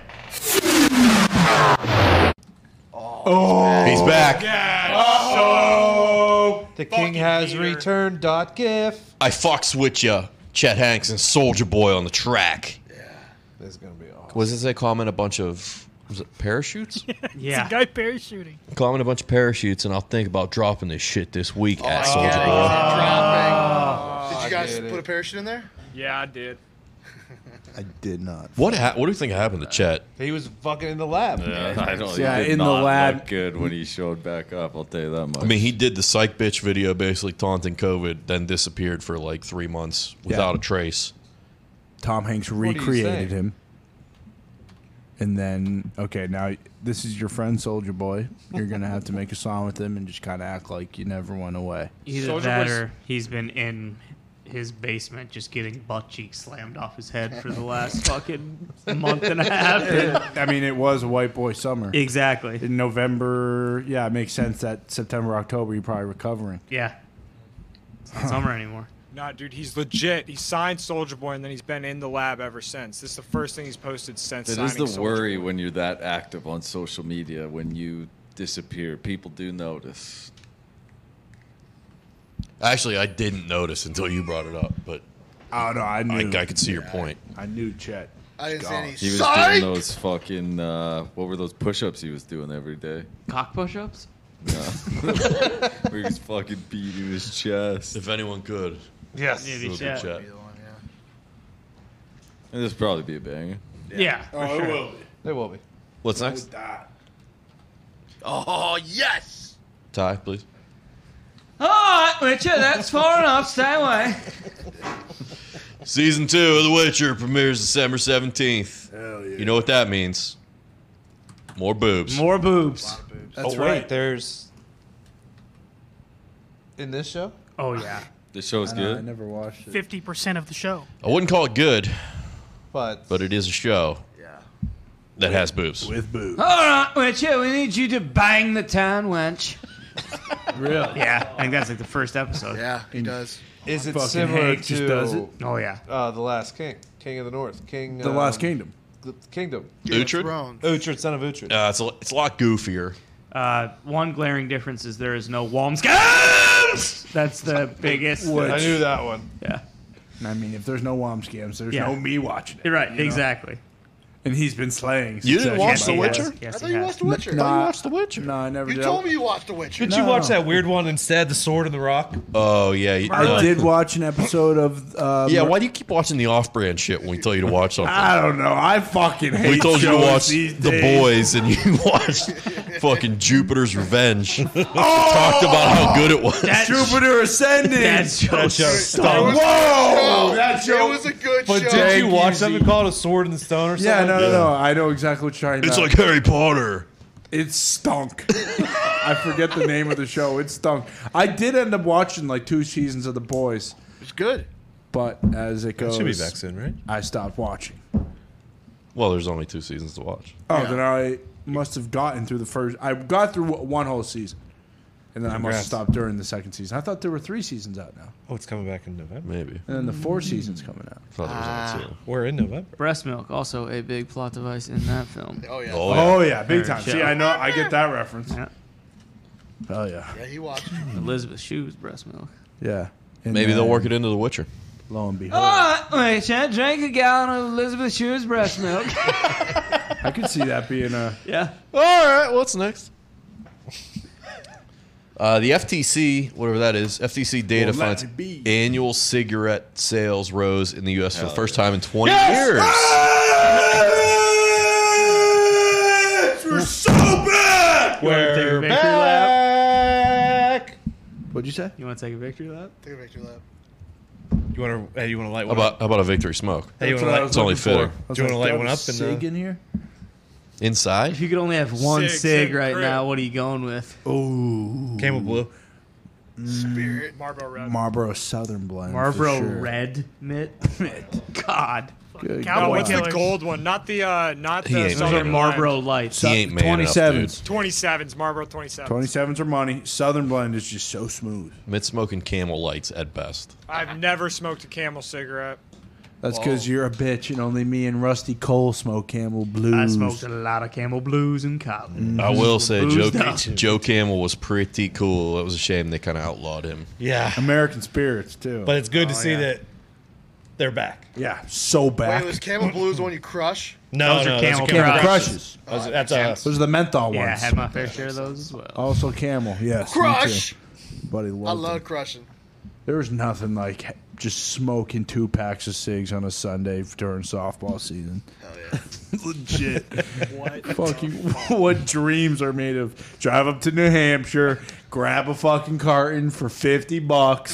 Speaker 4: Oh, he's back.
Speaker 1: The king has returned. .gif.
Speaker 4: I fucks with ya, Chet Hanks and Soulja Boy on the track.
Speaker 1: This is gonna be awesome.
Speaker 4: Was this a comment? A bunch of parachutes?
Speaker 9: Yeah. It's a guy parachuting.
Speaker 4: Comment a bunch of parachutes, and I'll think about dropping this shit this week at Soulja Boy.
Speaker 7: Did you guys put a parachute in there?
Speaker 8: Yeah, I did.
Speaker 5: I did not.
Speaker 4: What do you think happened to Chet?
Speaker 1: He was fucking in the lab.
Speaker 6: Yeah, I don't.
Speaker 5: Yeah,
Speaker 6: He did
Speaker 5: in the
Speaker 6: not
Speaker 5: lab.
Speaker 6: look good when he showed back up. I'll tell you that much.
Speaker 4: I mean, he did the psych bitch video, basically taunting COVID, then disappeared for like 3 months without a trace.
Speaker 5: Tom Hanks
Speaker 1: What are you
Speaker 5: recreated
Speaker 1: saying?
Speaker 5: him. And then, okay, now this is your friend Soulja Boy. You're going to have to make a song with him and just kind of act like you never went away.
Speaker 3: Either
Speaker 8: Soulja
Speaker 3: that
Speaker 8: Boy's-
Speaker 3: or he's been in his basement just getting butt cheeks slammed off his head for the last fucking month and a half.
Speaker 5: I mean, it was a white boy summer.
Speaker 3: Exactly.
Speaker 5: In November, yeah, it makes sense that September, October, you're probably recovering.
Speaker 3: Yeah. It's not summer anymore.
Speaker 8: Nah, dude, he's legit. He signed Soulja Boy, and then he's been in the lab ever since. This is the first thing he's posted since
Speaker 6: It
Speaker 8: signing
Speaker 6: is the
Speaker 8: Soulja
Speaker 6: worry
Speaker 8: Boy.
Speaker 6: when you're that active on social media. When you disappear, people do notice.
Speaker 4: Actually, I didn't notice until you brought it up, but
Speaker 5: Oh, no, I knew.
Speaker 4: I could see your point.
Speaker 5: I knew Chet.
Speaker 7: I didn't see any.
Speaker 6: He was
Speaker 7: Psych!
Speaker 6: doing those fucking what were those push-ups he was doing every day?
Speaker 3: Cock push-ups?
Speaker 6: No. Where he was fucking beating his chest.
Speaker 4: If anyone could.
Speaker 1: Yes.
Speaker 3: Maybe
Speaker 4: Little
Speaker 3: Chet.
Speaker 4: Chet.
Speaker 6: And this probably be a banger.
Speaker 3: Yeah, for sure.
Speaker 5: It will be.
Speaker 1: It will be.
Speaker 4: What's next?
Speaker 7: Oh yes.
Speaker 4: Ty, please.
Speaker 3: All right, Richard, that's far enough. Stay away.
Speaker 4: Season 2 of The Witcher premieres December 17th.
Speaker 5: Hell yeah.
Speaker 4: You know what that means. More boobs.
Speaker 3: More boobs.
Speaker 1: That's
Speaker 5: Oh,
Speaker 1: right.
Speaker 5: wait.
Speaker 1: There's in this show.
Speaker 3: Oh, yeah.
Speaker 6: This show's
Speaker 5: I
Speaker 6: good.
Speaker 5: never watched it.
Speaker 9: 50% of the show.
Speaker 4: I wouldn't call it good,
Speaker 1: But
Speaker 4: but it is a show that has boobs.
Speaker 5: With boobs.
Speaker 3: All right, Richard, we need you to bang the town, wench.
Speaker 5: Really?
Speaker 3: Yeah, I think that's like the first episode.
Speaker 7: Yeah, he does.
Speaker 1: is it
Speaker 5: Fucking
Speaker 1: similar
Speaker 5: Hank just does
Speaker 1: to
Speaker 5: it.
Speaker 3: Oh, yeah.
Speaker 1: The Last King, King of the North, King?
Speaker 5: The Last Kingdom.
Speaker 1: The Kingdom.
Speaker 4: Uhtred?
Speaker 7: Thrones.
Speaker 1: Uhtred, son of Uhtred.
Speaker 4: It's a lot goofier.
Speaker 3: One glaring difference is there is no Walmskins. That's the biggest.
Speaker 1: I knew that one.
Speaker 3: Yeah.
Speaker 5: I mean, if there's no Wom scams, there's
Speaker 3: Yeah.
Speaker 5: no me watching it.
Speaker 3: You're right.
Speaker 5: you know?
Speaker 3: Exactly.
Speaker 5: And he's been slaying.
Speaker 4: You didn't watch The
Speaker 3: he has.
Speaker 4: Witcher?
Speaker 3: Yes,
Speaker 7: I thought
Speaker 3: he
Speaker 7: you
Speaker 3: has.
Speaker 7: watched The Witcher.
Speaker 5: No,
Speaker 4: You watched The Witcher?
Speaker 5: No, I never
Speaker 7: You
Speaker 5: did.
Speaker 7: told me you watched The Witcher.
Speaker 1: Did you watch that weird one instead, The Sword and the Rock?
Speaker 4: Oh yeah,
Speaker 5: I did watch an episode of.
Speaker 4: Yeah, why do you keep watching the off-brand shit when we tell you to watch something?
Speaker 5: I don't know. I fucking hate
Speaker 4: We told you to
Speaker 5: shows
Speaker 4: watch
Speaker 5: these
Speaker 4: The
Speaker 5: days.
Speaker 4: Boys, and you watched fucking Jupiter's Revenge. Talked about how good it was.
Speaker 5: Jupiter Ascending.
Speaker 3: That show
Speaker 1: stunk.
Speaker 5: Whoa! That
Speaker 7: It
Speaker 5: show
Speaker 7: was a good
Speaker 1: But
Speaker 7: show.
Speaker 1: did you watch
Speaker 5: Easy.
Speaker 1: something called A Sword in the Stone or something?
Speaker 5: Yeah, no. I know exactly what you're talking
Speaker 4: It's
Speaker 5: about.
Speaker 4: like Harry Potter.
Speaker 5: It stunk. I forget the name of the show. It stunk. I did end up watching like 2 seasons of The Boys,
Speaker 7: It's good.
Speaker 5: but as it goes,
Speaker 1: Should be back soon, right?
Speaker 5: I stopped watching.
Speaker 4: Well, there's only 2 seasons to watch.
Speaker 5: Oh, then I must have gotten through the first. I got through one whole season, and then I must have
Speaker 1: Congrats.
Speaker 5: stopped during the second season. I thought there were 3 seasons out now,
Speaker 1: Oh, it's coming back in November.
Speaker 4: Maybe.
Speaker 5: and then the 4 seasons coming out.
Speaker 4: I thought there was only 2.
Speaker 1: We're in November.
Speaker 12: Breast milk, also a big plot device in that film.
Speaker 7: Oh yeah.
Speaker 5: Oh yeah, big time.
Speaker 3: Show.
Speaker 5: See, I know. I get that reference.
Speaker 3: Yeah.
Speaker 5: Hell yeah,
Speaker 7: Yeah, he watched.
Speaker 12: Elizabeth Shue's breast milk.
Speaker 5: yeah. And
Speaker 4: Maybe they'll
Speaker 5: then,
Speaker 4: work it into The Witcher.
Speaker 5: Lo and behold,
Speaker 12: Wait, Chad, drink a gallon of Elizabeth Shue's breast milk.
Speaker 5: I could see that being a.
Speaker 12: Yeah.
Speaker 4: All right, what's next? The FTC, whatever that is, FTC data
Speaker 5: Well, let
Speaker 4: finds
Speaker 5: it be.
Speaker 4: annual cigarette sales rose in the U.S. for the first time in 20 years.
Speaker 5: We're so bad.
Speaker 1: We're
Speaker 3: victory
Speaker 1: back.
Speaker 5: What'd you say?
Speaker 3: You want to take a victory lap?
Speaker 7: Take a victory lap.
Speaker 1: You want to? Hey, you want to light
Speaker 4: How
Speaker 1: one up?
Speaker 4: about a victory smoke?
Speaker 1: Hey, you
Speaker 5: That's
Speaker 1: want
Speaker 5: what I
Speaker 1: to light?
Speaker 5: was
Speaker 4: It's only
Speaker 5: looking for.
Speaker 4: fitting.
Speaker 5: I was
Speaker 1: Do you wanna
Speaker 5: like,
Speaker 1: light
Speaker 5: do I
Speaker 1: one
Speaker 5: have
Speaker 1: up and,
Speaker 5: Sig in here?
Speaker 4: Inside?
Speaker 3: If you could only have one
Speaker 8: Sig,
Speaker 3: cig
Speaker 8: Sig,
Speaker 3: right
Speaker 8: crib.
Speaker 3: now, what are you going with?
Speaker 5: Ooh,
Speaker 1: Camel Blue.
Speaker 7: Spirit.
Speaker 8: Marlboro Red.
Speaker 5: Marlboro Southern Blend.
Speaker 3: Marlboro
Speaker 5: for sure.
Speaker 3: Red mitt. God.
Speaker 5: Good
Speaker 9: Cowboy
Speaker 8: No,
Speaker 5: God.
Speaker 8: what's the
Speaker 9: Killers.
Speaker 8: gold one? Not the not
Speaker 4: He
Speaker 8: the
Speaker 4: ain't
Speaker 3: Those
Speaker 8: Southern
Speaker 3: are
Speaker 4: man.
Speaker 3: Marlboro
Speaker 8: Blend.
Speaker 3: Lights.
Speaker 4: He ain't man up,
Speaker 5: 27s.
Speaker 8: 27s, Marlboro 27s.
Speaker 5: 27s are money. Southern Blend is just so smooth.
Speaker 4: Mid smoking Camel Lights at best.
Speaker 8: I've never smoked a Camel cigarette.
Speaker 5: That's because you're a bitch, and only me and Rusty Cole smoke Camel Blues.
Speaker 3: I smoked a lot of Camel Blues in college.
Speaker 4: I will say
Speaker 3: Boozed
Speaker 4: Joe,
Speaker 3: up.
Speaker 4: Joe Camel was pretty cool. It was a shame they kind of outlawed him.
Speaker 1: Yeah,
Speaker 5: American Spirits too.
Speaker 1: but it's good to see that they're back.
Speaker 5: yeah, so back.
Speaker 7: Wait, was Camel Blues the one you crush?
Speaker 1: No,
Speaker 3: Those are
Speaker 1: no,
Speaker 3: Camel
Speaker 1: those are
Speaker 5: Camel
Speaker 3: Crushes.
Speaker 5: Crushes.
Speaker 1: That's a.
Speaker 5: Those are the menthol
Speaker 3: Yeah, I
Speaker 5: ones.
Speaker 3: had my fair share of those as well.
Speaker 5: Also Camel, yes. me
Speaker 7: Crush.
Speaker 5: too. Buddy,
Speaker 7: I
Speaker 5: loved
Speaker 7: love
Speaker 5: them.
Speaker 7: crushing.
Speaker 5: There was nothing like just smoking 2 packs of cigs on a Sunday during softball season.
Speaker 7: Hell yeah.
Speaker 5: Legit. Fucking what dreams are made of? Drive up to New Hampshire, grab a fucking carton for $50,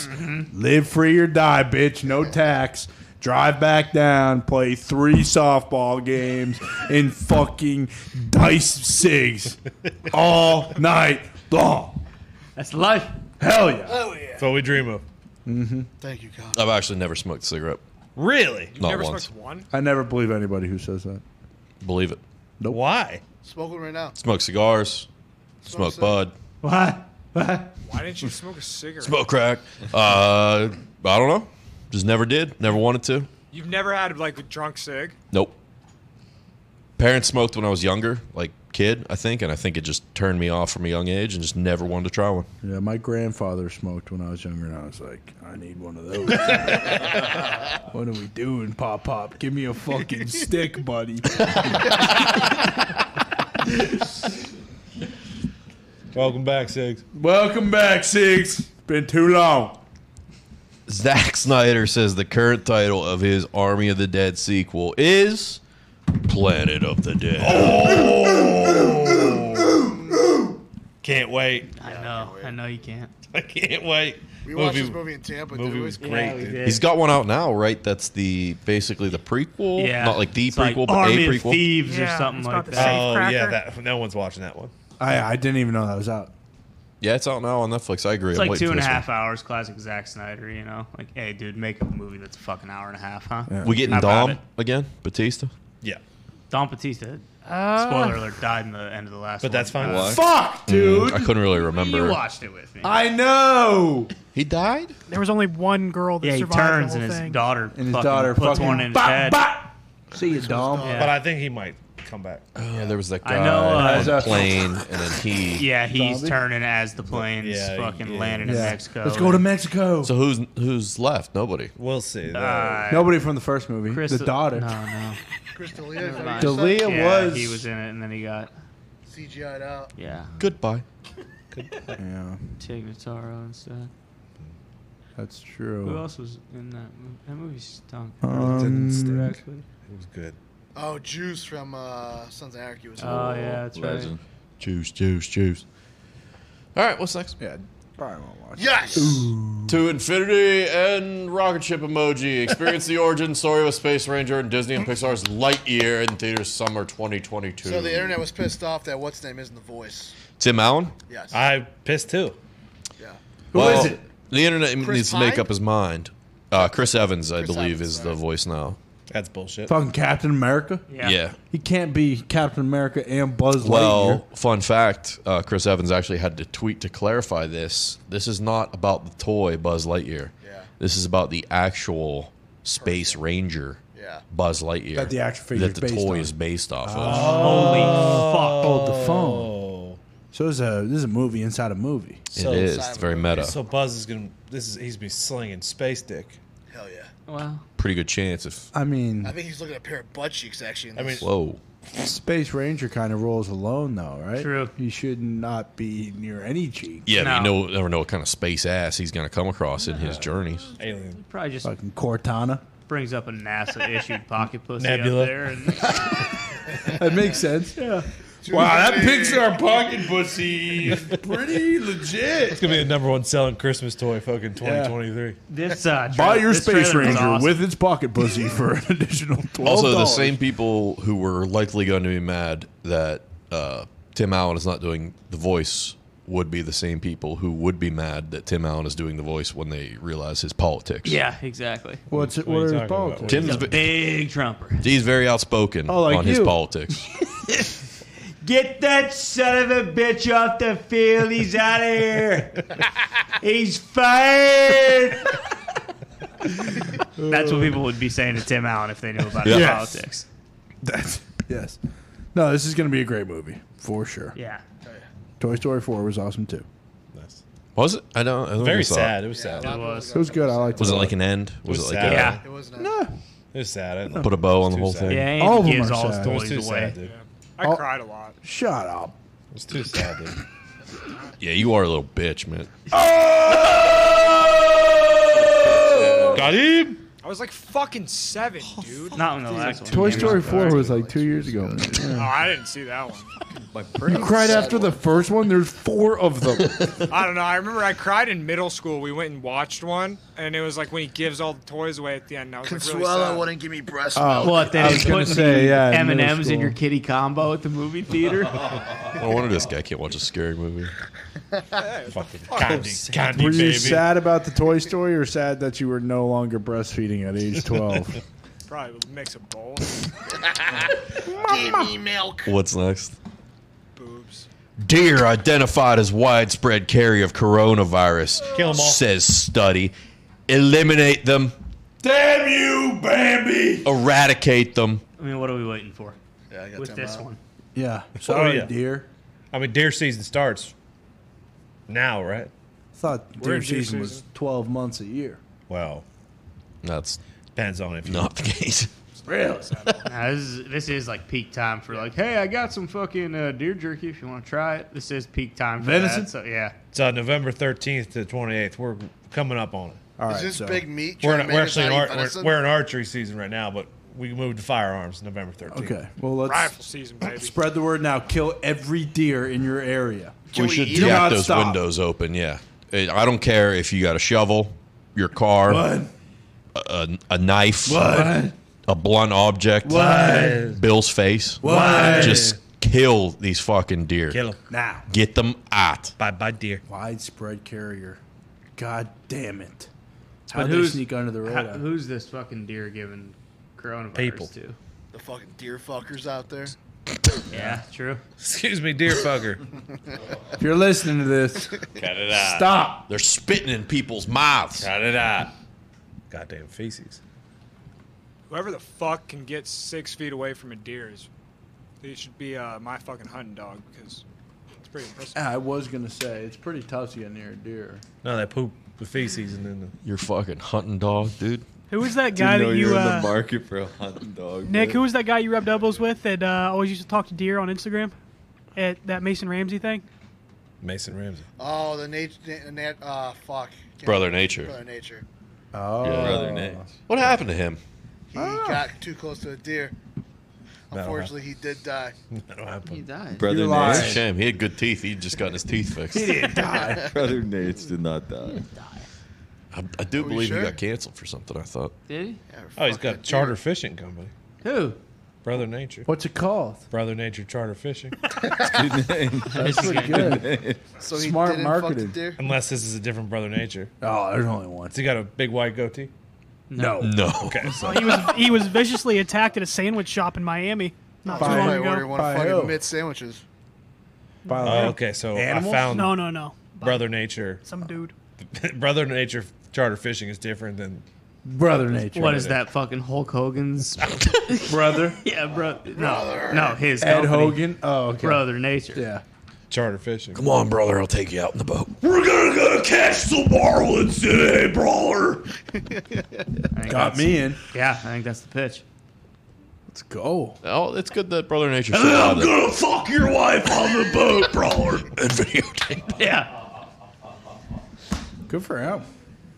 Speaker 5: live free or die, bitch, no tax. Drive back down, play 3 softball games, and fucking dice cigs all night long.
Speaker 3: That's life.
Speaker 5: Hell yeah.
Speaker 7: Oh yeah.
Speaker 1: That's what we dream of.
Speaker 7: Thank you, God.
Speaker 4: I've actually never smoked a cigarette.
Speaker 1: Really?
Speaker 4: Not
Speaker 8: Never
Speaker 4: once.
Speaker 8: smoked one.
Speaker 5: I never believe anybody who says that.
Speaker 4: Believe it.
Speaker 1: Why?
Speaker 7: Smoke one right now.
Speaker 4: Smoke cigars. Smoke
Speaker 7: cig.
Speaker 4: bud.
Speaker 3: What? What?
Speaker 8: Why didn't you smoke a cigarette?
Speaker 4: Smoke crack. I don't know. Just never did. Never wanted to.
Speaker 8: You've never had like a drunk cig?
Speaker 4: Nope. Parents smoked when I was younger, like kid, I think, and I think it just turned me off from a young age and just never wanted to try one.
Speaker 5: Yeah, my grandfather smoked when I was younger, and I was like, I need one of those. What are we doing, Pop Pop? Give me a fucking stick, buddy.
Speaker 1: Welcome back, Sigs.
Speaker 5: Welcome back, Sigs. Been too long.
Speaker 4: Zack Snyder says the current title of his Army of the Dead sequel is Planet of the Dead.
Speaker 1: Can't wait.
Speaker 3: I know you can't.
Speaker 1: I can't wait.
Speaker 7: We watched this movie in Tampa.
Speaker 1: Movie
Speaker 7: dude. It
Speaker 1: was
Speaker 7: was
Speaker 1: great,
Speaker 3: Yeah, we
Speaker 1: dude.
Speaker 3: did.
Speaker 4: He's got one out now, right? That's basically the prequel.
Speaker 3: Yeah.
Speaker 4: Not like the
Speaker 3: It's
Speaker 4: prequel,
Speaker 3: like
Speaker 4: but
Speaker 3: Army
Speaker 4: a
Speaker 3: of
Speaker 4: prequel.
Speaker 3: Thieves or
Speaker 9: Yeah,
Speaker 3: something
Speaker 9: it's
Speaker 3: like
Speaker 9: about the
Speaker 3: that.
Speaker 1: Oh
Speaker 9: Safecracker.
Speaker 1: yeah, that no one's watching that one.
Speaker 5: I didn't even know that was out.
Speaker 4: Yeah, it's out now on Netflix. I agree.
Speaker 3: It's
Speaker 4: I'm
Speaker 3: like
Speaker 4: waiting for
Speaker 3: 2.5
Speaker 4: this one.
Speaker 3: hours, classic Zack Snyder, you know? Like, hey, dude, make a movie that's a fucking hour and a half, huh?
Speaker 5: Yeah.
Speaker 4: We getting
Speaker 3: How about
Speaker 4: Dom
Speaker 3: it?
Speaker 4: again? Batista?
Speaker 1: Yeah,
Speaker 3: Don Batista, spoiler alert, died in the end of the last
Speaker 1: but
Speaker 3: one.
Speaker 1: that's fine.
Speaker 6: What?
Speaker 5: Fuck, dude.
Speaker 4: I couldn't really
Speaker 3: You
Speaker 4: remember.
Speaker 3: watched it with me.
Speaker 5: I know.
Speaker 4: He died?
Speaker 9: There was only one girl that
Speaker 3: yeah, he
Speaker 9: survived
Speaker 3: turns
Speaker 9: the
Speaker 3: and
Speaker 9: whole
Speaker 3: his
Speaker 9: thing.
Speaker 3: daughter
Speaker 5: And his
Speaker 3: fucking
Speaker 5: daughter
Speaker 3: puts
Speaker 5: fucking
Speaker 3: one in his
Speaker 5: bop,
Speaker 3: head.
Speaker 5: bop. See you, Dom.
Speaker 3: Yeah.
Speaker 1: But I think he might come back.
Speaker 4: Yeah, there was that
Speaker 3: I
Speaker 4: guy
Speaker 3: know,
Speaker 4: on the
Speaker 5: uh,
Speaker 4: plane, and then he.
Speaker 3: Yeah, he's
Speaker 5: Zombie?
Speaker 3: turning as the plane's
Speaker 1: Yeah,
Speaker 3: fucking
Speaker 1: yeah,
Speaker 3: landing in
Speaker 5: Yeah.
Speaker 3: Mexico.
Speaker 5: Let's go to Mexico.
Speaker 4: So who's left? Nobody.
Speaker 1: We'll see.
Speaker 3: Uh,
Speaker 5: Nobody from the first movie.
Speaker 3: Chris-
Speaker 5: the daughter.
Speaker 3: No, no.
Speaker 7: Chris D'Elia. Is that what you
Speaker 5: D'Elia
Speaker 7: said?
Speaker 3: Yeah, he was in it, and then he got
Speaker 7: CGI'd out.
Speaker 3: yeah.
Speaker 4: Goodbye.
Speaker 5: Yeah,
Speaker 3: Tig Notaro and stuff.
Speaker 5: that's true.
Speaker 3: Who else was in that movie? That movie stunk.
Speaker 1: It was good.
Speaker 7: Oh, Juice from Sons of Anarchy was.
Speaker 3: Oh yeah, that's right.
Speaker 6: Legend.
Speaker 4: Juice. All right, what's next?
Speaker 5: Yeah, probably won't watch.
Speaker 7: Yes.
Speaker 4: To Infinity and rocket ship emoji. Experience the origin story of Space Ranger and Disney and Pixar's Lightyear in theaters summer 2022.
Speaker 7: So the internet was pissed off that what's name isn't the voice.
Speaker 4: Tim Allen?
Speaker 7: Yes.
Speaker 1: I pissed too.
Speaker 7: Yeah.
Speaker 5: Who is it?
Speaker 4: The internet
Speaker 7: Chris
Speaker 4: needs to make
Speaker 7: Pine?
Speaker 4: up his mind. Chris Evans, I
Speaker 7: Chris
Speaker 4: believe,
Speaker 7: Evans,
Speaker 4: is
Speaker 7: sorry.
Speaker 4: the voice now.
Speaker 1: That's bullshit.
Speaker 5: Fucking Captain America.
Speaker 3: Yeah.
Speaker 5: He can't be Captain America and Buzz Lightyear.
Speaker 4: Well, fun fact, Chris Evans actually had to tweet to clarify this. This is not about the toy Buzz Lightyear.
Speaker 7: Yeah.
Speaker 4: This is about the actual Space Ranger
Speaker 7: Yeah.
Speaker 4: Buzz Lightyear.
Speaker 5: That the action figure
Speaker 4: that
Speaker 5: is
Speaker 4: the
Speaker 5: based
Speaker 4: toy
Speaker 5: on.
Speaker 4: is based off of.
Speaker 3: Holy fuck!
Speaker 5: Oh, the phone. So this is a movie inside a movie.
Speaker 4: It is. It's very meta.
Speaker 1: So Buzz is gonna. He's been slinging space dick.
Speaker 7: Hell yeah.
Speaker 3: Well,
Speaker 4: Pretty good chance if.
Speaker 5: I mean,
Speaker 7: I think he's looking at a pair of butt cheeks actually. In
Speaker 1: I mean,
Speaker 7: this.
Speaker 4: Whoa.
Speaker 5: Space Ranger kind of rolls alone, though, right?
Speaker 3: True.
Speaker 5: He should not be near any cheek.
Speaker 4: Yeah, but
Speaker 3: No.
Speaker 4: you never know what kind of space ass he's going to come across in his journeys.
Speaker 1: alien.
Speaker 3: probably just
Speaker 5: Fucking Cortana.
Speaker 3: brings up a NASA issued pocket pussy
Speaker 1: Nebula.
Speaker 3: up there, and
Speaker 5: That makes sense. Yeah. Wow, that Pixar pocket pussy is pretty legit.
Speaker 1: It's gonna be the #1 selling Christmas toy, fucking 2023.
Speaker 3: this
Speaker 5: Buy your
Speaker 3: this
Speaker 5: Space
Speaker 3: trailer was
Speaker 5: Ranger
Speaker 3: awesome.
Speaker 5: with its pocket pussy for an additional $12.
Speaker 4: Also, the same people who were likely going to be mad that Tim Allen is not doing the voice would be the same people who would be mad that Tim Allen is doing the voice when they realize his politics.
Speaker 3: Yeah, exactly.
Speaker 5: What
Speaker 1: are you
Speaker 5: are his
Speaker 1: talking about?
Speaker 5: politics?
Speaker 4: Tim's
Speaker 3: He's a big Trumper.
Speaker 4: he's very outspoken
Speaker 5: Oh, like
Speaker 4: on his
Speaker 5: you.
Speaker 4: politics.
Speaker 12: Get that son of a bitch off the field. He's out of here. He's fired.
Speaker 3: That's what people would be saying to Tim Allen if they knew about
Speaker 4: Yeah.
Speaker 3: his
Speaker 5: Yes.
Speaker 3: politics.
Speaker 5: That's, yes. No, this is going to be a great movie, for sure.
Speaker 3: Yeah.
Speaker 5: Toy Story 4 was awesome, too.
Speaker 1: Nice.
Speaker 4: Was it? I don't think
Speaker 1: Very
Speaker 4: I saw it.
Speaker 1: sad. It was sad.
Speaker 3: It was.
Speaker 5: It was good. I liked it.
Speaker 4: Was it
Speaker 5: a lot.
Speaker 4: like an end? Was
Speaker 1: was
Speaker 4: it like
Speaker 1: sad.
Speaker 3: Yeah.
Speaker 7: It wasn't.
Speaker 1: It was sad. I
Speaker 4: put a bow on the
Speaker 1: too
Speaker 4: whole
Speaker 1: sad.
Speaker 4: thing?
Speaker 3: Yeah,
Speaker 5: All of
Speaker 3: Andy
Speaker 5: them
Speaker 3: gives
Speaker 5: are
Speaker 3: all
Speaker 5: sad.
Speaker 1: It was
Speaker 3: his
Speaker 1: too
Speaker 3: toys away.
Speaker 1: sad, dude.
Speaker 8: I
Speaker 5: Oh.
Speaker 8: cried a lot.
Speaker 5: Shut up.
Speaker 1: It was too sad, dude.
Speaker 4: Yeah, you are a little bitch, man.
Speaker 1: Got him.
Speaker 8: I was like fucking 7, dude.
Speaker 3: Not in the last one.
Speaker 5: Toy Story 4 was like 2 years ago. Man.
Speaker 8: Oh,
Speaker 5: Yeah.
Speaker 8: I didn't see that one.
Speaker 5: You cried after the first one? There's 4 of them.
Speaker 8: I don't know. I remember I cried in middle school. We went and watched one, and it was like when he gives all the toys away at the end. And I was like really
Speaker 7: Consuelo
Speaker 8: sad.
Speaker 7: wouldn't give me breast milk.
Speaker 3: What, they
Speaker 5: I was
Speaker 3: didn't
Speaker 5: gonna
Speaker 3: put
Speaker 5: say, yeah, in
Speaker 3: M&Ms
Speaker 5: middle
Speaker 3: in your
Speaker 5: school.
Speaker 3: kitty combo at the movie theater?
Speaker 4: No wonder this guy can't watch a scary movie.
Speaker 1: Fucking candy,
Speaker 5: Were you
Speaker 1: baby.
Speaker 5: sad about the Toy Story or sad that you were no longer breastfeeding at age 12?
Speaker 8: Probably a mix of both.
Speaker 7: Give me milk.
Speaker 4: What's next?
Speaker 8: Boobs.
Speaker 4: Deer identified as widespread carrier of coronavirus.
Speaker 1: Kill 'em all.
Speaker 4: Says study. Eliminate them.
Speaker 5: Damn you, Bambi!
Speaker 4: Eradicate them.
Speaker 3: I mean, what are we waiting for
Speaker 7: Yeah, I got
Speaker 3: with
Speaker 7: Tim
Speaker 3: this
Speaker 7: out.
Speaker 3: one?
Speaker 5: Yeah. Sorry,
Speaker 1: yeah.
Speaker 5: dear.
Speaker 1: I mean, deer season starts now, right?
Speaker 5: I thought
Speaker 8: We're
Speaker 5: deer
Speaker 8: in deer
Speaker 5: season was
Speaker 8: season.
Speaker 5: 12 months a year.
Speaker 1: Well,
Speaker 4: That's
Speaker 1: depends on if you
Speaker 4: not the case.
Speaker 5: Really?
Speaker 3: Now, this is like peak time for like, hey, I got some fucking deer jerky if you want to try it. This is peak time for
Speaker 5: Venison?
Speaker 3: that. So yeah,
Speaker 1: It's November 13th to 28th. We're coming up on it.
Speaker 5: All
Speaker 7: Is
Speaker 5: right,
Speaker 7: this
Speaker 5: so
Speaker 7: big meat?
Speaker 1: We're,
Speaker 7: trying to make us
Speaker 1: actually in
Speaker 7: not eat
Speaker 1: we're,
Speaker 7: venison?
Speaker 1: we're in archery season right now, but we moved to firearms November 13th.
Speaker 5: okay. Well, let's
Speaker 8: Rifle season, baby.
Speaker 5: spread the word now. Kill every deer in your area.
Speaker 7: Can
Speaker 4: We
Speaker 7: we
Speaker 4: should
Speaker 7: eat
Speaker 5: them?
Speaker 4: jack
Speaker 5: not
Speaker 4: those
Speaker 5: stop.
Speaker 4: windows open. Yeah, I don't care if you got a shovel, your car, a knife, a blunt object, Bill's face. Just kill these fucking deer.
Speaker 1: Kill them.
Speaker 5: Now.
Speaker 4: Get them out.
Speaker 1: Bye, deer.
Speaker 5: Widespread carrier. God damn it.
Speaker 3: but
Speaker 5: How'd they sneak under the radar?
Speaker 3: who's this fucking deer giving coronavirus
Speaker 1: People.
Speaker 3: to?
Speaker 7: The fucking deer fuckers out there.
Speaker 3: Yeah, true.
Speaker 1: Excuse me, deer fucker.
Speaker 5: If you're listening to this,
Speaker 4: Cut it out.
Speaker 5: stop.
Speaker 4: They're spitting in people's mouths.
Speaker 1: Cut it out. Goddamn feces.
Speaker 8: Whoever the fuck can get 6 feet away from a deer is, they should be my fucking hunting dog because it's pretty impressive.
Speaker 5: I was going to say, it's pretty tough to get near a deer.
Speaker 1: No, they poop the feces and then
Speaker 4: You're fucking hunting dog, dude.
Speaker 9: Who was that
Speaker 6: To
Speaker 9: guy
Speaker 6: know
Speaker 9: that you
Speaker 6: you're in the market for a hunting dog.
Speaker 9: Nick?
Speaker 6: man.
Speaker 9: Who was that guy you rubbed elbows with that always used to talk to deer on Instagram? At that Mason Ramsey thing.
Speaker 1: Mason Ramsey.
Speaker 7: Oh, the fuck.
Speaker 4: Brother Nature.
Speaker 7: Brother Nature.
Speaker 5: Oh,
Speaker 6: Brother Nate.
Speaker 4: What happened to him?
Speaker 7: He got too close to a deer. Unfortunately, he did die.
Speaker 1: That'll happen.
Speaker 13: He died.
Speaker 6: Brother
Speaker 5: You're
Speaker 4: It's a
Speaker 6: Nate.
Speaker 4: shame. He had good teeth. He'd just gotten his teeth fixed.
Speaker 5: He didn't die.
Speaker 6: Brother Nate's did not die.
Speaker 4: I do
Speaker 7: Are you
Speaker 4: believe
Speaker 7: sure?
Speaker 4: he got canceled for something, I thought.
Speaker 13: Did he?
Speaker 1: Oh, he's got a charter fishing company.
Speaker 13: Who?
Speaker 1: Brother Nature.
Speaker 5: What's it called?
Speaker 1: Brother Nature Charter Fishing.
Speaker 6: Good name.
Speaker 5: That's pretty good.
Speaker 7: So he
Speaker 5: Smart
Speaker 7: didn't fuck the
Speaker 5: marketing.
Speaker 7: deer?
Speaker 1: Unless this is a different Brother Nature.
Speaker 5: Oh, there's only one.
Speaker 1: Has he got a big white goatee?
Speaker 5: No.
Speaker 4: No.
Speaker 1: Okay. So
Speaker 9: He was viciously attacked at a sandwich shop in Miami not too
Speaker 5: By-
Speaker 9: long
Speaker 7: Somebody ordered
Speaker 9: ago.
Speaker 7: one of
Speaker 5: By
Speaker 7: fucking
Speaker 5: who?
Speaker 7: mid sandwiches.
Speaker 1: oh, okay. So
Speaker 5: Animals?
Speaker 1: I found
Speaker 9: No.
Speaker 1: Brother Nature.
Speaker 9: Some dude.
Speaker 1: Brother Nature Charter Fishing is different than.
Speaker 5: Brother Nature.
Speaker 3: What is that fucking Hulk Hogan's
Speaker 5: Brother?
Speaker 3: Yeah, bro. No, his
Speaker 5: Ed
Speaker 3: company.
Speaker 5: Hogan? Oh, okay.
Speaker 3: Brother Nature.
Speaker 5: Yeah.
Speaker 1: Charter Fishing.
Speaker 4: Come on, brother. I'll take you out in the boat. We're gonna go catch some marlins today, brawler.
Speaker 5: Got me in.
Speaker 3: Yeah, I think that's the pitch.
Speaker 5: Let's go.
Speaker 4: Oh, it's good that Brother Nature.
Speaker 10: And then I'm gonna fuck your wife on the boat, brawler.
Speaker 4: and videotape.
Speaker 3: Yeah.
Speaker 5: Good for him.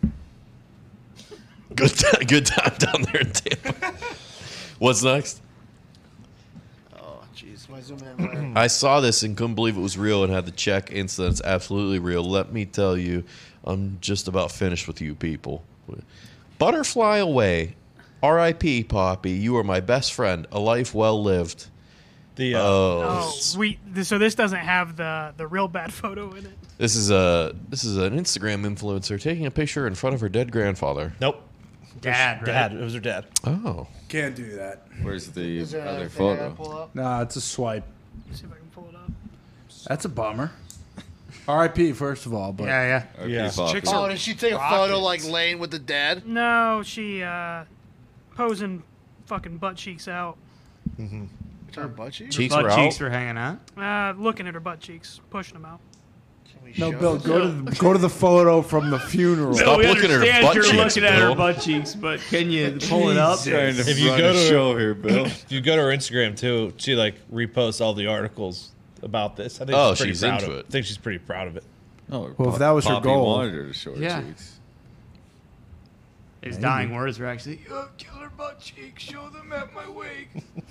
Speaker 4: Good time down there in Tampa. What's next?
Speaker 7: Oh, jeez. My zoom in.
Speaker 4: I saw this and couldn't believe it was real and had to check incident. It's absolutely real. Let me tell you, I'm just about finished with you people. Butterfly away. R.I.P. Poppy. You are my best friend. A life well lived.
Speaker 1: The
Speaker 9: So this doesn't have the real bad photo in it.
Speaker 4: This is an Instagram influencer taking a picture in front of her dead grandfather.
Speaker 1: Nope.
Speaker 3: Dad, right?
Speaker 1: Dad. It was her dad.
Speaker 4: Oh.
Speaker 5: Can't do that.
Speaker 6: Where's the
Speaker 7: Is there
Speaker 6: other
Speaker 7: another thing I gotta
Speaker 6: photo?
Speaker 7: pull up?
Speaker 5: Nah, it's a swipe.
Speaker 9: Let's see if I can pull it up.
Speaker 5: That's a bummer. R.I.P. first of all, but
Speaker 3: Yeah.
Speaker 6: RP
Speaker 1: Yeah.
Speaker 6: Poppy.
Speaker 8: Chicks
Speaker 7: Oh,
Speaker 8: are
Speaker 7: did she take a photo like laying with the dad?
Speaker 9: No, she posing fucking butt cheeks out.
Speaker 7: It's her butt cheeks?
Speaker 4: Cheeks
Speaker 3: Butt
Speaker 4: were
Speaker 3: cheeks
Speaker 4: out.
Speaker 3: were hanging out.
Speaker 9: Looking at her butt cheeks, pushing them out.
Speaker 7: Can we
Speaker 5: no,
Speaker 7: show
Speaker 5: Bill,
Speaker 7: this?
Speaker 5: go to the photo from the funeral.
Speaker 4: Stop
Speaker 3: we
Speaker 4: looking at her
Speaker 3: understand
Speaker 4: butt
Speaker 3: you're
Speaker 4: cheeks,
Speaker 3: looking at her
Speaker 4: Bill.
Speaker 3: butt cheeks, but can you pull it up?
Speaker 6: Trying to
Speaker 1: If you
Speaker 6: run
Speaker 1: go
Speaker 6: a
Speaker 1: to-
Speaker 6: show here, Bill.
Speaker 1: If you go to her Instagram too, she like reposts all the articles about this. I think
Speaker 4: Oh,
Speaker 1: she's pretty
Speaker 4: she's
Speaker 1: proud
Speaker 4: into
Speaker 1: of
Speaker 4: it.
Speaker 1: I think she's pretty proud of it.
Speaker 6: Oh,
Speaker 5: Well, if that was her
Speaker 6: Poppy
Speaker 5: goal.
Speaker 6: wanted her to show her
Speaker 13: Yeah.
Speaker 6: cheeks.
Speaker 3: His dying words were actually, killer butt cheeks, show them at my wake.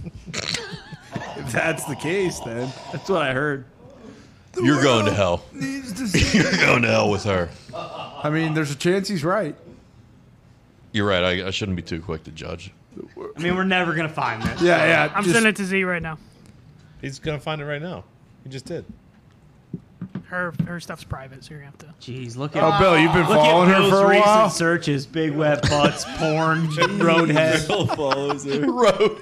Speaker 5: If that's the case, then
Speaker 3: That's what I heard.
Speaker 4: You're going to hell.
Speaker 5: needs to see.
Speaker 4: You're going to hell with her.
Speaker 5: I mean, there's a chance he's right.
Speaker 4: You're right. I shouldn't be too quick to judge.
Speaker 3: I mean, we're never going to find this.
Speaker 5: Yeah.
Speaker 9: I'm
Speaker 5: just-
Speaker 9: sending it to Z right now.
Speaker 1: He's gonna find it right now. He just did.
Speaker 9: Her stuff's private, so you're gonna have to.
Speaker 3: Jeez, look at
Speaker 5: Oh, Bill, you've been
Speaker 3: look
Speaker 5: following
Speaker 3: at
Speaker 5: her
Speaker 3: Bill's
Speaker 5: for a
Speaker 3: recent
Speaker 5: while.
Speaker 3: searches: big wet butts, porn, roadhead.
Speaker 6: Bill follows her.
Speaker 4: Road.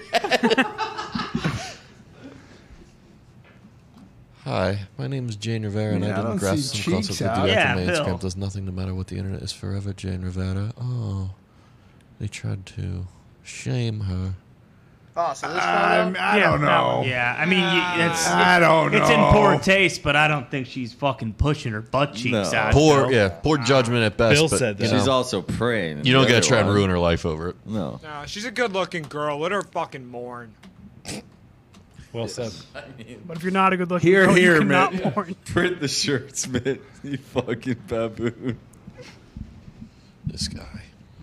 Speaker 4: Hi, my name is Jane Rivera, and
Speaker 5: Yeah, I
Speaker 4: I
Speaker 5: don't
Speaker 4: didn't grasp
Speaker 5: see
Speaker 4: some concept
Speaker 5: cheeks
Speaker 4: that
Speaker 5: out.
Speaker 4: the
Speaker 3: Yeah,
Speaker 4: my
Speaker 3: Bill.
Speaker 4: Instagram does nothing no matter what the internet is forever, Jane Rivera. Oh, they tried to shame her.
Speaker 7: Oh, so this photo?
Speaker 5: I don't
Speaker 9: that
Speaker 5: know.
Speaker 9: one.
Speaker 3: Yeah, I mean,
Speaker 5: I don't know.
Speaker 3: It's in poor taste, but I don't think she's fucking pushing her butt cheeks
Speaker 6: No.
Speaker 3: out.
Speaker 4: Poor,
Speaker 3: Bill.
Speaker 4: yeah, poor judgment at best.
Speaker 1: Bill
Speaker 4: but,
Speaker 1: said that.
Speaker 4: you know,
Speaker 6: She's also praying.
Speaker 4: you don't
Speaker 6: The
Speaker 4: gotta
Speaker 6: other
Speaker 4: try and
Speaker 6: one-
Speaker 4: ruin her life over it.
Speaker 6: No.
Speaker 8: No, she's a good-looking girl. Let her fucking mourn.
Speaker 1: Well said.
Speaker 9: But if you're not a good looking
Speaker 5: Here,
Speaker 9: girl,
Speaker 5: here,
Speaker 9: you cannot
Speaker 5: man.
Speaker 9: porn.
Speaker 6: Print the shirts, man. You fucking baboon.
Speaker 4: This guy.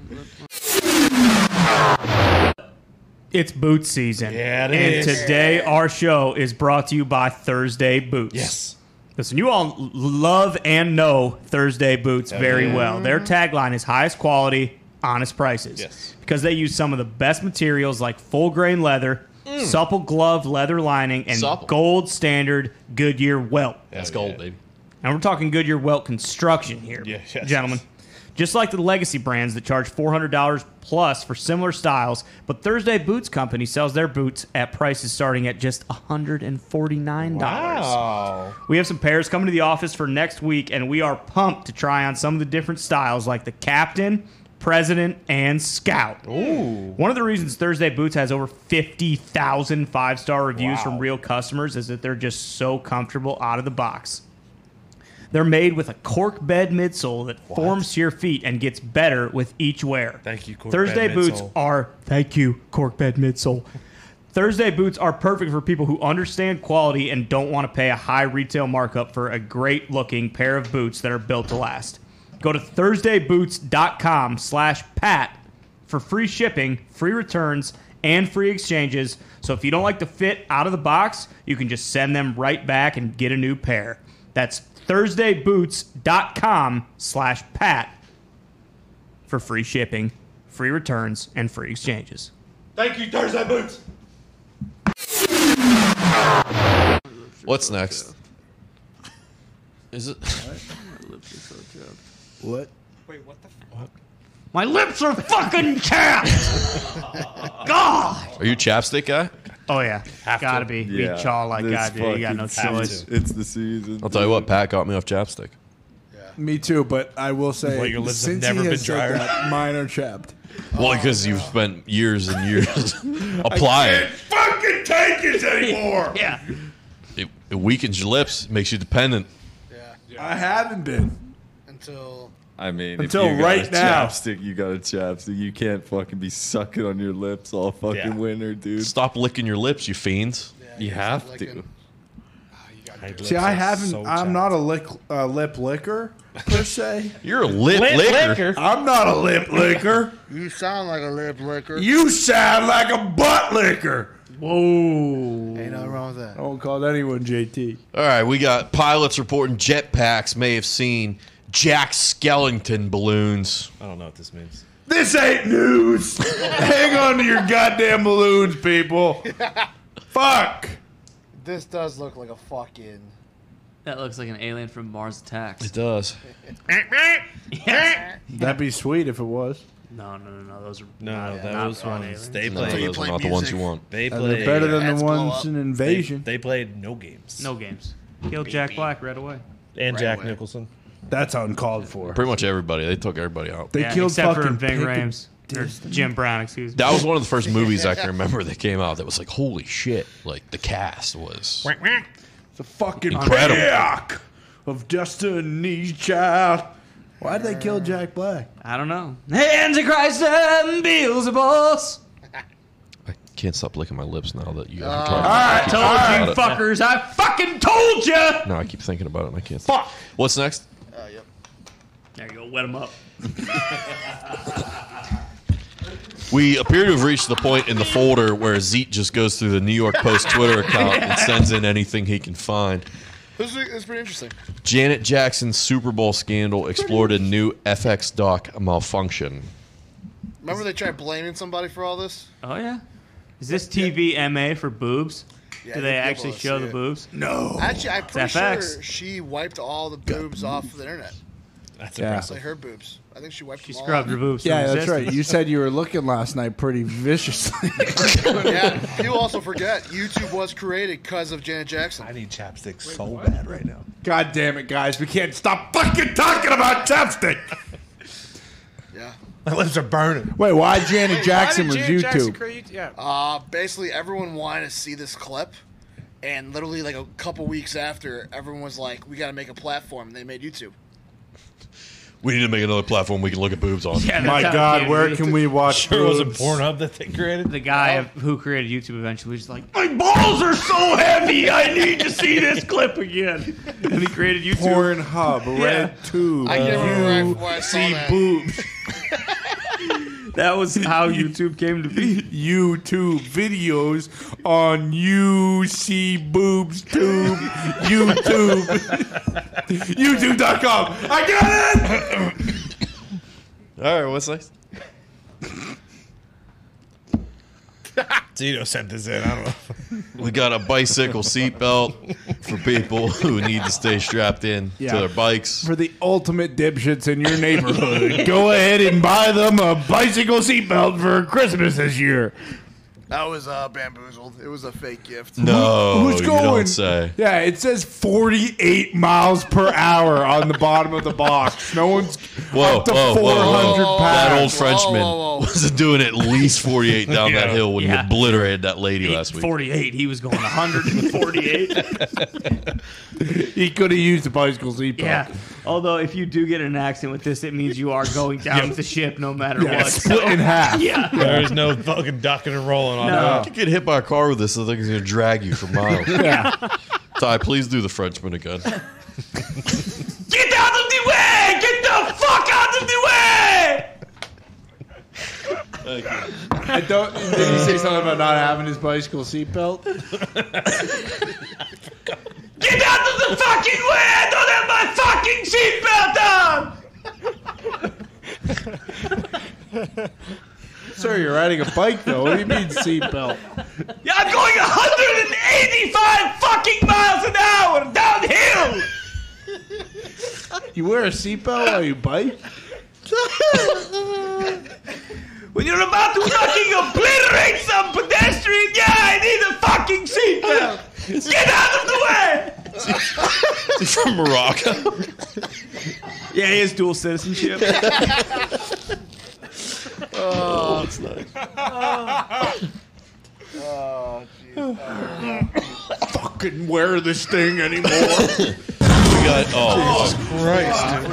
Speaker 3: It's boot season.
Speaker 1: Yeah, it
Speaker 3: and
Speaker 1: is.
Speaker 3: today our show is brought to you by Thursday Boots.
Speaker 1: Yes.
Speaker 3: Listen, you all love and know Thursday Boots very well. Their tagline is highest quality, honest prices.
Speaker 1: Yes.
Speaker 3: Because they use some of the best materials like full grain leather, supple glove leather lining, and
Speaker 4: Supple.
Speaker 3: gold standard Goodyear welt.
Speaker 4: That's gold, baby.
Speaker 3: And we're talking Goodyear welt construction here,
Speaker 1: Yes.
Speaker 3: gentlemen. Just like the legacy brands that charge $400 plus for similar styles, but Thursday Boots Company sells their boots at prices starting at just $149.
Speaker 1: Wow.
Speaker 3: We have some pairs coming to the office for next week, and we are pumped to try on some of the different styles like the Captain, President, and Scout.
Speaker 1: Ooh.
Speaker 3: One of the reasons Thursday Boots has over 50,000 five-star reviews
Speaker 1: Wow.
Speaker 3: from real customers is that they're just so comfortable out of the box. They're made with a cork bed midsole that forms to your feet and gets better with each wear.
Speaker 1: Thank you, cork
Speaker 3: Thursday
Speaker 1: bed
Speaker 3: boots
Speaker 1: midsole.
Speaker 3: are thank you, cork bed midsole. Thursday boots are perfect for people who understand quality and don't want to pay a high retail markup for a great-looking pair of boots that are built to last. Go to ThursdayBoots.com/Pat for free shipping, free returns, and free exchanges. So if you don't like the fit out of the box, you can just send them right back and get a new pair. That's ThursdayBoots.com/Pat for free shipping, free returns, and free exchanges.
Speaker 1: Thank you, Thursday Boots.
Speaker 4: What's next? Is it?
Speaker 5: What?
Speaker 8: Wait, what the fuck?
Speaker 3: My lips are fucking chapped! God!
Speaker 4: Are you a chapstick guy?
Speaker 3: Oh, yeah. Gotta be. Be chaw like
Speaker 6: this
Speaker 3: God, dude. You got no
Speaker 6: fucking-
Speaker 3: choice.
Speaker 6: It's the season.
Speaker 4: I'll tell you what, Pat got me off chapstick.
Speaker 5: Me too, but I will say,
Speaker 1: What, your lips have
Speaker 5: since
Speaker 1: never
Speaker 5: he
Speaker 1: been
Speaker 5: has said
Speaker 1: drier?
Speaker 5: that, mine are chapped.
Speaker 4: Well, because you've spent years and years applying.
Speaker 5: Fucking take it anymore.
Speaker 3: Yeah.
Speaker 4: It weakens your lips, makes you dependent.
Speaker 5: I haven't been.
Speaker 7: Until
Speaker 6: I mean,
Speaker 5: Until
Speaker 6: if you got
Speaker 5: right
Speaker 6: a
Speaker 5: now.
Speaker 6: chapstick, you got a chapstick. You can't fucking be sucking on your lips all fucking
Speaker 1: Yeah.
Speaker 6: winter, dude.
Speaker 4: Stop licking your lips, you fiends.
Speaker 6: You have
Speaker 7: licking.
Speaker 6: to.
Speaker 5: See, I haven't. I'm not a lip licker per se.
Speaker 4: You're a lip licker.
Speaker 5: I'm not a lip licker.
Speaker 7: you sound like a lip licker.
Speaker 5: You sound like a butt licker.
Speaker 3: Whoa.
Speaker 7: Ain't nothing wrong with that.
Speaker 5: I won't call anyone JT.
Speaker 4: All right, we got pilots reporting jetpacks may have seen Jack Skellington balloons.
Speaker 1: I don't know what this means.
Speaker 5: This ain't news. Hang on to your goddamn balloons, people. Fuck.
Speaker 7: This does look like a fucking.
Speaker 13: That looks like an alien from Mars Attacks.
Speaker 4: It does.
Speaker 5: That'd be sweet if it was.
Speaker 3: No. Those are
Speaker 1: No,
Speaker 3: not
Speaker 1: those ones.
Speaker 3: aliens.
Speaker 1: They
Speaker 4: No,
Speaker 1: played.
Speaker 4: those are not the ones you want.
Speaker 1: They
Speaker 5: They're
Speaker 1: played.
Speaker 5: better than
Speaker 7: Heads
Speaker 5: the
Speaker 7: blow
Speaker 5: ones
Speaker 7: up.
Speaker 5: in Invasion.
Speaker 1: They played no games.
Speaker 3: No games. Kill Jack Black right away.
Speaker 1: And
Speaker 7: Right
Speaker 1: Jack
Speaker 7: away.
Speaker 1: Nicholson.
Speaker 5: That's uncalled for.
Speaker 4: Pretty much everybody. They took everybody out.
Speaker 5: They
Speaker 3: Yeah,
Speaker 5: killed
Speaker 3: except for
Speaker 5: fucking
Speaker 3: Ving
Speaker 5: Pick-
Speaker 3: Rhames. Or Jim Brown, excuse me.
Speaker 4: That was one of the first movies I can remember that came out that was like, holy shit. Like, the cast was
Speaker 5: The fucking
Speaker 4: incredible.
Speaker 5: pick of Destiny's Child. Why did they kill Jack Black?
Speaker 13: I don't know. Antichrist and Beelzebub.
Speaker 4: I can't stop licking my lips now that you guys are
Speaker 3: All
Speaker 4: talking
Speaker 3: right, told you
Speaker 4: about it.
Speaker 3: fuckers. I fucking told you.
Speaker 4: No, I keep thinking about it and I can't. Fuck. What's next?
Speaker 7: Yep.
Speaker 3: There you go. Wet them up.
Speaker 4: We appear to have reached the point in the folder where Zeet just goes through the New York Post Twitter account and sends in anything he can find.
Speaker 7: This is pretty interesting.
Speaker 4: Janet Jackson's Super Bowl scandal explored a new FX doc malfunction.
Speaker 7: Remember they tried blaming somebody for all this?
Speaker 3: Oh, yeah. Is this TV MA for boobs?
Speaker 7: Yeah,
Speaker 3: Do they
Speaker 7: you'll be
Speaker 3: actually
Speaker 7: able to
Speaker 3: show
Speaker 7: see
Speaker 3: the
Speaker 7: it.
Speaker 3: boobs?
Speaker 5: No.
Speaker 7: Actually, I'm pretty
Speaker 3: FX.
Speaker 7: sure she wiped all the boobs off the internet.
Speaker 1: That's
Speaker 5: Yeah.
Speaker 1: impressive.
Speaker 7: Like her boobs. I think she wiped
Speaker 3: She
Speaker 7: them all
Speaker 3: scrubbed
Speaker 7: off.
Speaker 3: her boobs.
Speaker 5: Yeah,
Speaker 3: from
Speaker 5: that's right.
Speaker 3: existence.
Speaker 5: You said you were looking last night pretty viciously.
Speaker 7: Yeah, people also forget YouTube was created because of Janet Jackson.
Speaker 1: I need chapstick so bad right now.
Speaker 5: God damn it, guys. We can't stop fucking talking about chapstick.
Speaker 7: Yeah.
Speaker 1: My lips are burning.
Speaker 5: Wait, why Janet Jackson
Speaker 8: Why
Speaker 5: was
Speaker 8: did Janet Jackson
Speaker 5: YouTube?
Speaker 8: create- Yeah.
Speaker 7: Basically, everyone wanted to see this clip, and literally like a couple weeks after, everyone was like, "We got to make a platform." And they made YouTube.
Speaker 4: We need to make another platform we can look at boobs on.
Speaker 3: Yeah,
Speaker 5: My
Speaker 3: that's how
Speaker 5: God,
Speaker 3: it
Speaker 5: where
Speaker 3: came.
Speaker 5: can we watch
Speaker 1: Sure wasn't
Speaker 5: boobs?
Speaker 1: Pornhub that they created.
Speaker 3: The guy who created YouTube eventually was just like, my balls are so heavy, I need to see this clip again. And he created YouTube.
Speaker 5: Pornhub, Red Tube.
Speaker 7: I can't remember where I saw
Speaker 5: see
Speaker 7: that.
Speaker 5: boobs.
Speaker 3: That was how YouTube came to be.
Speaker 5: YouTube videos on UC Boobs Tube. YouTube. YouTube.com. I got it!
Speaker 4: All right, what's next?
Speaker 1: Tito sent this in. I don't know.
Speaker 4: We got a bicycle seatbelt for people who need to stay strapped in to their bikes.
Speaker 5: For the ultimate dipshits in your neighborhood, go ahead and buy them a bicycle seatbelt for Christmas this year.
Speaker 7: That was bamboozled. It was a fake gift.
Speaker 4: No,
Speaker 5: Who's
Speaker 4: you
Speaker 5: going?
Speaker 4: don't say.
Speaker 5: Yeah, it says 48 miles per hour on the bottom of the box. No one's up to 400 pounds.
Speaker 4: That old Frenchman was doing at least 48 down that hill when he obliterated that lady last week.
Speaker 3: 48. He was going 148.
Speaker 5: He could have used the bicycle seatbelt.
Speaker 3: Yeah. Although, if you do get in an accident with this, it means you are going down with the ship no matter what.
Speaker 5: Split in half.
Speaker 3: Yeah.
Speaker 1: There is no fucking ducking and rolling on that.
Speaker 4: You get hit by a car with this, I think it's going to drag you for miles.
Speaker 3: Yeah.
Speaker 4: Ty, please do the Frenchman again.
Speaker 12: Get out of the way! Get the fuck out of the way!
Speaker 4: Thank you.
Speaker 5: I don't. Did he say something about not having his bicycle seatbelt?
Speaker 12: Get out of the fucking way! I don't have my fucking seatbelt on!
Speaker 5: Sir, you're riding a bike though. What do you mean seatbelt?
Speaker 12: Yeah, I'm going 185 fucking miles an hour downhill!
Speaker 5: You wear a seatbelt while you bike?
Speaker 12: When you're about to fucking obliterate some pedestrian, yeah, I need a fucking seatbelt! Get out of the way!
Speaker 4: Is he from Morocco?
Speaker 3: Yeah, he has dual citizenship.
Speaker 4: Oh, that's nice.
Speaker 5: Fucking wear this thing anymore.
Speaker 4: We got. Oh,
Speaker 1: Christ,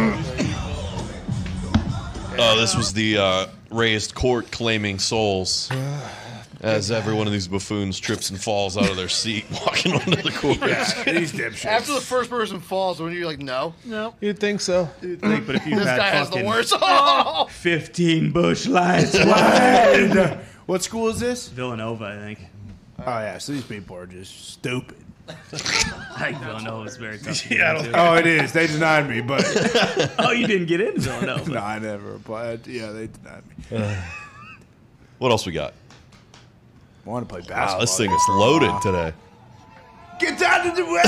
Speaker 4: dude. This was the raised court claiming souls. As every one of these buffoons trips and falls out of their seat walking onto the court.
Speaker 5: These dipshits.
Speaker 7: After the first person falls, when you're like, no.
Speaker 1: You'd think so.
Speaker 3: You'd think, but if you
Speaker 7: This
Speaker 3: had
Speaker 7: guy has the
Speaker 3: fucking
Speaker 7: worst.
Speaker 3: 15 bush lights.
Speaker 5: What school is this?
Speaker 3: Villanova, I think.
Speaker 5: Oh yeah, so these people are just stupid.
Speaker 3: I think Villanova is very tough. to
Speaker 1: Yeah,
Speaker 3: get into.
Speaker 5: Oh, it is. They denied me, but
Speaker 3: Oh, you didn't get into Villanova.
Speaker 5: no, I never applied. Yeah, they denied me.
Speaker 4: What else we got?
Speaker 5: I want to play basketball.
Speaker 4: Wow, this thing is loaded today.
Speaker 5: Get out of the way!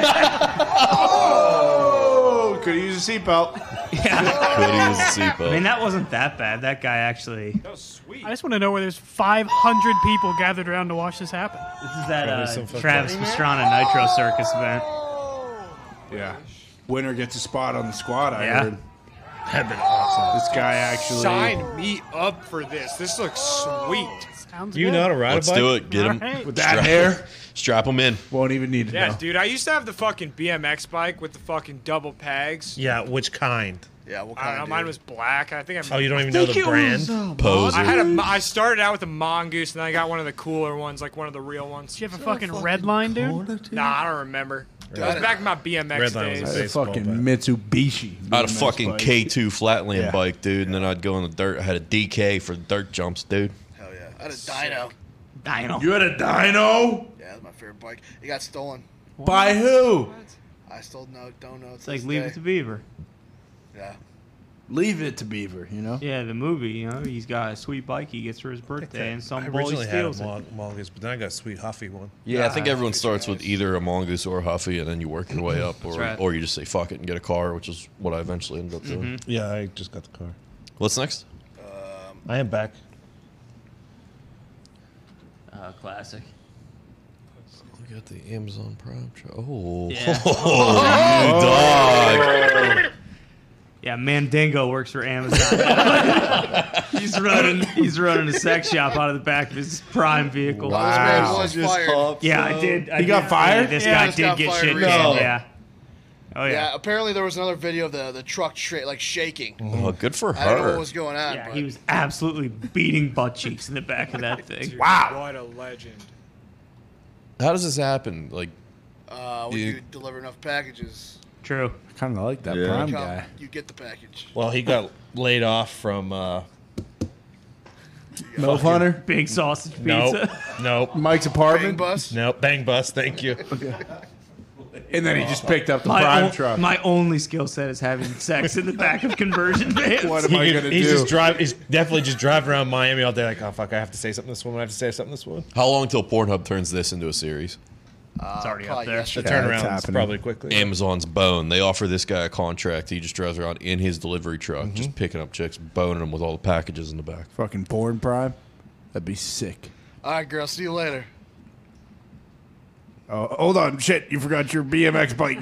Speaker 5: Oh, could have used a seatbelt.
Speaker 3: Yeah.
Speaker 4: Could he use a
Speaker 3: I
Speaker 4: seatbelt?
Speaker 3: mean, that wasn't that bad. That guy actually.
Speaker 8: That was sweet.
Speaker 9: I just want to know where there's 500 people gathered around to watch this happen.
Speaker 3: This is that
Speaker 1: Probably some fucking-
Speaker 3: Travis Pastrana Nitro Circus event.
Speaker 5: Yeah. Winner gets a spot on the squad, I
Speaker 3: Yeah.
Speaker 5: heard.
Speaker 1: That'd been awesome.
Speaker 5: This guy actually...
Speaker 8: Sign me up for this. This looks sweet.
Speaker 9: Sounds
Speaker 1: You
Speaker 9: good.
Speaker 1: know how to ride
Speaker 4: Let's
Speaker 1: a bike?
Speaker 4: do it. Get him.
Speaker 9: All right.
Speaker 5: With that hair,
Speaker 4: Strap him in.
Speaker 5: won't even need to
Speaker 8: Yeah,
Speaker 5: know.
Speaker 8: dude, I used to have the fucking BMX bike with the fucking double pegs.
Speaker 1: Yeah, which kind?
Speaker 7: Yeah, what
Speaker 8: I
Speaker 7: kind
Speaker 8: don't know.
Speaker 7: of
Speaker 8: Mine was black. I think I.
Speaker 1: Oh, you don't even know the brand?
Speaker 4: Poser.
Speaker 8: I started out with a mongoose, and then I got one of the cooler ones, like one of the real ones.
Speaker 9: Did you have a fucking red line, dude?
Speaker 8: Nah, I don't remember. It was back in my BMX
Speaker 1: Red line was
Speaker 5: I
Speaker 8: days.
Speaker 5: had a
Speaker 1: baseball
Speaker 5: fucking
Speaker 1: bat.
Speaker 5: Mitsubishi.
Speaker 4: I had a
Speaker 5: BMX
Speaker 4: fucking
Speaker 5: bike.
Speaker 4: K2 flatland
Speaker 5: Yeah.
Speaker 4: bike, dude, and then I'd go in the dirt. I had a DK for dirt jumps, dude.
Speaker 7: Hell yeah. I had a dyno.
Speaker 3: Dino.
Speaker 5: You had a dyno?
Speaker 7: Yeah, that's my favorite bike. It got stolen.
Speaker 5: By who?
Speaker 7: I still don't know.
Speaker 3: It's like Leave It to Beaver.
Speaker 7: Yeah.
Speaker 5: Leave it to Beaver, you know?
Speaker 3: Yeah, the movie. You know, he's got a sweet bike he gets for his birthday, and
Speaker 1: I
Speaker 3: some boy
Speaker 1: originally had a
Speaker 3: steals it.
Speaker 1: mongoose, but then I got a sweet Huffy one.
Speaker 4: Yeah, I think everyone starts with either a mongoose or a Huffy, and then you work your way up, or
Speaker 3: right.
Speaker 4: or you just say fuck it and get a car, which is what I eventually ended up doing.
Speaker 1: Yeah, I just got the car.
Speaker 4: What's next?
Speaker 1: I am back.
Speaker 3: Classic.
Speaker 4: We got the Amazon Prime show. Oh,
Speaker 3: Yeah.
Speaker 4: dog.
Speaker 3: Yeah, Mandingo works for Amazon. he's running a sex shop out of the back of his Prime vehicle.
Speaker 7: This man was fired.
Speaker 3: Yeah, I did.
Speaker 5: He got fired?
Speaker 3: This
Speaker 7: Yeah,
Speaker 3: guy
Speaker 7: just
Speaker 3: did
Speaker 7: got
Speaker 3: get
Speaker 7: fired
Speaker 3: shit
Speaker 7: recently.
Speaker 3: canned.
Speaker 7: No.
Speaker 3: Yeah. Oh
Speaker 7: Yeah.
Speaker 3: yeah.
Speaker 7: Apparently there was another video of the truck shaking.
Speaker 4: Oh, good for
Speaker 7: I don't know what
Speaker 4: her.
Speaker 7: was going on.
Speaker 3: Yeah,
Speaker 7: but
Speaker 3: he was absolutely beating butt cheeks in the back of that thing.
Speaker 8: Dude,
Speaker 5: Wow.
Speaker 8: What a legend.
Speaker 4: How does this happen? Like,
Speaker 7: when you deliver enough packages,
Speaker 3: True.
Speaker 5: Kind of like that
Speaker 6: Yeah.
Speaker 5: Prime
Speaker 7: come,
Speaker 5: guy.
Speaker 7: you get the package.
Speaker 1: Well, he got laid off from.
Speaker 5: Milf Hunter?
Speaker 3: Big sausage
Speaker 1: Nope.
Speaker 3: pizza.
Speaker 1: Nope.
Speaker 5: Mike's
Speaker 7: Bang
Speaker 5: apartment?
Speaker 7: bus.
Speaker 1: Nope. Bang bus. Thank you.
Speaker 5: And then he just picked up the Prime truck.
Speaker 3: My only skill set is having sex in the back of conversion vans.
Speaker 5: What am I going to
Speaker 1: He's
Speaker 5: do?
Speaker 1: He's definitely just driving around Miami all day. Like, oh fuck, I have to say something to this woman. I have to say something to this woman.
Speaker 4: how long till Pornhub turns this into a series?
Speaker 3: It's already up
Speaker 7: Probably
Speaker 3: there.
Speaker 1: The
Speaker 7: yesterday.
Speaker 5: Yeah, it's
Speaker 1: turnaround is
Speaker 5: happening.
Speaker 1: probably quickly.
Speaker 4: Amazon's Bone. They offer this guy a contract. He just drives around in his delivery truck, just picking up chicks, boning them with all the packages in the back.
Speaker 5: Fucking porn Prime? That'd be sick.
Speaker 7: All right, girl. See you later.
Speaker 5: Oh, hold on. Shit, you forgot your BMX bike.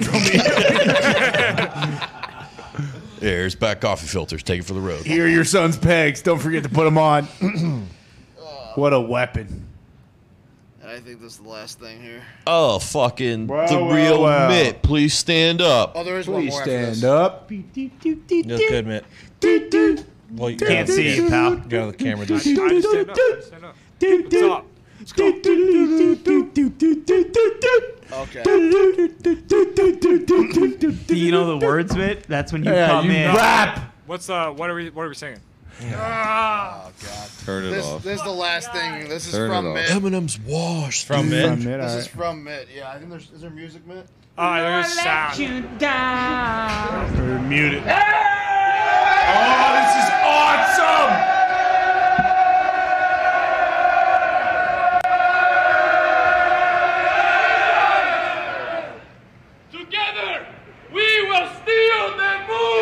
Speaker 4: Here's back coffee filters. Take it for the road.
Speaker 5: Here are your son's pegs. Don't forget to put them on. What a weapon.
Speaker 7: And I think this is the last thing here.
Speaker 4: Oh, fucking the real Mitt. Please stand up.
Speaker 7: Oh, there is one more after this.
Speaker 5: up.
Speaker 1: You look good, Mitt. Well, you
Speaker 3: Can't see you, pal.
Speaker 1: Go to the camera.
Speaker 8: I just stand up. Stand up. What's up? Let's go.
Speaker 7: Okay.
Speaker 3: Do you know the words, Mitt? That's when you
Speaker 5: Yeah,
Speaker 3: come
Speaker 5: you
Speaker 3: in.
Speaker 5: rap.
Speaker 8: What are we singing?
Speaker 7: Oh God.
Speaker 6: Turn it off.
Speaker 7: This is the last thing. This is
Speaker 6: Turn
Speaker 7: from
Speaker 6: it off.
Speaker 7: Mitt.
Speaker 4: Eminem's washed.
Speaker 1: From Mitt.
Speaker 7: This is from Mitt. Yeah, I think there's. Is there music, Mitt?
Speaker 8: Oh, there's sound.
Speaker 5: Mute it. Oh, this is awesome.
Speaker 2: Together, we will steal the moon.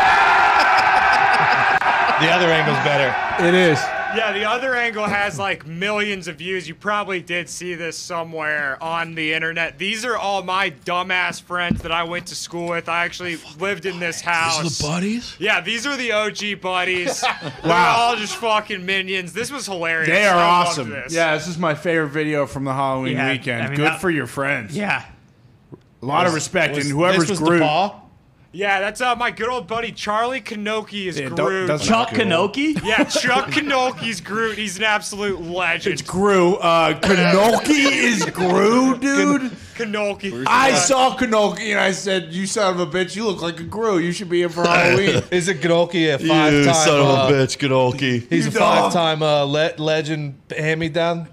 Speaker 1: The other angle's better.
Speaker 5: It is.
Speaker 8: Yeah, the other angle has like millions of views. You probably did see this somewhere on the internet. These are all my dumbass friends that I went to school with. I actually lived in this house.
Speaker 4: These are the buddies?
Speaker 8: Yeah, these are the OG buddies. They're all just fucking minions. This was hilarious.
Speaker 5: They are
Speaker 8: I loved
Speaker 5: awesome.
Speaker 8: this.
Speaker 5: Yeah, this is my favorite video from the Halloween
Speaker 3: Yeah,
Speaker 5: weekend.
Speaker 3: I mean,
Speaker 5: Good
Speaker 3: that-
Speaker 5: for your friends.
Speaker 3: Yeah.
Speaker 5: A lot of respect. And whoever's
Speaker 1: this was
Speaker 5: Groot.
Speaker 1: DePaul?
Speaker 8: Yeah, that's my good old buddy Charlie Kanoki is
Speaker 5: Yeah,
Speaker 8: Groot.
Speaker 5: that's
Speaker 3: Chuck
Speaker 5: not good.
Speaker 3: Kanoki?
Speaker 8: Yeah, Chuck Kanoki's Groot. He's an absolute legend.
Speaker 5: It's Groot. Kanoki is Groot, dude.
Speaker 8: Kanoki.
Speaker 5: I saw Kanoki and I said, "You son of a bitch! You look like a Groot. You should be in for Halloween."
Speaker 1: Is it Gnolki a
Speaker 4: You
Speaker 1: five-time?
Speaker 4: son of a bitch, Gnolki.
Speaker 1: He's a five-time legend hand-me-down.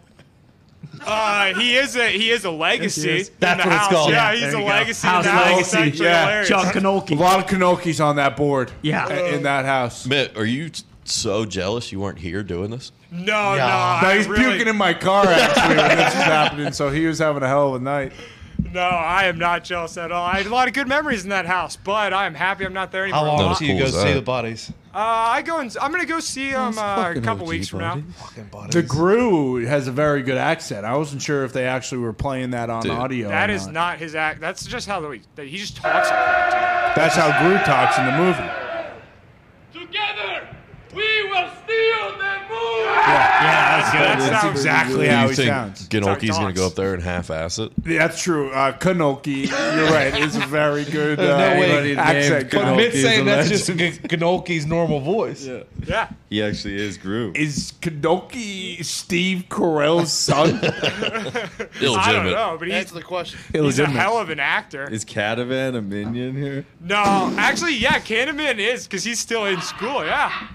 Speaker 8: He is a legacy.
Speaker 3: Yes, he is.
Speaker 8: in
Speaker 1: That's
Speaker 8: the
Speaker 1: what it's
Speaker 8: house.
Speaker 1: called.
Speaker 8: Yeah,
Speaker 3: Yeah,
Speaker 8: he's
Speaker 3: there
Speaker 8: a
Speaker 3: you go.
Speaker 8: legacy.
Speaker 3: House
Speaker 8: in the house.
Speaker 3: legacy.
Speaker 8: It's actually
Speaker 5: Yeah.
Speaker 8: hilarious.
Speaker 3: Chuck
Speaker 5: A
Speaker 3: Kanoki.
Speaker 5: lot of Kanokis on that board.
Speaker 3: Yeah.
Speaker 5: In that house.
Speaker 4: Mitt, are you so jealous you weren't here doing this?
Speaker 8: No.
Speaker 5: No, he's puking in my car actually when this is happening, so he was having a hell of a night.
Speaker 8: No, I am not jealous at all. I had a lot of good memories in that house, but I am happy I'm not there anymore.
Speaker 1: How long
Speaker 4: Not as
Speaker 1: do you
Speaker 4: cool
Speaker 1: go
Speaker 4: as
Speaker 1: see
Speaker 4: that.
Speaker 1: the buddies?
Speaker 8: I'm gonna go see him a couple weeks from now.
Speaker 1: Fucking buddies.
Speaker 5: The Groot has a very good accent. I wasn't sure if they actually were playing that on
Speaker 4: Dude.
Speaker 5: audio.
Speaker 8: That
Speaker 5: or
Speaker 8: is not his act. That's just how he just talks like that.
Speaker 5: That's how Groot talks in the movie.
Speaker 2: Together, we will steal the moon.
Speaker 3: Yeah, that's good.
Speaker 8: That's how
Speaker 5: exactly
Speaker 4: Do
Speaker 5: how
Speaker 4: you
Speaker 5: he
Speaker 4: think
Speaker 5: sounds.
Speaker 4: Gnolki's going to
Speaker 8: talks.
Speaker 4: go up there and half-ass it?
Speaker 5: That's true. Kanoki, you're right. It's a very good
Speaker 1: There's no way
Speaker 5: accent.
Speaker 1: But
Speaker 5: Kanoki.
Speaker 1: Mitt's saying that's just Gnolki's normal voice.
Speaker 8: Yeah.
Speaker 6: He actually is Groot.
Speaker 5: Is Kanoki Steve Carell's son?
Speaker 8: I don't
Speaker 4: Illegitimate.
Speaker 8: know, but he's
Speaker 7: Answer the question.
Speaker 8: a
Speaker 5: Illegitimate.
Speaker 8: hell of an actor.
Speaker 6: Is Catavan a minion here?
Speaker 8: No, actually, yeah, Candyman is because he's still in school. Yeah.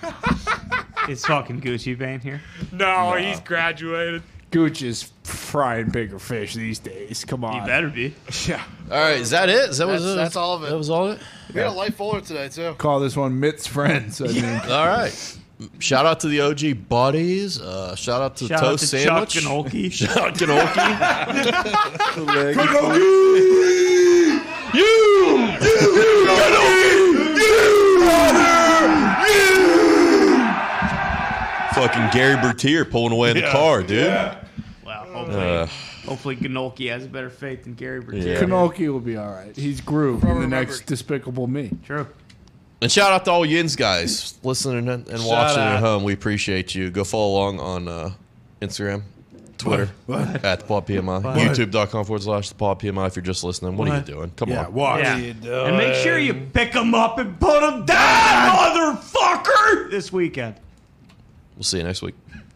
Speaker 3: Is fucking Gucci Bane here?
Speaker 8: No, he's graduated.
Speaker 5: Gooch is frying bigger fish these days. Come on.
Speaker 3: You better be.
Speaker 5: Yeah.
Speaker 4: All right, is that it? Is that
Speaker 7: That's all of it.
Speaker 4: That was all of it?
Speaker 7: We had a light folder today too.
Speaker 5: Call this one Mitt's Friends. I mean,
Speaker 4: All right. Shout out to the OG buddies. Shout out to
Speaker 3: Shout out
Speaker 4: Toast
Speaker 3: to
Speaker 4: Sandwich.
Speaker 3: Chuck Gnolki.
Speaker 4: Shout out Gnolki. Fucking Gary Bertier pulling away in the car, dude.
Speaker 3: Well, hopefully Gnolki has a better fate than Gary Bertier.
Speaker 4: Yeah.
Speaker 5: Kanoki will be all right. He's Groot in the next Despicable Me.
Speaker 3: True.
Speaker 4: And shout out to all Yins guys listening and watching
Speaker 1: out.
Speaker 4: at home. We appreciate you. Go follow along on Instagram, Twitter, at the Pod PMI, YouTube.com/the Pod PMI if you're just listening. What are you doing? Come on.
Speaker 5: Watch.
Speaker 3: Yeah. And make sure you pick them up and put them down, motherfucker, this weekend.
Speaker 4: We'll see you next week.